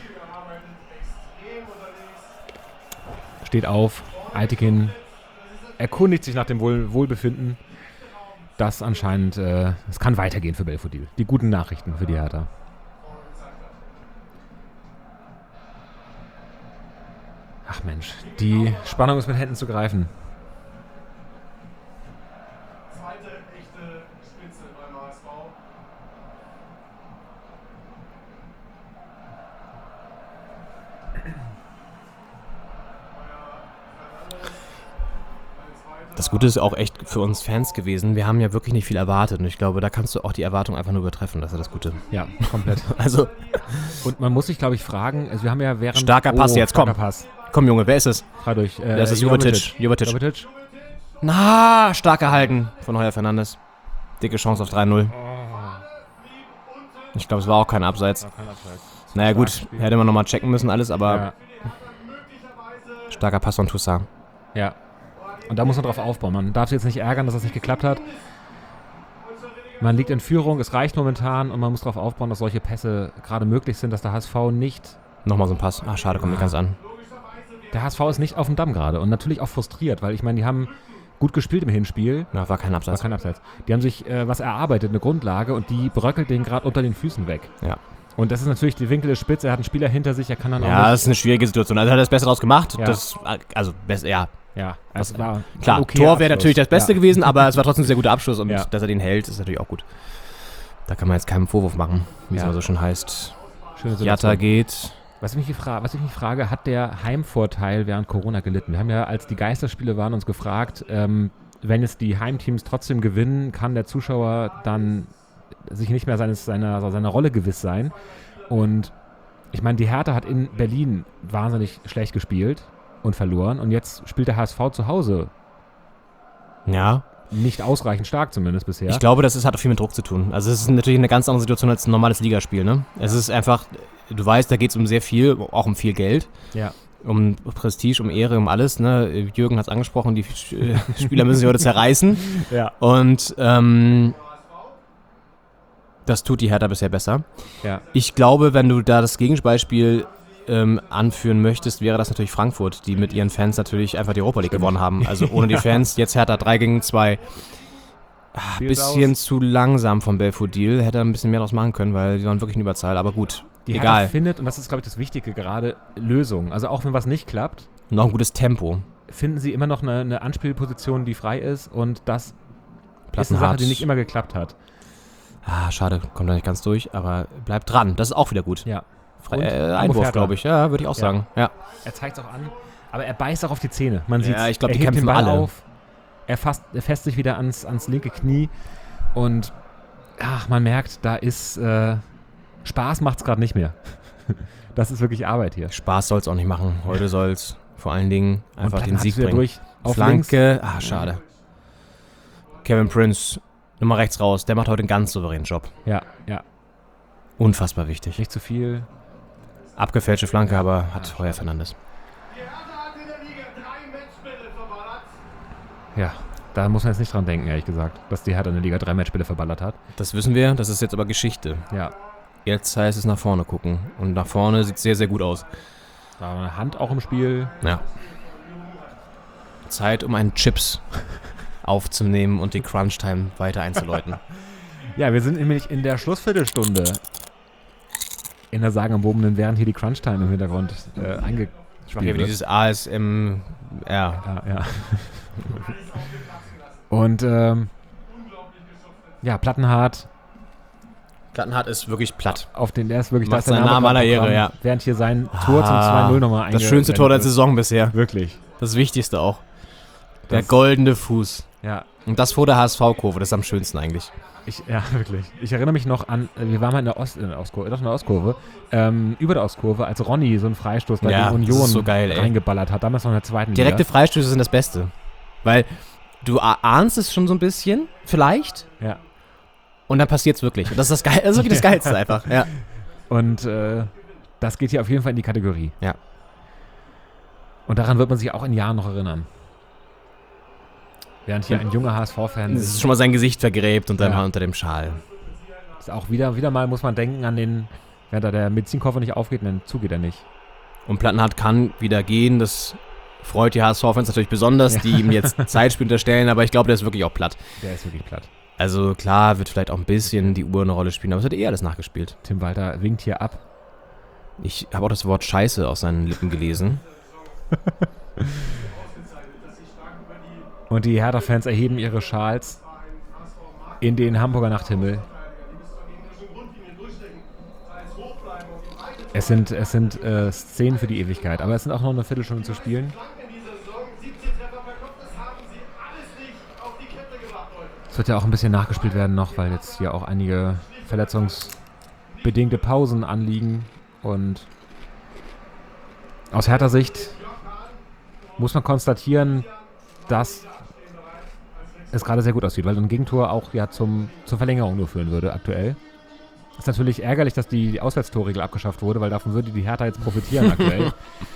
Steht auf, Eitekin erkundigt sich nach dem Wohlbefinden. Das anscheinend, es kann weitergehen für Belfodil. Die guten Nachrichten für die Hertha. Ach Mensch, die Spannung ist mit Händen zu greifen. Zweite echte Spitze beim HSV. Das Gute ist auch echt für uns Fans gewesen. Wir haben ja wirklich nicht viel erwartet. Und ich glaube, da kannst du auch die Erwartung einfach nur übertreffen. Das ist das Gute. Ja, komplett. Also, Und man muss sich, glaube ich, fragen, also wir haben ja während... starker Pass jetzt, komm. starker Pass. Komm, Junge, wer ist es? Fahr durch. Das ist Jovetic. Jovetic. Na, stark gehalten von Heuer Fernandes. Dicke Chance auf 3-0. Ich glaube, es war auch kein Abseits. Naja, gut, hätte man nochmal checken müssen alles, aber Ja. starker Pass von Toussaint. Ja. Und da muss man drauf aufbauen. Man darf sich jetzt nicht ärgern, dass das nicht geklappt hat. Man liegt in Führung, es reicht momentan und man muss darauf aufbauen, dass solche Pässe gerade möglich sind, dass der HSV nicht... Nochmal so ein Pass. Ach, schade, kommt nicht ganz an. Der HSV ist nicht auf dem Damm gerade und natürlich auch frustriert, weil ich meine, die haben gut gespielt im Hinspiel. Ja, war kein Abseits. War kein Abseits. Die haben sich was erarbeitet, eine Grundlage und die bröckelt denen gerade unter den Füßen weg. Ja. Und das ist natürlich, die Winkel ist spitz, er hat einen Spieler hinter sich, er kann dann auch Ja, nicht... das ist eine schwierige Situation. Also hat er das Beste draus gemacht. Ja. Ja. Ja, es war Klar, ein okayer Tor wäre Abschluss. natürlich das Beste gewesen, aber es war trotzdem ein sehr guter Abschluss und Ja. dass er den hält, ist natürlich auch gut. Da kann man jetzt keinen Vorwurf machen, wie es Ja. immer so schon heißt. Schöne Jatta Situation. geht. Was ich mich frage, hat der Heimvorteil während Corona gelitten? Wir haben ja, als die Geisterspiele waren, uns gefragt, wenn jetzt die Heimteams trotzdem gewinnen, kann der Zuschauer dann sich nicht mehr seiner Rolle gewiss sein. Und ich meine, die Hertha hat in Berlin wahnsinnig schlecht gespielt und verloren. Und jetzt spielt der HSV zu Hause Ja. nicht ausreichend stark, zumindest bisher. Ich glaube, hat auch viel mit Druck zu tun. Also es ist natürlich eine ganz andere Situation als ein normales Ligaspiel. Ne? Es ist einfach, du weißt, da geht es um sehr viel, auch um viel Geld. Ja. Um Prestige, um Ehre, um alles. Ne? Jürgen hat es angesprochen, die Spieler müssen sich heute zerreißen. Ja. Und das tut die Hertha bisher besser. Ja. Ich glaube, wenn du da das Gegenbeispiel anführen möchtest, wäre das natürlich Frankfurt, die mit ihren Fans natürlich einfach die Europa League gewonnen haben. Also ohne die Fans, jetzt Hertha 3-2. Bisschen zu langsam von Belfodil. Hätte er ein bisschen mehr draus machen können, weil die waren wirklich in Überzahl. Aber gut, Die egal. Hertha findet, und das ist, glaube ich, das Wichtige gerade, Lösungen. Also auch wenn was nicht klappt, Noch ein gutes Tempo. finden sie immer noch eine Anspielposition, die frei ist, und das ist eine Plattenhardt. Sache, die nicht immer geklappt hat. Schade, kommt da nicht ganz durch, aber bleibt dran. Das ist auch wieder gut. Ja. Fre- Und Einwurf, Hertha. glaube ich. Ja, würde ich auch sagen. Ja. Er zeigt es auch an, aber er beißt auch auf die Zähne. Man sieht, Ja, ich glaub, er die hebt den kämpfen Ball alle. auf, er fässt sich wieder ans linke Knie und man merkt, da ist Spaß macht's gerade nicht mehr. Das ist wirklich Arbeit hier. Spaß soll es auch nicht machen. Heute soll es vor allen Dingen einfach den Plattenhardt Sieg wieder bringen. durch auf Flanke. Schade. Kevin Prince, Nummer rechts raus. Der macht heute einen ganz souveränen Job. Ja, ja. Unfassbar wichtig. Nicht zu viel. Abgefälschte Flanke, aber hat Heuer Fernandes. Die Hertha hat in der Liga 3 Matchbälle verballert. Ja, da muss man jetzt nicht dran denken, ehrlich gesagt, dass die Hertha in der Liga 3 Matchspiele verballert hat. Das wissen wir, das ist jetzt aber Geschichte. Ja. Jetzt heißt es nach vorne gucken. Und nach vorne sieht es sehr, sehr gut aus. Da war eine Hand auch im Spiel. Ja. Zeit, um einen Chips aufzunehmen und die Crunch-Time weiter einzuläuten. Ja, wir sind nämlich in der Schlussviertelstunde in der sagenumwobenen, während hier die Crunch-Time im Hintergrund eingespielt Hier wird. dieses ASMR. Ja. Und Plattenhardt, Plattenhardt ist wirklich platt. der ist wirklich Macht das ist der seinen Namen aller gerade Ehre, Programm, ja. während hier sein Tor zum 2-0 nochmal Das schönste Tor der eingeblendet Saison bisher. wird. Wirklich. Das Wichtigste auch. Der Das- goldene Fuß. Ja. Und das vor der HSV-Kurve, das ist am schönsten eigentlich. Wirklich. Ich erinnere mich noch an, wir waren mal in der Ostkurve, über der Ostkurve, als Ronny so einen Freistoß bei Ja, den das ist Union so geil, ey. reingeballert hat, damals noch in der zweiten Direkte Liga. Freistöße sind das Beste. Weil du ahnst es schon so ein bisschen, vielleicht, Ja. und dann passiert es wirklich. Und das ist das, das ist wirklich das Geilste einfach. Ja. Und Das geht hier auf jeden Fall in die Kategorie. Ja. Und daran wird man sich auch in Jahren noch erinnern. Während hier ein junger HSV-Fan Das ist schon mal sein Gesicht vergräbt und dann Ja. unter dem Schal. ist auch wieder mal muss man denken an den, wenn da der Medizinkoffer nicht aufgeht, dann zugeht er nicht. Und Plattenhardt kann wieder gehen. Das freut die HSV-Fans natürlich besonders, die ihm jetzt Zeitspiel unterstellen. Aber ich glaube, der ist wirklich auch platt. Der ist wirklich platt. Also klar, wird vielleicht auch ein bisschen die Uhr eine Rolle spielen. Aber es wird alles nachgespielt. Tim Walter winkt hier ab. Ich habe auch das Wort Scheiße aus seinen Lippen gelesen. Und die Hertha-Fans erheben ihre Schals in den Hamburger Nachthimmel. Es sind Szenen für die Ewigkeit, aber es sind auch noch eine Viertelstunde zu spielen. Es wird ja auch ein bisschen nachgespielt werden noch, weil jetzt hier auch einige verletzungsbedingte Pausen anliegen. Und aus Hertha Sicht muss man konstatieren, dass es gerade sehr gut aussieht, weil ein Gegentor auch ja zur Verlängerung nur führen würde aktuell. Ist natürlich ärgerlich, dass die Auswärtstorregel abgeschafft wurde, weil davon würde die Hertha jetzt profitieren aktuell.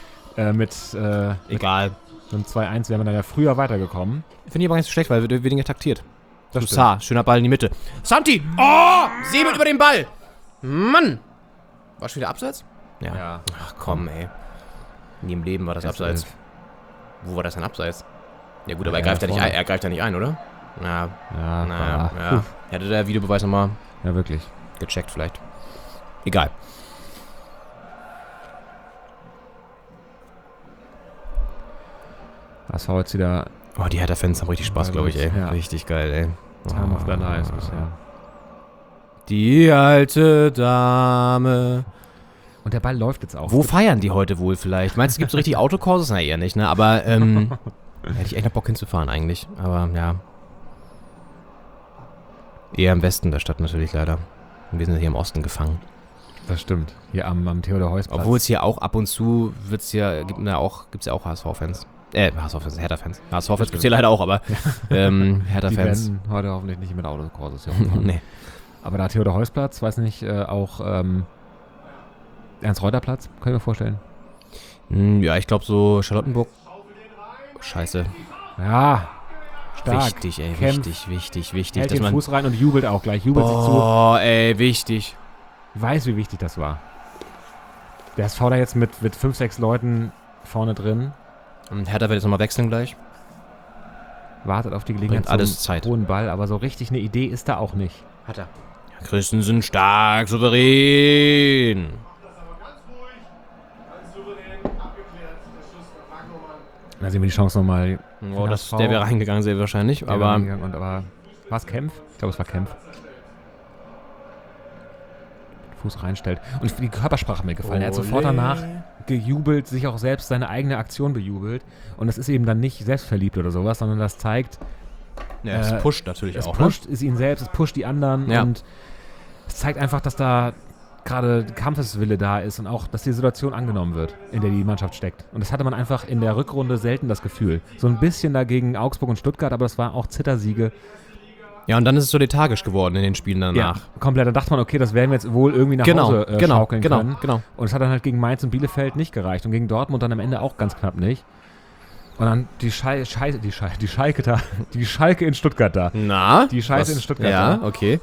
Egal. So ein 2-1 wären wir dann ja früher weitergekommen. Finde ich aber nicht so schlecht, weil wir weniger taktiert. Das Sa, schöner Ball in die Mitte. Santi! Oh! Säbelt über den Ball! Mann! War schon wieder abseits? Ja. Ach komm, ey. Nie im Leben war das abseits. Wo war das denn abseits? Ja gut, aber Ja, er greift ja nicht vorne. ein, er greift ja nicht ein, oder? Ja. Ja. Ja. Hätte der Videobeweis nochmal Ja, wirklich. gecheckt vielleicht. Egal. Das war jetzt wieder Oh, die Hertha-Fans haben richtig Spaß, glaube ich, ey. Ja. Richtig geil, ey. Time of the Lives bisher. Die alte Dame. Und der Ball läuft jetzt auch. Wo feiern die heute wohl vielleicht? Meinst du, gibt es richtig Autokurses? Na, eher nicht, ne? Aber, hätte ich echt noch Bock hinzufahren eigentlich. Aber, ja. Eher im Westen der Stadt natürlich leider. Und wir sind hier im Osten gefangen. Das stimmt. Hier am Theodor-Heuss-Platz. Obwohl es hier auch ab und zu gibt's ja auch HSV-Fans. HSV-Fans, Hertha-Fans. HSV-Fans gibt's hier leider auch, aber Die Hertha-Fans. werden heute hoffentlich nicht mit Autokurses hier rumfahren. Nee. Aber da Theodor-Heuss-Platz, weiß nicht, auch Ernst-Reuter-Platz, kann ich mir vorstellen. Ja, ich glaube so Charlottenburg. Scheiße. Ja, stark. Wichtig, ey, Kämpft, wichtig. hält Dass den man, Fuß rein und jubelt auch gleich. Jubelt sich zu. oh, ey, wichtig. Ich weiß, wie wichtig das war. Der SV da jetzt mit 5, 6 Leuten vorne drin. Und Hertha wird jetzt nochmal wechseln gleich. Wartet auf die Gelegenheit Bringt alles Zeit. hohen Ball, aber so richtig eine Idee ist da auch nicht. Hat er. Ja, Christensen stark, souverän. Da sehen wir die Chance nochmal. Oh, der wäre reingegangen, sehr wahrscheinlich. Aber war es Kempf? Ich glaube, es war Kempf. Fuß reinstellt. Und die Körpersprache hat mir gefallen. Er hat sofort danach gejubelt, sich auch selbst seine eigene Aktion bejubelt. Und das ist eben dann nicht selbstverliebt oder sowas, sondern das zeigt, ja, es pusht natürlich es auch. pusht es ihn selbst, es pusht die anderen. Ja. Und es zeigt einfach, dass da gerade Kampfeswille da ist und auch, dass die Situation angenommen wird, in der die Mannschaft steckt. Und das hatte man einfach in der Rückrunde selten das Gefühl. So ein bisschen dagegen Augsburg und Stuttgart, aber es war auch Zittersiege. Ja, und dann ist es so lethargisch geworden in den Spielen danach. Ja, komplett. Da dachte man, okay, das werden wir jetzt wohl irgendwie nach Hause schaukeln können. Genau. Und es hat dann halt gegen Mainz und Bielefeld nicht gereicht. Und gegen Dortmund dann am Ende auch ganz knapp nicht. Und dann die Schalke in Stuttgart da. Na? Die Scheiße in Stuttgart Ja, da. okay.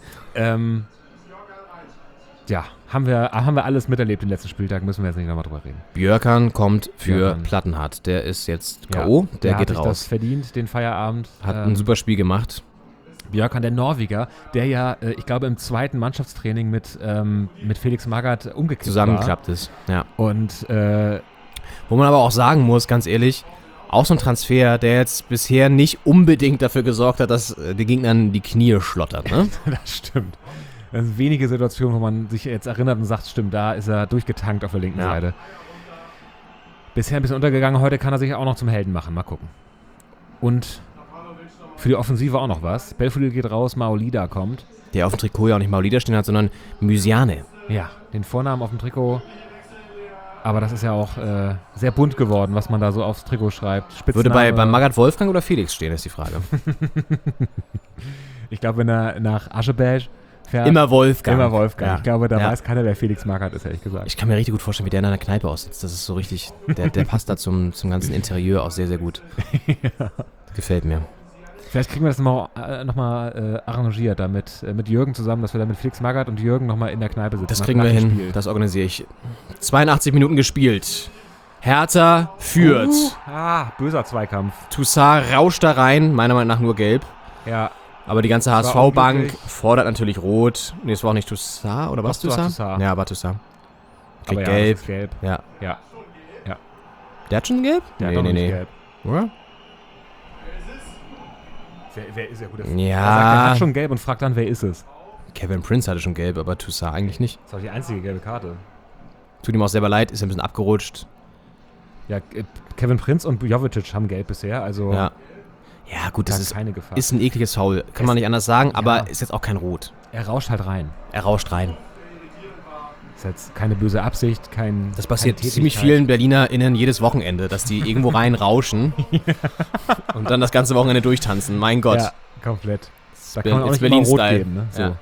Ja, haben wir alles miterlebt den letzten Spieltag, müssen wir jetzt nicht nochmal drüber reden. Björkan kommt für Björkan. Plattenhardt. Der ist jetzt K.O., der hat geht sich das raus. verdient, den Feierabend. Hat ein super Spiel gemacht. Björkan, der Norweger, der ja, ich glaube, im zweiten Mannschaftstraining mit Felix Magath umgekehrt Zusammengeklappt ist. Ja. war. Und Wo man aber auch sagen muss, ganz ehrlich, auch so ein Transfer, der jetzt bisher nicht unbedingt dafür gesorgt hat, dass die Gegner an die Knie schlottert. Ne? das stimmt. Das sind wenige Situationen, wo man sich jetzt erinnert und sagt, stimmt, da ist er durchgetankt auf der linken Seite. Bisher ein bisschen untergegangen, heute kann er sich auch noch zum Helden machen. Mal gucken. Und für die Offensive auch noch was. Belfodil geht raus, Maolida kommt. Der auf dem Trikot ja auch nicht Maolida stehen hat, sondern Mysiane. Ja, den Vornamen auf dem Trikot. Aber das ist ja auch sehr bunt geworden, was man da so aufs Trikot schreibt. Würde bei Magath Wolfgang oder Felix stehen, ist die Frage. Ich glaube, wenn er nach Ascheberg fährt. Immer Wolfgang. Immer Wolfgang. Ja. Ich glaube, da Ja. weiß keiner, wer Felix Magath ist, ehrlich gesagt. Ich kann mir richtig gut vorstellen, wie der in einer Kneipe aussitzt. Das ist so richtig, der passt da zum ganzen Interieur auch sehr, sehr gut. Gefällt mir. Vielleicht kriegen wir das nochmal arrangiert, mit Jürgen zusammen, dass wir da mit Felix Magath und Jürgen nochmal in der Kneipe sitzen. Das nach- kriegen wir nach dem hin. Spiel. Das organisiere ich. 82 Minuten gespielt. Hertha führt. Böser Zweikampf. Toussaint rauscht da rein, meiner Meinung nach nur gelb. Ja, Aber die ganze war HSV-Bank unglücklich. fordert natürlich rot. Nee, es war auch nicht Toussaint, oder was Doch, es war Toussaint? Toussaint. Ja, war Toussaint. Kriegt aber ja, gelb. das ist gelb. Ja. Ja, Der hat schon gelb? der hat doch noch nicht gelb. Oder? Wer ist ja gut? Ja. Er sagt, er hat schon gelb und fragt dann, wer ist es? Kevin Prince hatte schon gelb, aber Toussaint eigentlich nicht. Das ist doch die einzige gelbe Karte. Tut ihm auch selber leid, ist ein bisschen abgerutscht. Ja, Kevin Prince und Jovetic haben gelb bisher, also Ja. Ja, gut, da das ist keine Gefahr. ist ein ekliges Foul. Kann man nicht anders sagen, aber Ja. ist jetzt auch kein Rot. Er rauscht halt rein. Er rauscht rein. Ist jetzt keine böse Absicht, kein. Das passiert keine ziemlich Tätigkeit. vielen BerlinerInnen jedes Wochenende, dass die irgendwo rein rauschen und dann das ganze Wochenende durchtanzen. Mein Gott. Ja, komplett. Da Ber- kann man auch ist nicht immer rot Berlin-Style. geben, ne? So. Ja.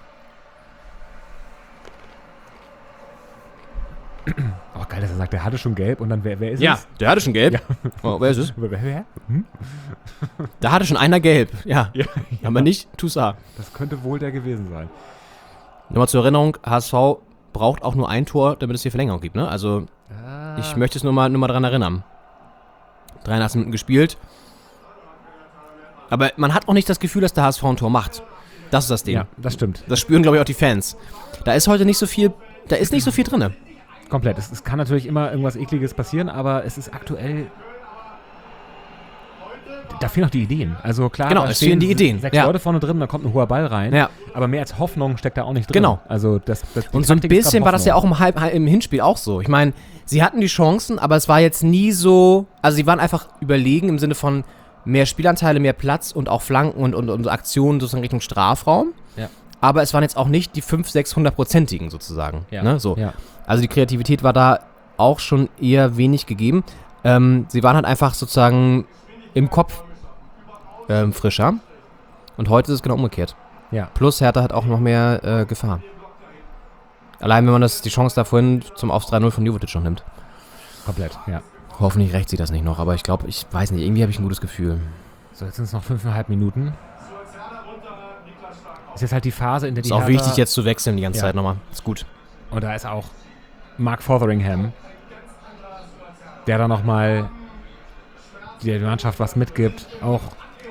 Oh, geil, dass er sagt, der hatte schon gelb und dann wer ist Ja, es? der hatte schon gelb. Ja. Oh, wer ist es? Wer? Da hatte schon einer gelb. Ja. Ja. Aber nicht Toussaint. Das könnte wohl der gewesen sein. Nochmal zur Erinnerung, HSV braucht auch nur ein Tor, damit es hier Verlängerung gibt. Ne? Also ich möchte es nur mal dran erinnern. 83 Minuten gespielt. Aber man hat auch nicht das Gefühl, dass der HSV ein Tor macht. Das ist das Ding. Ja, das stimmt. Das spüren, glaube ich, auch die Fans. Da ist heute nicht so viel, da ist nicht so viel drin. Komplett. Es kann natürlich immer irgendwas Ekliges passieren, aber es ist aktuell. Da fehlen noch die Ideen. Also klar, Genau, da es fehlen die Ideen. 6 Ja. Leute vorne drin, da kommt ein hoher Ball rein. Ja. Aber mehr als Hoffnung steckt da auch nicht drin. Genau. Also das die Und so ein Taktik ist bisschen gerade war das ja auch Hoffnung. im Hinspiel auch so. Ich meine, sie hatten die Chancen, aber es war jetzt nie so, also sie waren einfach überlegen im Sinne von mehr Spielanteile, mehr Platz und auch Flanken und Aktionen sozusagen Richtung Strafraum. Ja. Aber es waren jetzt auch nicht die 500-600-prozentigen sozusagen. Ja. Ne? So. Ja. Also die Kreativität war da auch schon eher wenig gegeben. Sie waren halt einfach sozusagen im Kopf frischer. Und heute ist es genau umgekehrt. Ja. Plus Hertha hat auch noch mehr Gefahr. Allein wenn man die Chance da vorhin zum Aufs 3-0 von Jovetic schon nimmt. Komplett, ja. Hoffentlich rächt sie das nicht noch, aber ich glaube, ich weiß nicht, irgendwie habe ich ein gutes Gefühl. So, jetzt sind es noch 5,5 Minuten. Ist jetzt halt die Phase, in der die Ist auch Hertha- wichtig jetzt zu wechseln die ganze Ja. Zeit nochmal. Ist gut. Und da ist auch Mark Fotheringham, der da nochmal der Mannschaft was mitgibt, auch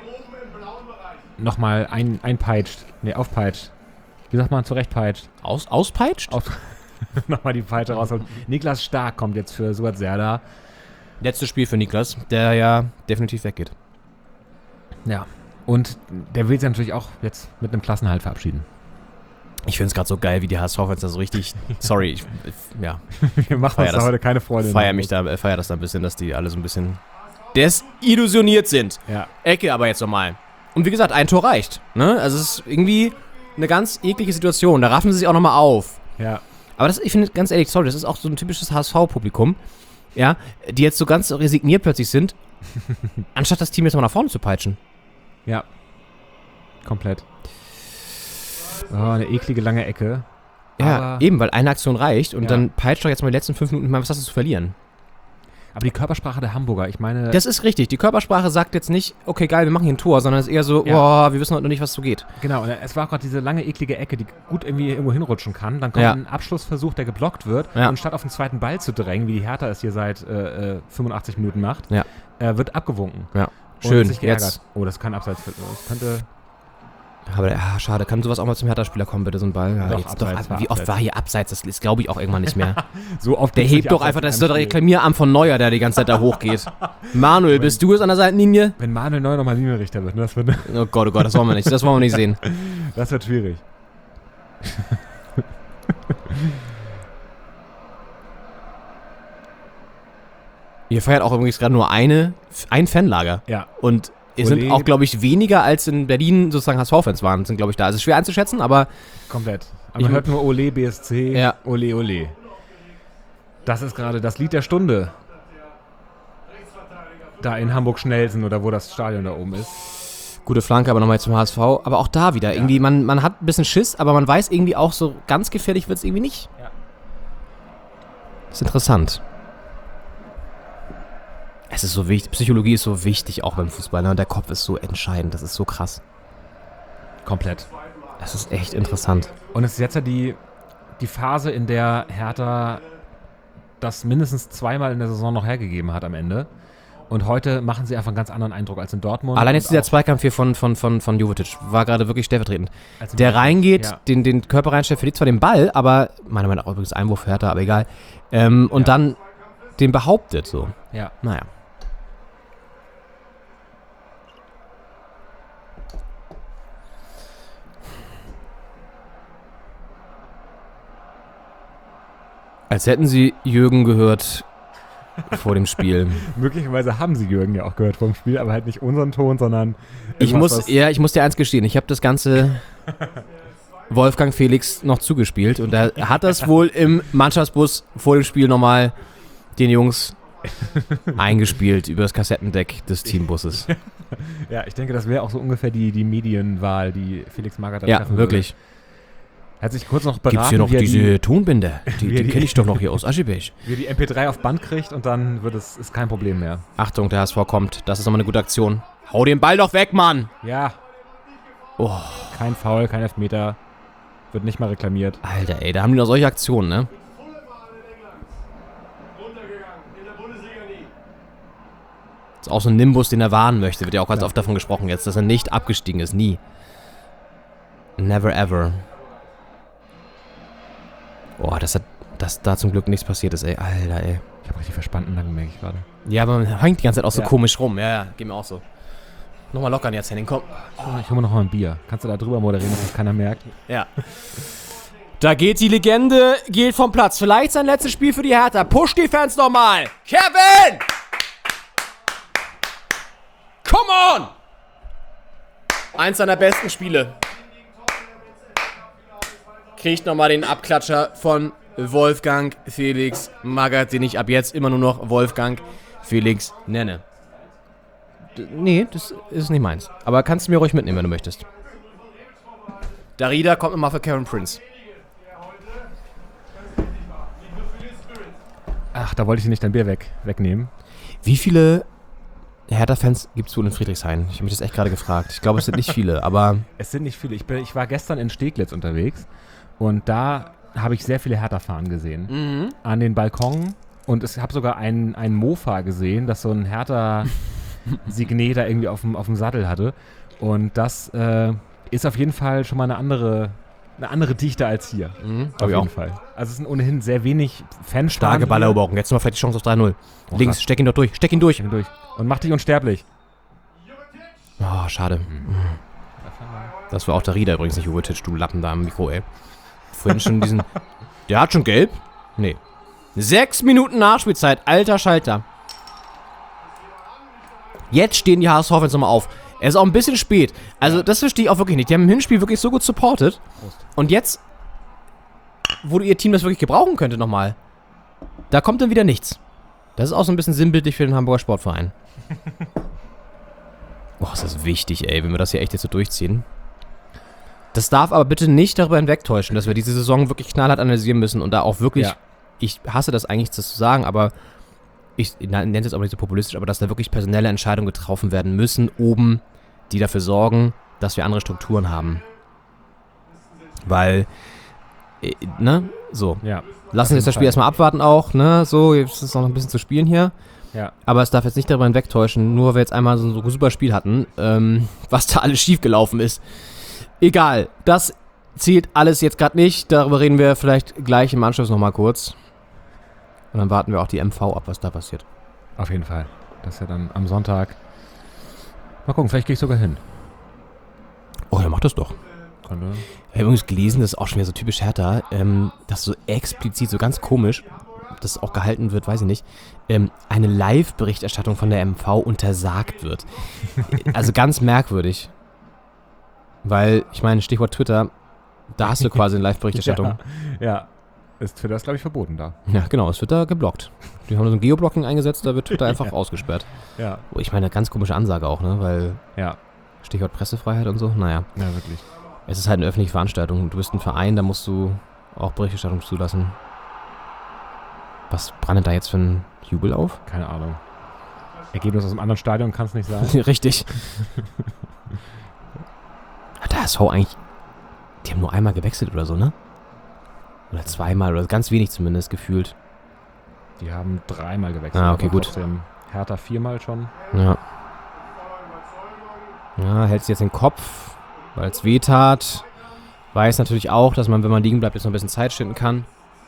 nochmal aufpeitscht. Wie sagt man, zurechtpeitscht? Auspeitscht? Nochmal die Peitsche rausholt. Niklas Stark kommt jetzt für Suat Serdar. Letztes Spiel für Niklas, der ja definitiv weggeht. Ja. Und der will sich natürlich auch jetzt mit einem Klassenhalt verabschieden. Ich finde es gerade so geil, wie die HSV-Fans da so richtig, sorry, ja, Wir machen Feier uns da das. heute keine Freude. feier das da ein bisschen, dass die alle so ein bisschen desillusioniert sind. Ja. Ecke aber jetzt nochmal. Und wie gesagt, ein Tor reicht. Ne? Also es ist irgendwie eine ganz eklige Situation. Da raffen sie sich auch nochmal auf. Ja. Aber das, ich finde, ganz ehrlich, sorry, das ist auch so ein typisches HSV-Publikum, ja, die jetzt so ganz resigniert plötzlich sind, anstatt das Team jetzt mal nach vorne zu peitschen. Ja. Komplett. Oh, eine eklige lange Ecke. Ja, Aber- eben, weil eine Aktion reicht und Ja. dann peitscht doch jetzt mal die letzten 5 Minuten, ich meine, was hast du zu verlieren? Aber die Körpersprache der Hamburger, ich meine... Das ist richtig. Die Körpersprache sagt jetzt nicht, okay, geil, wir machen hier ein Tor, sondern es ist eher so, Ja. boah, wir wissen heute noch nicht, was so geht. Genau, und es war gerade diese lange, eklige Ecke, die gut irgendwie irgendwo hinrutschen kann. Dann kommt Ja. ein Abschlussversuch, der geblockt wird. Ja. Und statt auf den zweiten Ball zu drängen, wie die Hertha es hier seit 85 Minuten macht, Ja. wird abgewunken. Ja. Und Schön, sich geärgert. jetzt. Oh, das kann abseits... Das könnte... Aber schade, kann sowas auch mal zum Hertha-Spieler kommen, bitte, so ein Ball? Ja, Doch, jetzt abseits war wie oft abseits. war hier abseits? Das ist, glaube ich, auch irgendwann nicht mehr. So oft Der gibt's hebt nicht doch abseits einfach, das ist in doch der einem Spiel. Reklamierarm von Neuer, der die ganze Zeit da hochgeht. Manuel, bist du jetzt an der Seitenlinie? Wenn Manuel Neuer nochmal Linienrichter wird, ne, das wird Oh Gott, das wollen wir nicht. Das wollen wir nicht sehen. schwierig. Ihr feiert auch übrigens gerade nur ein Fanlager. Ja. Und ihr Ole. sind auch, glaube ich, weniger als in Berlin sozusagen HSV-Fans waren, sind, glaube ich, da. Also schwer einzuschätzen, aber Komplett. Aber Ich- man hört nur Ole BSC, Ja. Ole Ole. Das ist gerade das Lied der Stunde. Da in Hamburg-Schnelsen oder wo das Stadion da oben ist. Gute Flanke, aber nochmal jetzt zum HSV. Aber auch da wieder, irgendwie, man hat ein bisschen Schiss, aber man weiß irgendwie auch, so ganz gefährlich wird es irgendwie nicht. Ja. Das ist interessant. Es ist so wichtig, Psychologie ist so wichtig, auch beim Fußball, ne? Und der Kopf ist so entscheidend, das ist so krass. Komplett. Das ist echt interessant. Und es ist jetzt ja die Phase, in der Hertha das mindestens zweimal in der Saison noch hergegeben hat am Ende. Und heute machen sie einfach einen ganz anderen Eindruck als in Dortmund. Allein jetzt dieser Zweikampf hier von Jovetic war gerade wirklich stellvertretend. Als Der reingeht, ja. den Körper reinstellt, verliert zwar den Ball, aber meiner Meinung nach übrigens Einwurf für Hertha, aber egal. Und dann den behauptet so. Ja. Naja. Als hätten sie Jürgen gehört vor dem Spiel. Möglicherweise haben sie Jürgen ja auch gehört vom Spiel, aber halt nicht unseren Ton, sondern Ich muss dir eins gestehen, ich habe das Ganze Wolfgang Felix noch zugespielt und er hat das wohl im Mannschaftsbus vor dem Spiel nochmal den Jungs eingespielt über das Kassettendeck des Teambusses. Ja, ich denke, das wäre auch so ungefähr die Medienwahl, die Felix Magath Ja, treffen wirklich. würde. Er hat sich kurz noch beraten, Gibt's hier noch wie er diese Tonbinder? wie er Die kenne ich doch noch hier aus Aschebech. wie er die MP3 auf Band kriegt und dann ist kein Problem mehr. Achtung, der HSV kommt. Das ist nochmal eine gute Aktion. Hau den Ball doch weg, Mann! Ja. Oh. Kein Foul, kein Elfmeter. Wird nicht mal reklamiert. Alter, ey, da haben die noch solche Aktionen, ne? Das ist auch so ein Nimbus, den er wahren möchte. Wird ja auch ganz oft davon gesprochen jetzt, dass er nicht abgestiegen ist. Nie. Never ever. Boah, dass da zum Glück nichts passiert ist, ey. Alter, ey. Ich habe richtig verspannten Nacken, merke ich gerade. Ja, aber man hängt die ganze Zeit auch so Ja. komisch rum. Ja, geht mir auch so. Nochmal lockern jetzt, Henning, komm. Ich hole mir noch mal ein Bier. Kannst du da drüber moderieren, dass das keiner merkt? Ja. Da geht die Legende, geht vom Platz. Vielleicht sein letztes Spiel für die Hertha. Push die Fans nochmal. Kevin! Come on! Eins seiner besten Spiele. Kriegt nochmal den Abklatscher von Wolfgang Felix Magath, den ich ab jetzt immer nur noch Wolfgang Felix nenne. Nee, das ist nicht meins. Aber kannst du mir ruhig mitnehmen, wenn du möchtest. Darida kommt nochmal für Kevin Prince. Ach, da wollte ich dir nicht dein Bier wegnehmen. Wie viele Hertha-Fans gibt es wohl in Friedrichshain? Ich habe mich das echt gerade gefragt. Ich glaube, es sind nicht viele, aber... Es sind nicht viele. Ich war gestern in Steglitz unterwegs und da habe ich sehr viele Hertha-Fahnen gesehen. An den Balkonen. Und ich habe sogar ein Mofa gesehen, das so ein Hertha-Signet da irgendwie auf dem Sattel hatte. Und das ist auf jeden Fall schon mal eine andere Dichte als hier. Auf jeden Fall. Also es sind ohnehin sehr wenig Fans. Starke Balleroberung. Jetzt noch vielleicht die Chance auf 3-0. Links, krass. steck ihn doch durch. Steck ihn durch. Und mach dich unsterblich. Oh, schade. Das war auch der Rieder übrigens, nicht Jovetic, du Lappen da am Mikro, ey. Vorhin schon diesen... Der hat schon gelb? Nee. 6 Minuten Nachspielzeit, alter Schalter. Jetzt stehen die HSV-Fans nochmal auf. Es ist auch ein bisschen spät. Also das verstehe ich auch wirklich nicht. Die haben im Hinspiel wirklich so gut supportet. Und jetzt, wo ihr Team das wirklich gebrauchen könnte nochmal, da kommt dann wieder nichts. Das ist auch so ein bisschen sinnbildlich für den Hamburger Sportverein. Boah, ist das wichtig, ey, wenn wir das hier echt jetzt so durchziehen. Das darf aber bitte nicht darüber hinwegtäuschen, dass wir diese Saison wirklich knallhart analysieren müssen und da auch wirklich, ich hasse das eigentlich, das zu sagen, aber ich nenne es jetzt auch nicht so populistisch, aber dass da wirklich personelle Entscheidungen getroffen werden müssen, oben, die dafür sorgen, dass wir andere Strukturen haben. Weil, ne, so. Ja. Lassen wir jetzt das Spiel erstmal abwarten auch, ne, so, jetzt ist noch ein bisschen zu spielen hier. Ja. Aber es darf jetzt nicht darüber hinwegtäuschen, nur weil wir jetzt einmal so ein super Spiel hatten, was da alles schiefgelaufen ist. Egal, das zählt alles jetzt gerade nicht, darüber reden wir vielleicht gleich im Anschluss nochmal kurz. Und dann warten wir auch die MV ab, was da passiert. Auf jeden Fall. Das ist ja dann am Sonntag. Mal gucken, vielleicht gehe ich sogar hin. Oh ja, mach das doch. Ich habe übrigens gelesen, das ist auch schon wieder so typisch Hertha, dass so explizit, so ganz komisch, das auch gehalten wird, weiß ich nicht, eine Live-Berichterstattung von der MV untersagt wird. Also ganz merkwürdig. Weil, ich meine, Stichwort Twitter, da hast du quasi eine Live-Berichterstattung. Ja. Ist Twitter, glaube ich, verboten da. Ja, genau, es wird da geblockt. Die haben so ein Geoblocking eingesetzt, da wird Twitter einfach ausgesperrt. Ja. Oh, ich meine, eine ganz komische Ansage auch, ne, weil... Ja. Stichwort Pressefreiheit und so. Naja, Ja, wirklich. es ist halt eine öffentliche Veranstaltung. Du bist ein Verein, da musst du auch Berichterstattung zulassen. Was brandet da jetzt für ein Jubel auf? Keine Ahnung. Ergebnis aus einem anderen Stadion kann es nicht sein. Richtig. Hat der HSV eigentlich... Die haben nur einmal gewechselt oder so, ne? Oder zweimal, oder ganz wenig zumindest, gefühlt. Die haben 3-mal gewechselt. Ah, okay, aber gut. Trotzdem Hertha 4-mal schon. Ja. Ja, hältst jetzt den Kopf, weil es weh tat. Weiß natürlich auch, dass man, wenn man liegen bleibt, jetzt noch ein bisschen Zeit schinden kann.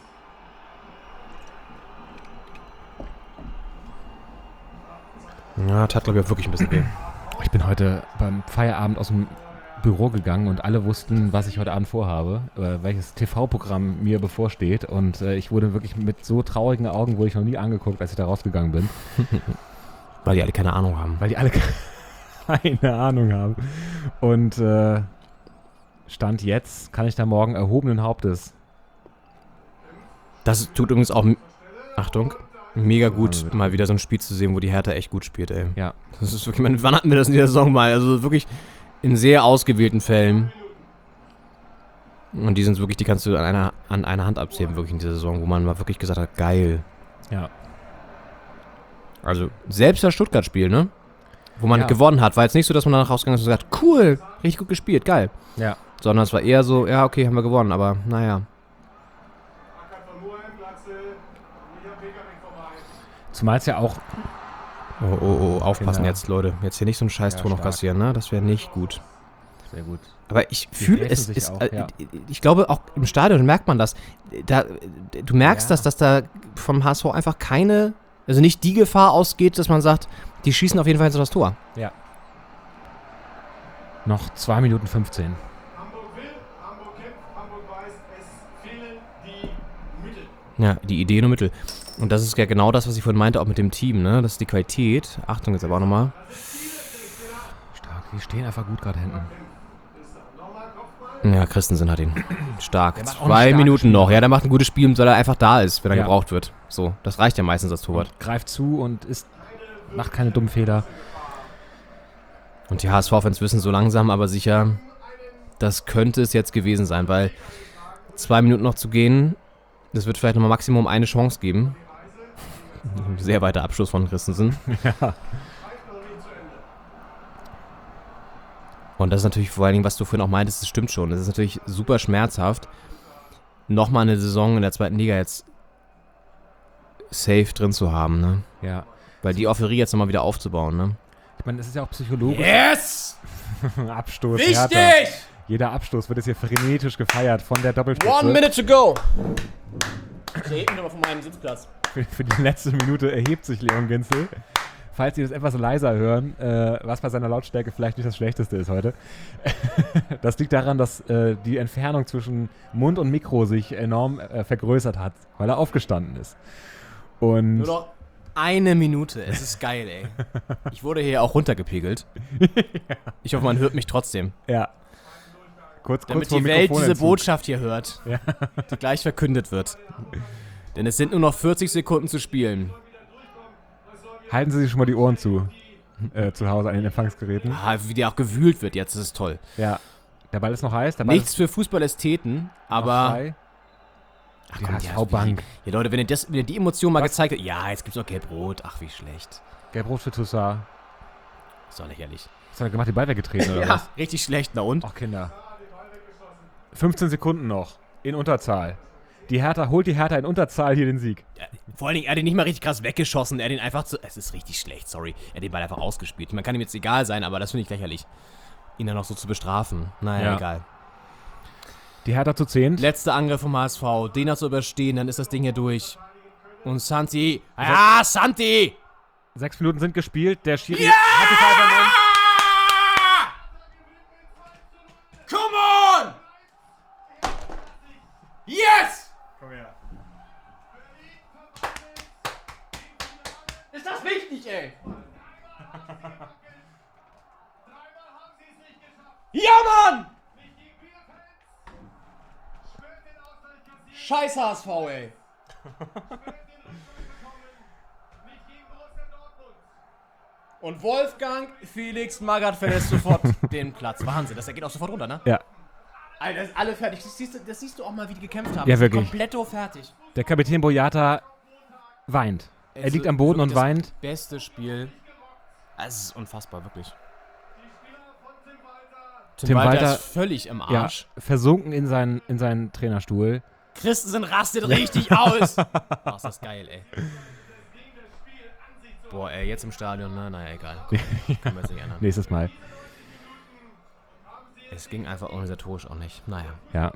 Ja, tat, glaube ich, auch wirklich ein bisschen weh. Ich bin heute beim Feierabend aus dem Büro gegangen und alle wussten, was ich heute Abend vorhabe, welches TV-Programm mir bevorsteht. Und ich wurde wirklich mit so traurigen Augen, wurde ich noch nie angeguckt, als ich da rausgegangen bin. Weil die alle keine Ahnung haben. Weil die alle keine Ahnung haben. Und Stand jetzt kann ich da morgen erhobenen Hauptes. Das tut übrigens auch, Achtung, mega gut, mal wieder so ein Spiel zu sehen, wo die Hertha echt gut spielt, ey. Ja. Das ist wirklich, wann hatten wir das in dieser Saison mal? Also wirklich in sehr ausgewählten Fällen. Und die sind wirklich, die kannst du an einer Hand abzählen, wirklich in dieser Saison, wo man mal wirklich gesagt hat, geil. Ja. Also selbst das Stuttgart-Spiel, ne? Wo man Ja. gewonnen hat, war jetzt nicht so, dass man danach rausgegangen ist und gesagt, cool, richtig gut gespielt, geil. Ja. Sondern es war eher so, ja, okay, haben wir gewonnen, aber naja. Zumal es ja auch Oh, aufpassen Genau. jetzt, Leute. Jetzt hier nicht so einen Scheiß-Tor noch stark. kassieren, ne? Das wäre nicht gut. sehr gut. Aber ich fühle helfen es, sich ist, auch, ja. ich glaube auch im Stadion merkt man das. Du merkst Ja. dass da vom HSV einfach keine, also nicht die Gefahr ausgeht, dass man sagt, die schießen auf jeden Fall jetzt das Tor. Ja. Noch 2 Minuten 15. Hamburg will, Hamburg kämpft, Hamburg weiß, es fehlen die Mittel. Ja, die Ideen und Mittel. Und das ist ja genau das, was ich vorhin meinte, auch mit dem Team, ne? Das ist die Qualität. Achtung jetzt aber auch nochmal. Stark. Die stehen einfach gut gerade hinten. Ja, Christensen hat ihn. Stark. macht auch ein 2 starkes Minuten Spiel. noch. Ja, der macht ein gutes Spiel, weil er einfach da ist, wenn er Ja. gebraucht wird. So, das reicht ja meistens als Torwart. Greift zu und macht keine dummen Fehler. Und die HSV-Fans wissen so langsam, aber sicher, das könnte es jetzt gewesen sein, weil 2 Minuten noch zu gehen, das wird vielleicht nochmal Maximum eine Chance geben. Sehr weiter Abschluss von Christensen. Ja. Und das ist natürlich vor allen Dingen, was du vorhin auch meintest, das stimmt schon. Das ist natürlich super schmerzhaft, nochmal eine Saison in der zweiten Liga jetzt safe drin zu haben, ne? Ja. Weil die Euphorie jetzt nochmal wieder aufzubauen, ne? Ich meine, es ist ja auch psychologisch. Yes! Abstoß. Wichtig! Hertha. Jeder Abstoß wird jetzt hier frenetisch gefeiert von der Doppelspitze. 1 minute to go! Ich erhebe mich nochmal von meinem Sitzplatz. Für die letzte Minute erhebt sich Leon Ginzel. Falls Sie das etwas leiser hören, was bei seiner Lautstärke vielleicht nicht das Schlechteste ist heute. Das liegt daran, dass die Entfernung zwischen Mund und Mikro sich enorm vergrößert hat, weil er aufgestanden ist. Und Nur noch 1 Minute. Es ist geil, ey. Ich wurde hier auch runtergepegelt. Ich hoffe, man hört mich trotzdem. ja. Kurz Damit vor die Welt diese Mikrofonentzug. Botschaft hier hört, die gleich verkündet wird. Denn es sind nur noch 40 Sekunden zu spielen. Halten Sie sich schon mal die Ohren zu Hause an den Empfangsgeräten. Ah, wie der auch gewühlt wird jetzt, das ist toll. Ja. Der Ball ist noch heiß. Der Ball Nichts für Fußballästheten, ist noch aber... frei. Ach Die komm, HSV-Bank. Ja, Leute, wenn ihr die Emotion mal gezeigt habt, ja, jetzt gibt's auch Gelb-Rot. Ach, wie schlecht. Gelb-Rot für Toussaint. Ist doch lächerlich. Was hat er gemacht? Den Ball weggetreten oder was? Richtig schlecht, na und? Ach, Kinder. 15 Sekunden noch. In Unterzahl. Holt die Hertha in Unterzahl hier den Sieg. Vor allen Dingen, er hat ihn nicht mal richtig krass weggeschossen. Er hat ihn einfach zu... Es ist richtig schlecht, sorry. Er hat den Ball einfach ausgespielt. Man kann ihm jetzt egal sein, aber das finde ich lächerlich. Ihn dann noch so zu bestrafen. Naja, Ja. egal. Die Hertha zu 10. Letzter Angriff vom HSV. Den noch zu überstehen, dann ist das Ding hier durch. Und Santi... Ja, Santi! 6 Minuten sind gespielt. Der Schiri hat die Pfeife im Mund. Come on! Yes! Komm her. Ist das wichtig, ey? Ja, Mann! Scheiß HSV, ey. Und Wolfgang Felix Magath verlässt sofort den Platz. Wahnsinn, das geht auch sofort runter, ne? Ja. Alter, das ist alle fertig. Das siehst du auch mal, wie die gekämpft haben. Ja, Die sind wirklich. Kompletto fertig. Der Kapitän Boyata weint. Er liegt am Boden und weint. Das beste Spiel. Es ist unfassbar, wirklich. Tim Walter ist völlig im Ja, Arsch. versunken in seinen Trainerstuhl. Christensen rastet richtig aus. Oh, ist das geil, ey. Boah, ey, jetzt im Stadion, ne? Naja, egal. Können wir jetzt nicht ändern. Nächstes Mal. Es ging einfach organisatorisch auch nicht. Naja. Ja.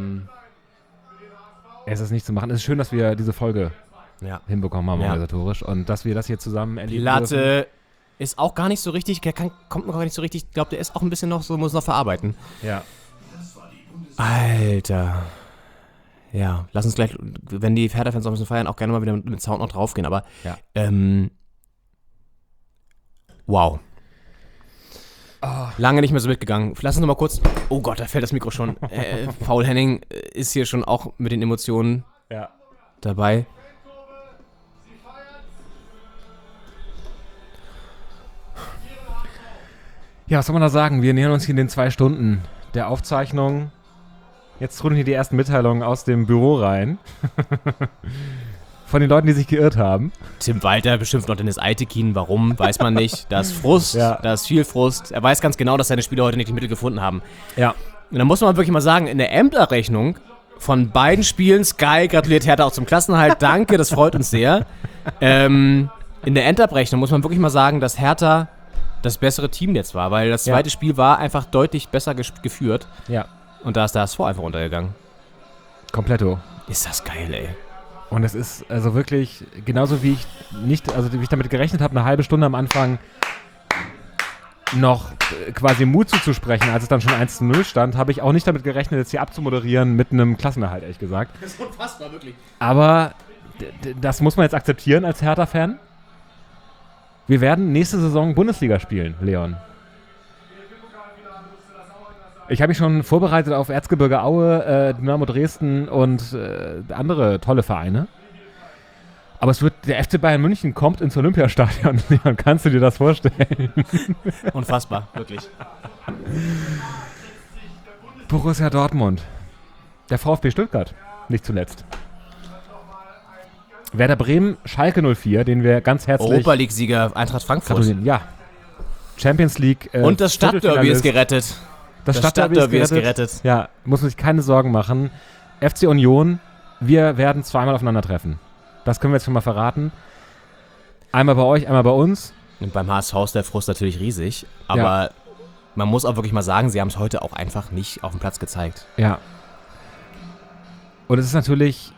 Es ist nicht zu machen. Es ist schön, dass wir diese Folge hinbekommen haben, organisatorisch. Und dass wir das hier zusammen erleben dürfen. Latte ist auch gar nicht so richtig, kommt noch gar nicht so richtig. Ich glaube, der ist auch ein bisschen noch so, muss noch verarbeiten. Ja. Alter. Ja, lass uns gleich, wenn die Hertha-Fans noch ein bisschen feiern, auch gerne mal wieder mit Sound noch draufgehen. Aber, wow. Lange nicht mehr so mitgegangen. Lass uns noch mal kurz. Oh Gott, da fällt das Mikro schon. Paul Henning ist hier schon auch mit den Emotionen dabei. Ja, was soll man da sagen? Wir nähern uns hier in den 2 Stunden der Aufzeichnung. Jetzt trudeln hier die ersten Mitteilungen aus dem Büro rein. Von den Leuten, die sich geirrt haben. Tim Walter beschimpft noch Dennis Eitekin. Warum? Weiß man nicht. Da ist Frust, da ist viel Frust. Er weiß ganz genau, dass seine Spieler heute nicht die Mittel gefunden haben. Ja. Und da muss man wirklich mal sagen, in der Ämterrechnung von beiden Spielen, Sky gratuliert Hertha auch zum Klassenerhalt. Danke, das freut uns sehr. In der Endabrechnung muss man wirklich mal sagen, dass Hertha das bessere Team jetzt war, weil das zweite Spiel war einfach deutlich besser geführt. Ja. Und da ist der HSV einfach untergegangen. Kompletto. Ist das geil, ey. Und es ist also wirklich genauso wie wie ich damit gerechnet habe, eine halbe Stunde am Anfang noch quasi Mut zuzusprechen, als es dann schon 1:0 stand, habe ich auch nicht damit gerechnet, jetzt hier abzumoderieren mit einem Klassenerhalt, ehrlich gesagt. Das ist unfassbar, wirklich. Aber das muss man jetzt akzeptieren als Hertha-Fan. Wir werden nächste Saison Bundesliga spielen, Leon. Ich habe mich schon vorbereitet auf Erzgebirge Aue, Dynamo Dresden und andere tolle Vereine. Aber der FC Bayern München kommt ins Olympiastadion. Leon, kannst du dir das vorstellen? Unfassbar, wirklich. Borussia Dortmund. Der VfB Stuttgart, nicht zuletzt. Werder Bremen, Schalke 04, den wir ganz herzlich... Europa League-Sieger Eintracht Frankfurt. Ja. Champions League. Und das Stadtderby ist gerettet. Das Stadtderby ist gerettet. Ja, muss man sich keine Sorgen machen. FC Union, wir werden zweimal aufeinandertreffen. Das können wir jetzt schon mal verraten. Einmal bei euch, einmal bei uns. Und beim HSV ist der Frust natürlich riesig. Aber man muss auch wirklich mal sagen, sie haben es heute auch einfach nicht auf dem Platz gezeigt. Ja. Und es ist natürlich...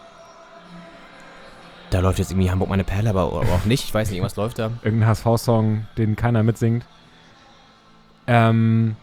Da läuft jetzt irgendwie Hamburg meine Perle, aber auch nicht. Ich weiß nicht, irgendwas läuft da. Irgendein HSV-Song, den keiner mitsingt. Für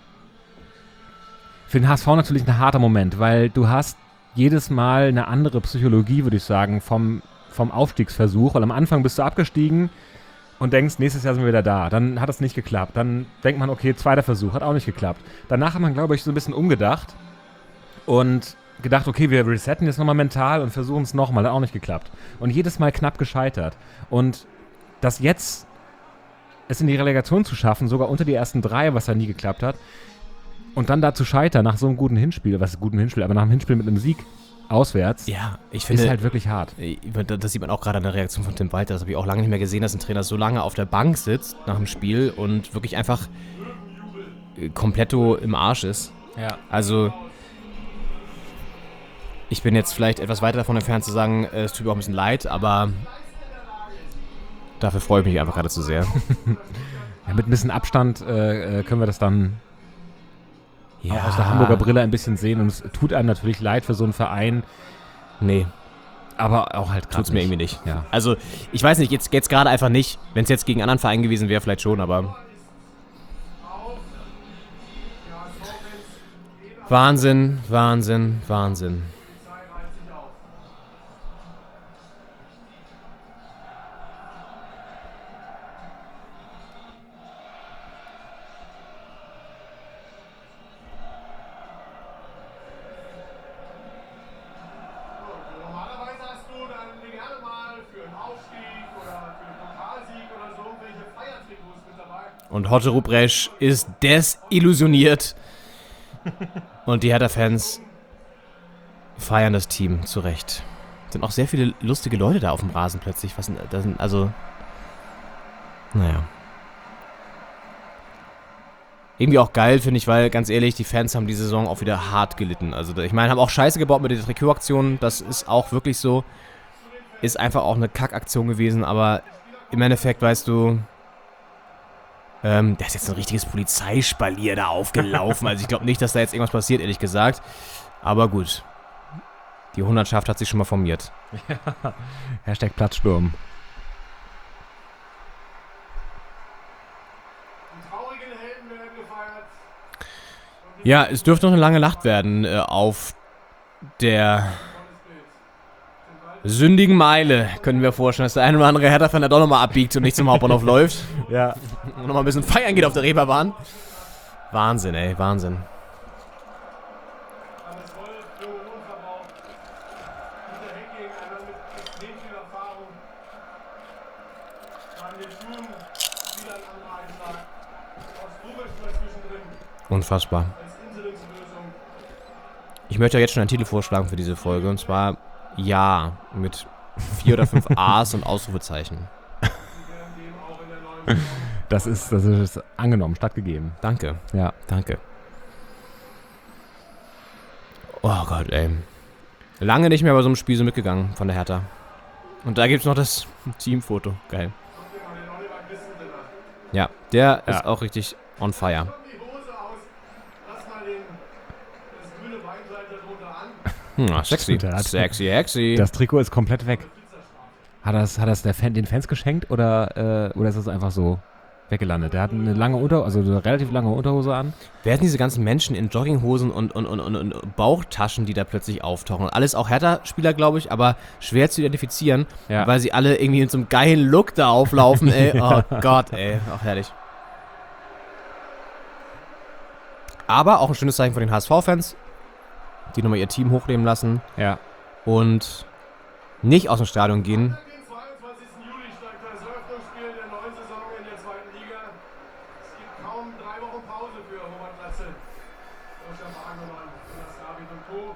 den HSV natürlich ein harter Moment, weil du hast jedes Mal eine andere Psychologie, würde ich sagen, vom Aufstiegsversuch. Weil am Anfang bist du abgestiegen und denkst, nächstes Jahr sind wir wieder da. Dann hat es nicht geklappt. Dann denkt man, okay, zweiter Versuch, hat auch nicht geklappt. Danach hat man, glaube ich, so ein bisschen umgedacht und gedacht, okay, wir resetten jetzt nochmal mental und versuchen es nochmal. Hat auch nicht geklappt. Und jedes Mal knapp gescheitert. Und das jetzt, es in die Relegation zu schaffen, sogar unter die ersten 3, was da nie geklappt hat, und dann da zu scheitern nach so einem guten Hinspiel, aber nach einem Hinspiel mit einem Sieg auswärts, ja, ich finde, ist halt wirklich hart. Das sieht man auch gerade an der Reaktion von Tim Walter. Das habe ich auch lange nicht mehr gesehen, dass ein Trainer so lange auf der Bank sitzt nach dem Spiel und wirklich einfach kompletto im Arsch ist. Ja. Also ich bin jetzt vielleicht etwas weiter davon entfernt zu sagen, es tut mir auch ein bisschen leid, aber dafür freue ich mich einfach gerade zu sehr. Ja, mit ein bisschen Abstand können wir das dann auch aus der Hamburger Brille ein bisschen sehen. Und es tut einem natürlich leid für so einen Verein. Nee. Aber auch halt gerade tut's mir irgendwie nicht. Ja. Also, ich weiß nicht, jetzt gerade einfach nicht. Wenn es jetzt gegen einen anderen Verein gewesen wäre, vielleicht schon, aber... Wahnsinn, Wahnsinn, Wahnsinn. Normalerweise hast du dann gerne mal für einen Aufstieg oder für einen Pokalsieg oder so irgendwelche Feiertrikots Und Hotte Ruprecht ist desillusioniert. Und die Hertha-Fans feiern das Team zu Recht. Sind auch sehr viele lustige Leute da auf dem Rasen plötzlich. Naja. Irgendwie auch geil, finde ich, weil, ganz ehrlich, die Fans haben die Saison auch wieder hart gelitten. Also, ich meine, haben auch Scheiße gebaut mit der Trikotaktion. Das ist auch wirklich so. Ist einfach auch eine Kackaktion gewesen, aber im Endeffekt, weißt du, da ist jetzt ein richtiges Polizeispalier da aufgelaufen. Also ich glaube nicht, dass da jetzt irgendwas passiert, ehrlich gesagt. Aber gut. Die Hundertschaft hat sich schon mal formiert. Ja. Hashtag Platzsturm. Die traurigen Helden werden gefeiert. Ja, es dürfte noch eine lange Nacht werden auf der sündigen Meile. Können wir vorstellen, dass der eine oder andere Hertha-Fan da doch nochmal abbiegt und nicht zum Hauptbahnhof läuft. Ja. Und nochmal ein bisschen feiern geht auf der Reeperbahn. Wahnsinn, ey, Wahnsinn. Hannes Wolf, Junge Wohnverbau. Dieter Hecking, einer mit extrem viel Erfahrung. Daniel Thun, wieder ein anderer Einschlag. Aus Rubisch mal zwischendrin Unfassbar. als Interimslösung. Ich möchte ja jetzt schon einen Titel vorschlagen für diese Folge. Und zwar Ja mit 4 oder 5 A's und Ausrufezeichen. Das ist angenommen, stattgegeben. Danke. Ja. Danke. Oh Gott, ey. Lange nicht mehr bei so einem Spiel so mitgegangen von der Hertha. Und da gibt's noch das Teamfoto. Geil. Ja, der ist auch richtig on fire. Die Hose aus. Lass mal das grüne Beinkleid darunter an. Sexy. Sexy. Das Trikot ist komplett weg. Hat das den Fans geschenkt oder ist das einfach so weggelandet? Der hat eine relativ lange Unterhose an. Wer sind diese ganzen Menschen in Jogginghosen und Bauchtaschen, die da plötzlich auftauchen? Alles auch Hertha-Spieler, glaube ich, aber schwer zu identifizieren, weil sie alle irgendwie in so einem geilen Look da auflaufen, ey. Oh Gott, ey. Auch herrlich. Aber auch ein schönes Zeichen von den HSV-Fans, die nochmal ihr Team hochleben lassen. Ja. Und nicht aus dem Stadion gehen. Am 22. Juli steigt das Eröffnungsspiel der neuen Saison in der 2. Liga. Es gibt kaum 3 Wochen Pause für Robert Glatze. Deutscher Verein und das David und Co.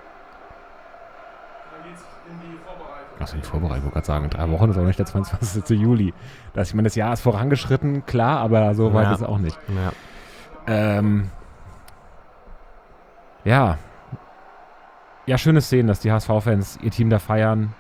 Dann geht's in die Vorbereitung. Achso, die Vorbereitung, ich wollte gerade sagen, 3 Wochen ist auch nicht der 22. Juli. Ich meine, das Jahr ist vorangeschritten, klar, aber so weit ist es auch nicht. Ja. Ja, schöne Szenen, dass die HSV-Fans ihr Team da feiern.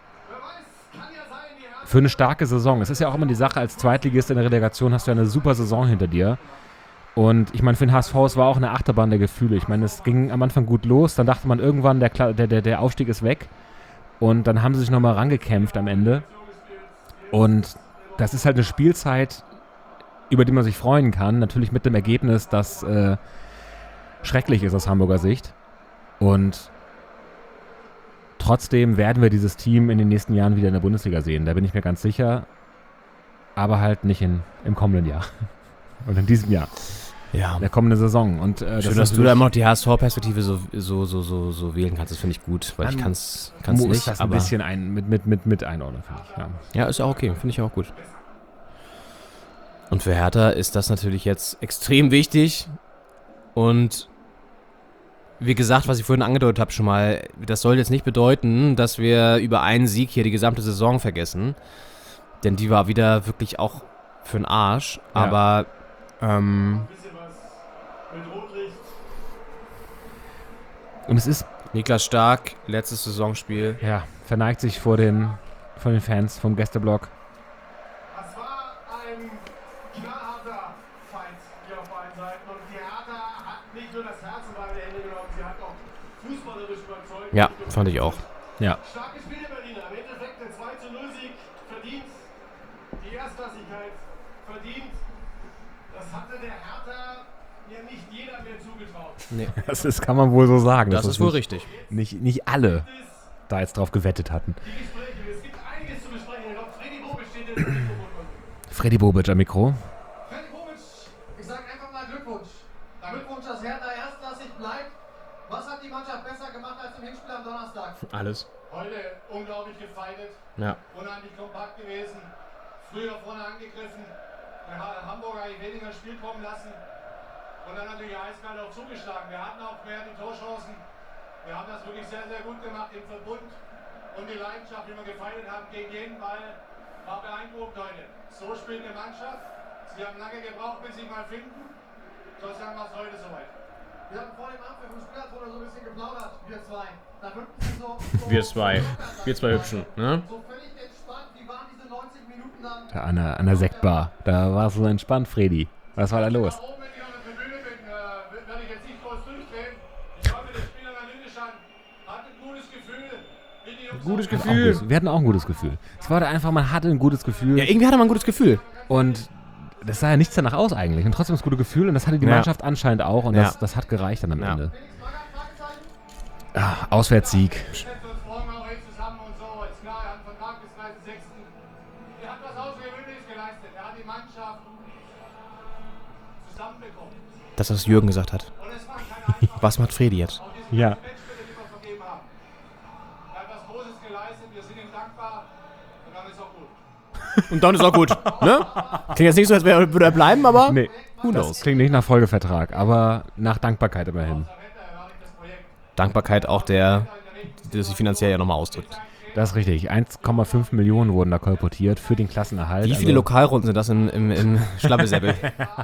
Für eine starke Saison. Es ist ja auch immer die Sache, als Zweitligist in der Relegation hast du ja eine super Saison hinter dir. Und ich meine, für den HSV, es war auch eine Achterbahn der Gefühle. Ich meine, es ging am Anfang gut los, dann dachte man irgendwann, der Aufstieg ist weg. Und dann haben sie sich nochmal rangekämpft am Ende. Und das ist halt eine Spielzeit, über die man sich freuen kann. Natürlich mit dem Ergebnis, das schrecklich ist aus Hamburger Sicht. Und trotzdem werden wir dieses Team in den nächsten Jahren wieder in der Bundesliga sehen. Da bin ich mir ganz sicher. Aber halt nicht im kommenden Jahr. Und in diesem Jahr. Ja. In der kommenden Saison. Und, schön, dass du da immer noch die HSV-Perspektive so wählen kannst. Das finde ich gut, weil ich kann's nicht. Das ein bisschen mit einordnen, finde ich. Ja, ist auch okay. Finde ich auch gut. Und für Hertha ist das natürlich jetzt extrem wichtig. Und wie gesagt, was ich vorhin angedeutet habe schon mal, das soll jetzt nicht bedeuten, dass wir über einen Sieg hier die gesamte Saison vergessen. Denn die war wieder wirklich auch für den Arsch. Ja. Aber und es ist Niklas Stark, letztes Saisonspiel. Ja, verneigt sich von den Fans vom Gästeblock. Das war ein knallharter Fight hier auf beiden Seiten. Und die Hertha hat nicht nur das Herz in beide Hände genommen, sie hat auch fußballerisch überzeugt. Ja, fand ich auch. Ja. Starkes Spiel der Berliner. Im Endeffekt der 2:0-Sieg verdient. Die Erstklassigkeit verdient. Das hatte der Hertha ja nicht jeder mehr zugetraut. Nee. Das kann man wohl so sagen. Das ist wohl richtig. Nicht alle da jetzt drauf gewettet hatten. Die Gespräche, es gibt einiges zu besprechen. Ich glaube, Freddy Bobic steht jetzt im Mikrofon. Freddy Bobic am Mikro. Freddy Bobic, ich sage einfach mal Glückwunsch. Glückwunsch, dass Hertha erstklassig bleibt. Was hat die Mannschaft besser gemacht als im Hinspiel am Donnerstag? Alles. Heute unglaublich gefeitet. Ja. Unheimlich kompakt gewesen. Früher vorne angegriffen. der Hamburger weniger ins Spiel kommen lassen und dann natürlich eiskalt auch zugeschlagen. Wir hatten auch mehr die Torchancen. Wir haben das wirklich sehr, sehr gut gemacht im Verbund und die Leidenschaft, die wir gefeiert haben gegen jeden Ball, war beeindruckend heute. So spielt eine Mannschaft. Sie haben lange gebraucht, bis sie mal finden. Gott sei Dank war es heute soweit. Wir haben vor dem Anpfiff im Spielertunnel so ein bisschen geplaudert, wir zwei. Da wirkten sie so Wir zwei Hübschen, ne? so völlig entspannt. Wie waren diese 90 Minuten dann? Da an der Sektbar. Da war es so entspannt, Fredi. Was war da los? Da oben, wenn ich an der Tribüne bin, werde ich jetzt nicht groß durchdrehen. Ich schaue mir den Spieler analytisch an. Hat ein gutes Gefühl. Wie die Jungs Gutes auch- Gefühl. Wir hatten auch ein gutes Gefühl. Es war da einfach, man hatte ein gutes Gefühl. Ja, irgendwie hatte man ein gutes Gefühl. Und das sah ja nichts danach aus eigentlich. Und trotzdem das gute Gefühl. Und das hatte die Ja. Mannschaft anscheinend auch. Und Ja. das hat gereicht dann am Ja. Ende. Auswärtssieg. Wir setzen uns morgen auch hier zusammen und so. Ist klar, er hat einen Vertrag bis 30.06. Er hat was Außergewöhnliches geleistet. Er hat die Mannschaft zusammenbekommen. Das, was Jürgen gesagt hat. Und es war keine einfache Was macht Fredi jetzt? auch diese Ja. Matchspiele, die wir vergeben haben. Er hat was Großes geleistet. Wir sind ihm dankbar. Und dann ist auch gut. Und dann ist auch gut, ne? Klingt jetzt nicht so, als würde er bleiben, aber Nee, who das knows? klingt nicht nach Folgevertrag, aber nach Dankbarkeit immerhin. Dankbarkeit auch der sich finanziell ja nochmal ausdrückt. Das ist richtig. 1,5 Millionen wurden da kolportiert für den Klassenerhalt. Wie viele Lokalrunden sind das im Schlabbesäppel?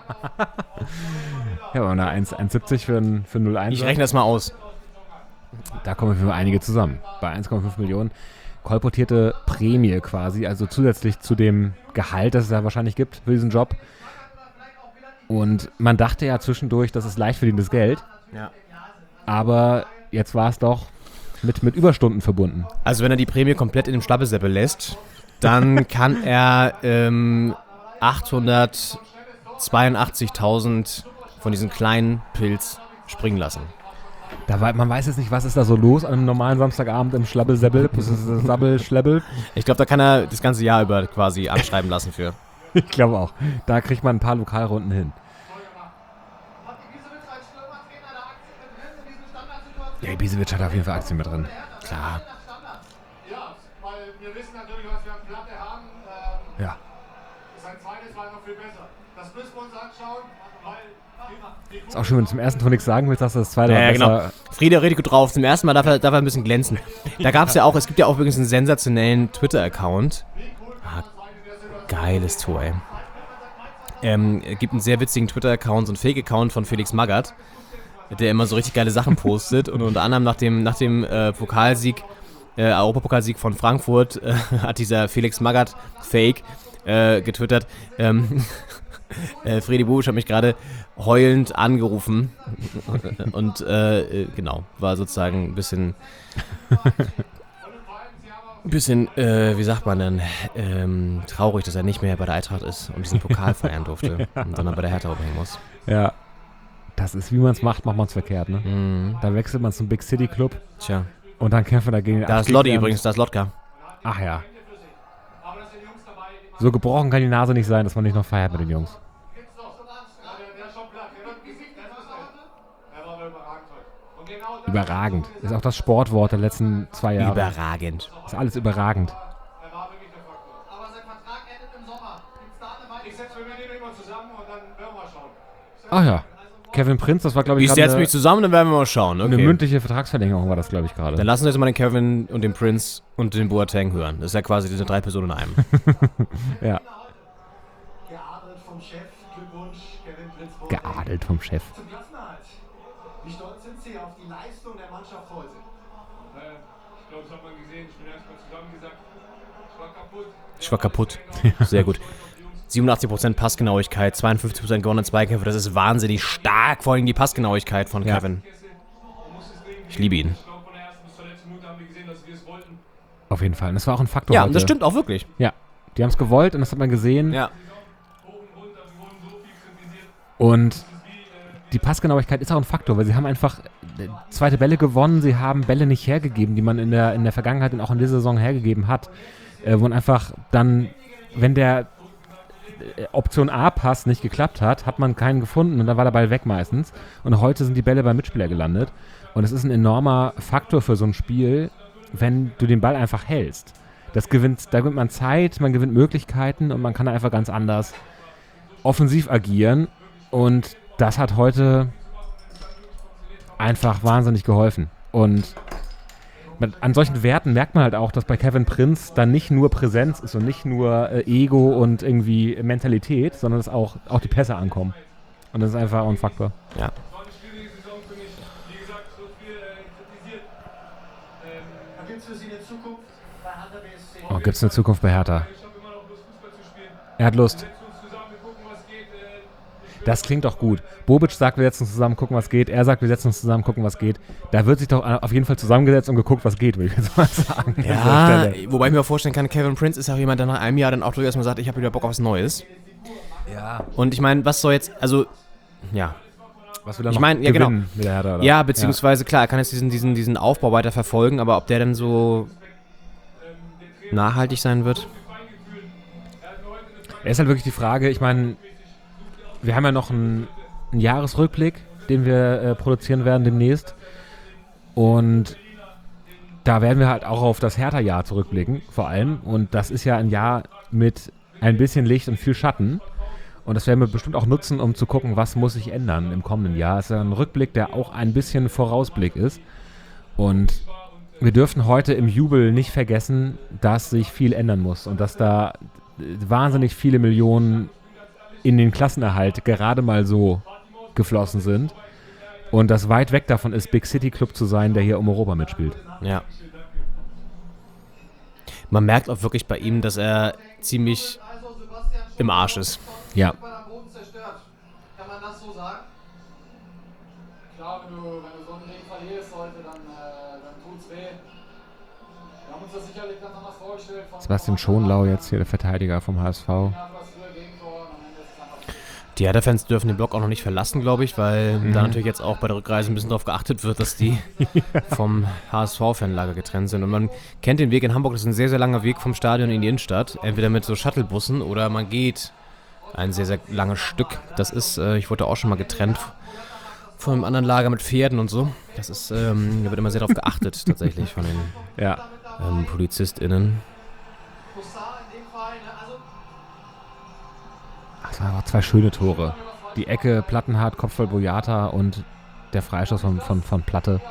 Ja, aber 1,70 für ein 0,1. Ich rechne das mal aus. Da kommen für einige zusammen. Bei 1,5 Millionen kolportierte Prämie quasi, also zusätzlich zu dem Gehalt, das es ja wahrscheinlich gibt für diesen Job. Und man dachte ja zwischendurch, das ist leicht verdientes Geld, Ja. aber jetzt war es doch mit Überstunden verbunden. Also wenn er die Prämie komplett in dem Schlabbesäppel lässt, dann kann er 882.000 von diesen kleinen Pilz springen lassen. Man weiß jetzt nicht, was ist da so los an einem normalen Samstagabend im Schlabbelsäbbel, Sabbel-Schlebbel. Ich glaube, da kann er das ganze Jahr über quasi anschreiben lassen für. Ich glaube auch. Da kriegt man ein paar Lokalrunden hin. Hat Ibisevic als Stürmertrainer da Aktien mit drin in diesen Standardsituationen? Ja, Ibisevic hat auf jeden Fall Aktien mit drin. Klar. Ja, weil wir wissen natürlich, was wir an Platte haben. Ja. Sein zweites war noch viel besser. Das müssen wir uns anschauen, weil die Ist auch schön, wenn du zum ersten Tor nichts sagen willst, dass das zweite war Ja, besser. genau. Friede redet gut drauf. Zum ersten Mal darf er ein bisschen glänzen. Da gab es ja auch, es gibt ja auch übrigens einen sensationellen Twitter-Account. Geiles Tor, ey. Gibt einen sehr witzigen Twitter-Account, so einen Fake-Account von Felix Magath, der immer so richtig geile Sachen postet. Und unter anderem nach dem Pokalsieg, Europapokalsieg von Frankfurt, hat dieser Felix Magath-Fake getwittert. Fredi Bobic hat mich gerade heulend angerufen und genau, war sozusagen ein bisschen, wie sagt man denn, traurig, dass er nicht mehr bei der Eintracht ist und diesen Pokal feiern durfte, sondern bei der Hertha rumhängen muss. Ja. Das ist, wie man es macht man es verkehrt, ne? Mhm. Da wechselt man zum Big City Club Tja, und dann kämpft man dagegen den da ist Abstieg Lotti an. übrigens, da ist Lotka. Ach ja. So gebrochen kann die Nase nicht sein, dass man nicht noch feiert mit den Jungs. der ist schon platt. Der wird Gesicht, er war überragend heute. Und genau das Überragend. Ist auch das Sportwort der letzten 2 Jahre. Überragend. Ist alles überragend. er war wirklich der Faktor. Aber sein Vertrag endet im Sommer. Gibt's da eine weitere? Ich setze mich mit ihm immer zusammen und dann werden wir mal schauen. Ach ja. Kevin Prinz, das war glaube ich Ich gerade setze mich zusammen, dann werden wir mal schauen. eine Okay. mündliche Vertragsverlängerung war das glaube ich Dann gerade. lassen wir jetzt mal den Kevin und den Prince und den Boateng hören. Das ist ja quasi diese 3 Personen in einem. Ja. Geadelt vom Chef. Glückwunsch, Kevin Prinz. Geadelt vom Chef. Zum Klassenerhalt. Wie stolz sind Sie auf die Leistung der Mannschaft heute? Ich glaube, das hat man gesehen. Ich bin erst mal zusammengesagt. Ich war kaputt. Ich war kaputt. Sehr gut. 87% Passgenauigkeit, 52% gewonnene Zweikämpfe. Das ist wahnsinnig stark, vor allem die Passgenauigkeit von Ja. Kevin. Ich liebe ihn. Ich glaube, von der ersten bis zur letzten Minute haben wir gesehen, dass wir es wollten. Auf jeden Fall. Und das war auch ein Faktor Ja, heute. und das stimmt auch wirklich. Ja. Die haben es gewollt und das hat man gesehen. Ja. Und die Passgenauigkeit ist auch ein Faktor, weil sie haben einfach zweite Bälle gewonnen, sie haben Bälle nicht hergegeben, die man in der Vergangenheit und auch in dieser Saison hergegeben hat. Wo man einfach dann, wenn der Option A-Pass nicht geklappt hat, hat man keinen gefunden und dann war der Ball weg meistens. Und heute sind die Bälle beim Mitspieler gelandet. Und es ist ein enormer Faktor für so ein Spiel, wenn du den Ball einfach hältst. Da gewinnt man Zeit, man gewinnt Möglichkeiten und man kann einfach ganz anders offensiv agieren und das hat heute einfach wahnsinnig geholfen. Und an solchen Werten merkt man halt auch, dass bei Kevin Prinz dann nicht nur Präsenz ist und nicht nur Ego und irgendwie Mentalität, sondern dass auch die Pässe ankommen. Und das ist einfach unfuckbar. Ja. Oh, gibt es eine Zukunft bei Hertha? Er hat Lust. Das klingt doch gut. Bobic sagt, wir setzen uns zusammen, gucken, was geht. Er sagt, wir setzen uns zusammen, gucken, was geht. Da wird sich doch auf jeden Fall zusammengesetzt und geguckt, was geht, würde ich jetzt mal sagen. Ja, wobei ich mir auch vorstellen kann, Kevin Prinz ist auch jemand, der nach einem Jahr dann auch durchaus mal sagt, ich habe wieder Bock auf was Neues. Ja. Und ich meine, was soll jetzt, also, ja. Was will er Ich noch meine, ja, genau. gewinnen mit der Hertha? Oder? Ja, beziehungsweise, klar, er kann jetzt diesen Aufbau weiter verfolgen, aber ob der dann so nachhaltig sein wird? Es ist halt wirklich die Frage, ich meine, wir haben ja noch einen Jahresrückblick, den wir produzieren werden demnächst. Und da werden wir halt auch auf das Hertha-Jahr zurückblicken, vor allem. Und das ist ja ein Jahr mit ein bisschen Licht und viel Schatten. Und das werden wir bestimmt auch nutzen, um zu gucken, was muss sich ändern im kommenden Jahr. Es ist ja ein Rückblick, der auch ein bisschen Vorausblick ist. Und wir dürfen heute im Jubel nicht vergessen, dass sich viel ändern muss und dass da wahnsinnig viele Millionen in den Klassenerhalt gerade mal so geflossen sind und das weit weg davon ist, Big City Club zu sein, der hier um Europa mitspielt. Ja. Man merkt auch wirklich bei ihm, dass er ziemlich im Arsch ist. Ja. Kann man das so sagen? Klar, wenn du so einen Ding verlierst heute, dann tut's weh. Wir haben uns das sicherlich ganz anders vorgestellt. Sebastian Schonlau jetzt hier, der Verteidiger vom HSV. Die Hertha-Fans dürfen den Block auch noch nicht verlassen, glaube ich, weil da natürlich jetzt auch bei der Rückreise ein bisschen darauf geachtet wird, dass die vom HSV-Fanlager getrennt sind. Und man kennt den Weg in Hamburg, das ist ein sehr, sehr langer Weg vom Stadion in die Innenstadt. Entweder mit so Shuttlebussen oder man geht ein sehr, sehr langes Stück. Das ist, ich wurde auch schon mal getrennt von einem anderen Lager mit Pferden und so. Das ist, da wird immer sehr darauf geachtet, tatsächlich, von den PolizistInnen. Das waren aber 2 schöne Tore. Die Ecke Plattenhardt, Kopfball Boyata und der Freistoß von Platte.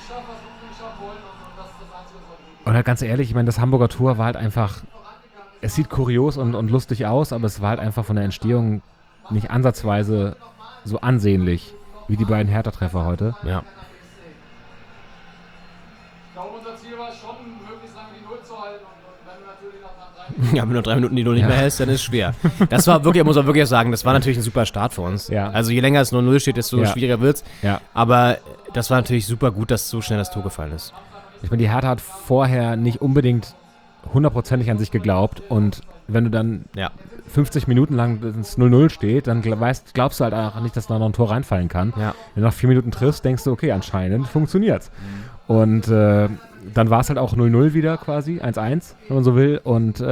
Und halt ganz ehrlich, ich meine, das Hamburger Tor war halt einfach, es sieht kurios und lustig aus, aber es war halt einfach von der Entstehung nicht ansatzweise so ansehnlich wie die beiden Hertha-Treffer heute. Ja. Ich glaube, unser Ziel war schon, möglichst lange die Null zu halten. Und wenn du natürlich nach 3 Minuten... Ja, wenn du 3 Minuten die Null nicht mehr hältst, dann ist es schwer. Das war wirklich, muss man wirklich sagen, das war natürlich ein super Start für uns. Ja. Also je länger es 0-0 steht, desto schwieriger wird's. Ja. Aber das war natürlich super gut, dass so schnell das Tor gefallen ist. Ich meine, die Hertha hat vorher nicht unbedingt 100%ig an sich geglaubt und wenn du dann 50 Minuten lang das 0-0 steht, dann glaubst du halt auch nicht, dass da noch ein Tor reinfallen kann. Ja. Wenn du nach 4 Minuten triffst, denkst du, okay, anscheinend funktioniert's. Und dann war es halt auch 0-0 wieder quasi, 1-1, wenn man so will. Und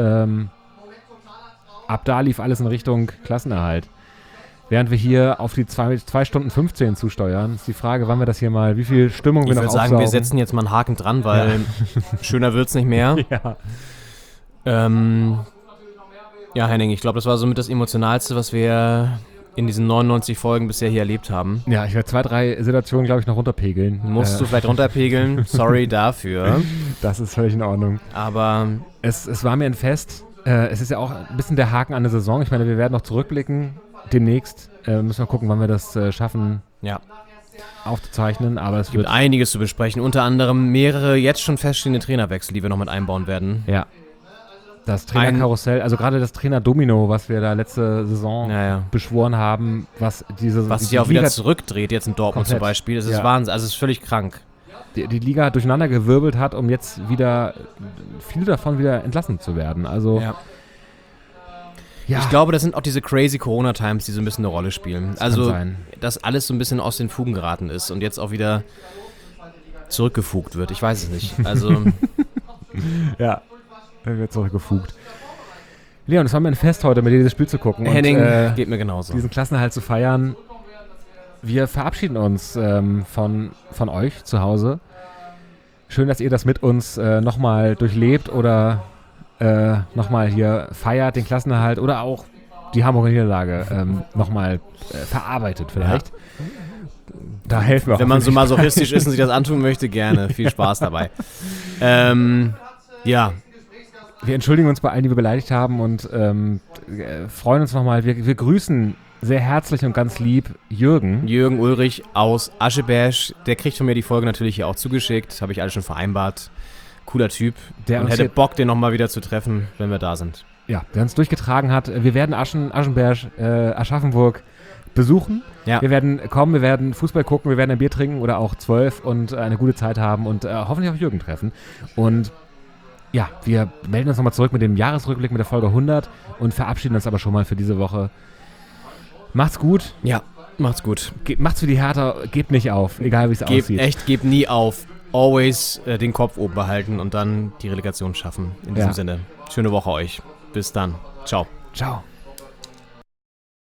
ab da lief alles in Richtung Klassenerhalt. Während wir hier auf die 2 Stunden 15 zusteuern, ist die Frage, wann wir das hier mal, wie viel Stimmung wir noch aufsaugen. Ich würde sagen, wir setzen jetzt mal einen Haken dran, weil schöner wird's nicht mehr. Ja. Ja, Henning, ich glaube, das war somit das Emotionalste, was wir in diesen 99 Folgen bisher hier erlebt haben. Ja, ich werde 2, 3 Situationen, glaube ich, noch runterpegeln. Musst du vielleicht runterpegeln. Sorry dafür. Das ist völlig in Ordnung. Aber es war mir ein Fest. Es ist ja auch ein bisschen der Haken an der Saison. Ich meine, wir werden noch zurückblicken. Demnächst müssen wir gucken, wann wir das schaffen aufzuzeichnen. Aber es gibt einiges zu besprechen. Unter anderem mehrere jetzt schon feststehende Trainerwechsel, die wir noch mit einbauen werden. Ja. Das Trainerkarussell, also gerade das Trainer-Domino, was wir da letzte Saison beschworen haben, was sich auch wieder zurückdreht, jetzt in Dortmund komplett. Zum Beispiel, das ist Wahnsinn, also es ist völlig krank. Die Liga durcheinander gewirbelt hat, um jetzt wieder viele davon wieder entlassen zu werden. Also ich glaube, das sind auch diese crazy Corona-Times, die so ein bisschen eine Rolle spielen. Das also, kann sein. dass alles so ein bisschen aus den Fugen geraten ist und jetzt auch wieder zurückgefugt wird. Ich weiß es nicht. Also ja. Er wird zurückgefugt. Leon, es war mir ein Fest heute, mit dir dieses Spiel zu gucken. Henning, und, geht mir genauso. Diesen Klassenerhalt zu feiern. Wir verabschieden uns von euch zu Hause. Schön, dass ihr das mit uns nochmal durchlebt oder nochmal hier feiert, den Klassenerhalt oder auch die Hamburger Niederlage nochmal verarbeitet vielleicht. Da helfen wir auch. Wenn man so masochistisch ist und sich das antun möchte, gerne. Viel Spaß dabei. Ja. Wir entschuldigen uns bei allen, die wir beleidigt haben und freuen uns nochmal. Wir grüßen sehr herzlich und ganz lieb Jürgen. Jürgen Ulrich aus Ascheberg. Der kriegt von mir die Folge natürlich hier auch zugeschickt. Habe ich alles schon vereinbart. Cooler Typ. Der und uns hätte Bock, den nochmal wieder zu treffen, wenn wir da sind. Ja, der uns durchgetragen hat. Wir werden Aschenberg, Aschaffenburg besuchen. Ja. Wir werden kommen, wir werden Fußball gucken, wir werden ein Bier trinken oder auch 12 und eine gute Zeit haben und hoffentlich auch Jürgen treffen. Und ja, wir melden uns nochmal zurück mit dem Jahresrückblick mit der Folge 100 und verabschieden uns aber schon mal für diese Woche. Macht's gut. Ja, macht's gut. Macht's für die Hertha, gebt nicht auf, egal wie es aussieht. Gebt nie auf. Always den Kopf oben behalten und dann die Relegation schaffen. In diesem Sinne, schöne Woche euch. Bis dann. Ciao. Ciao.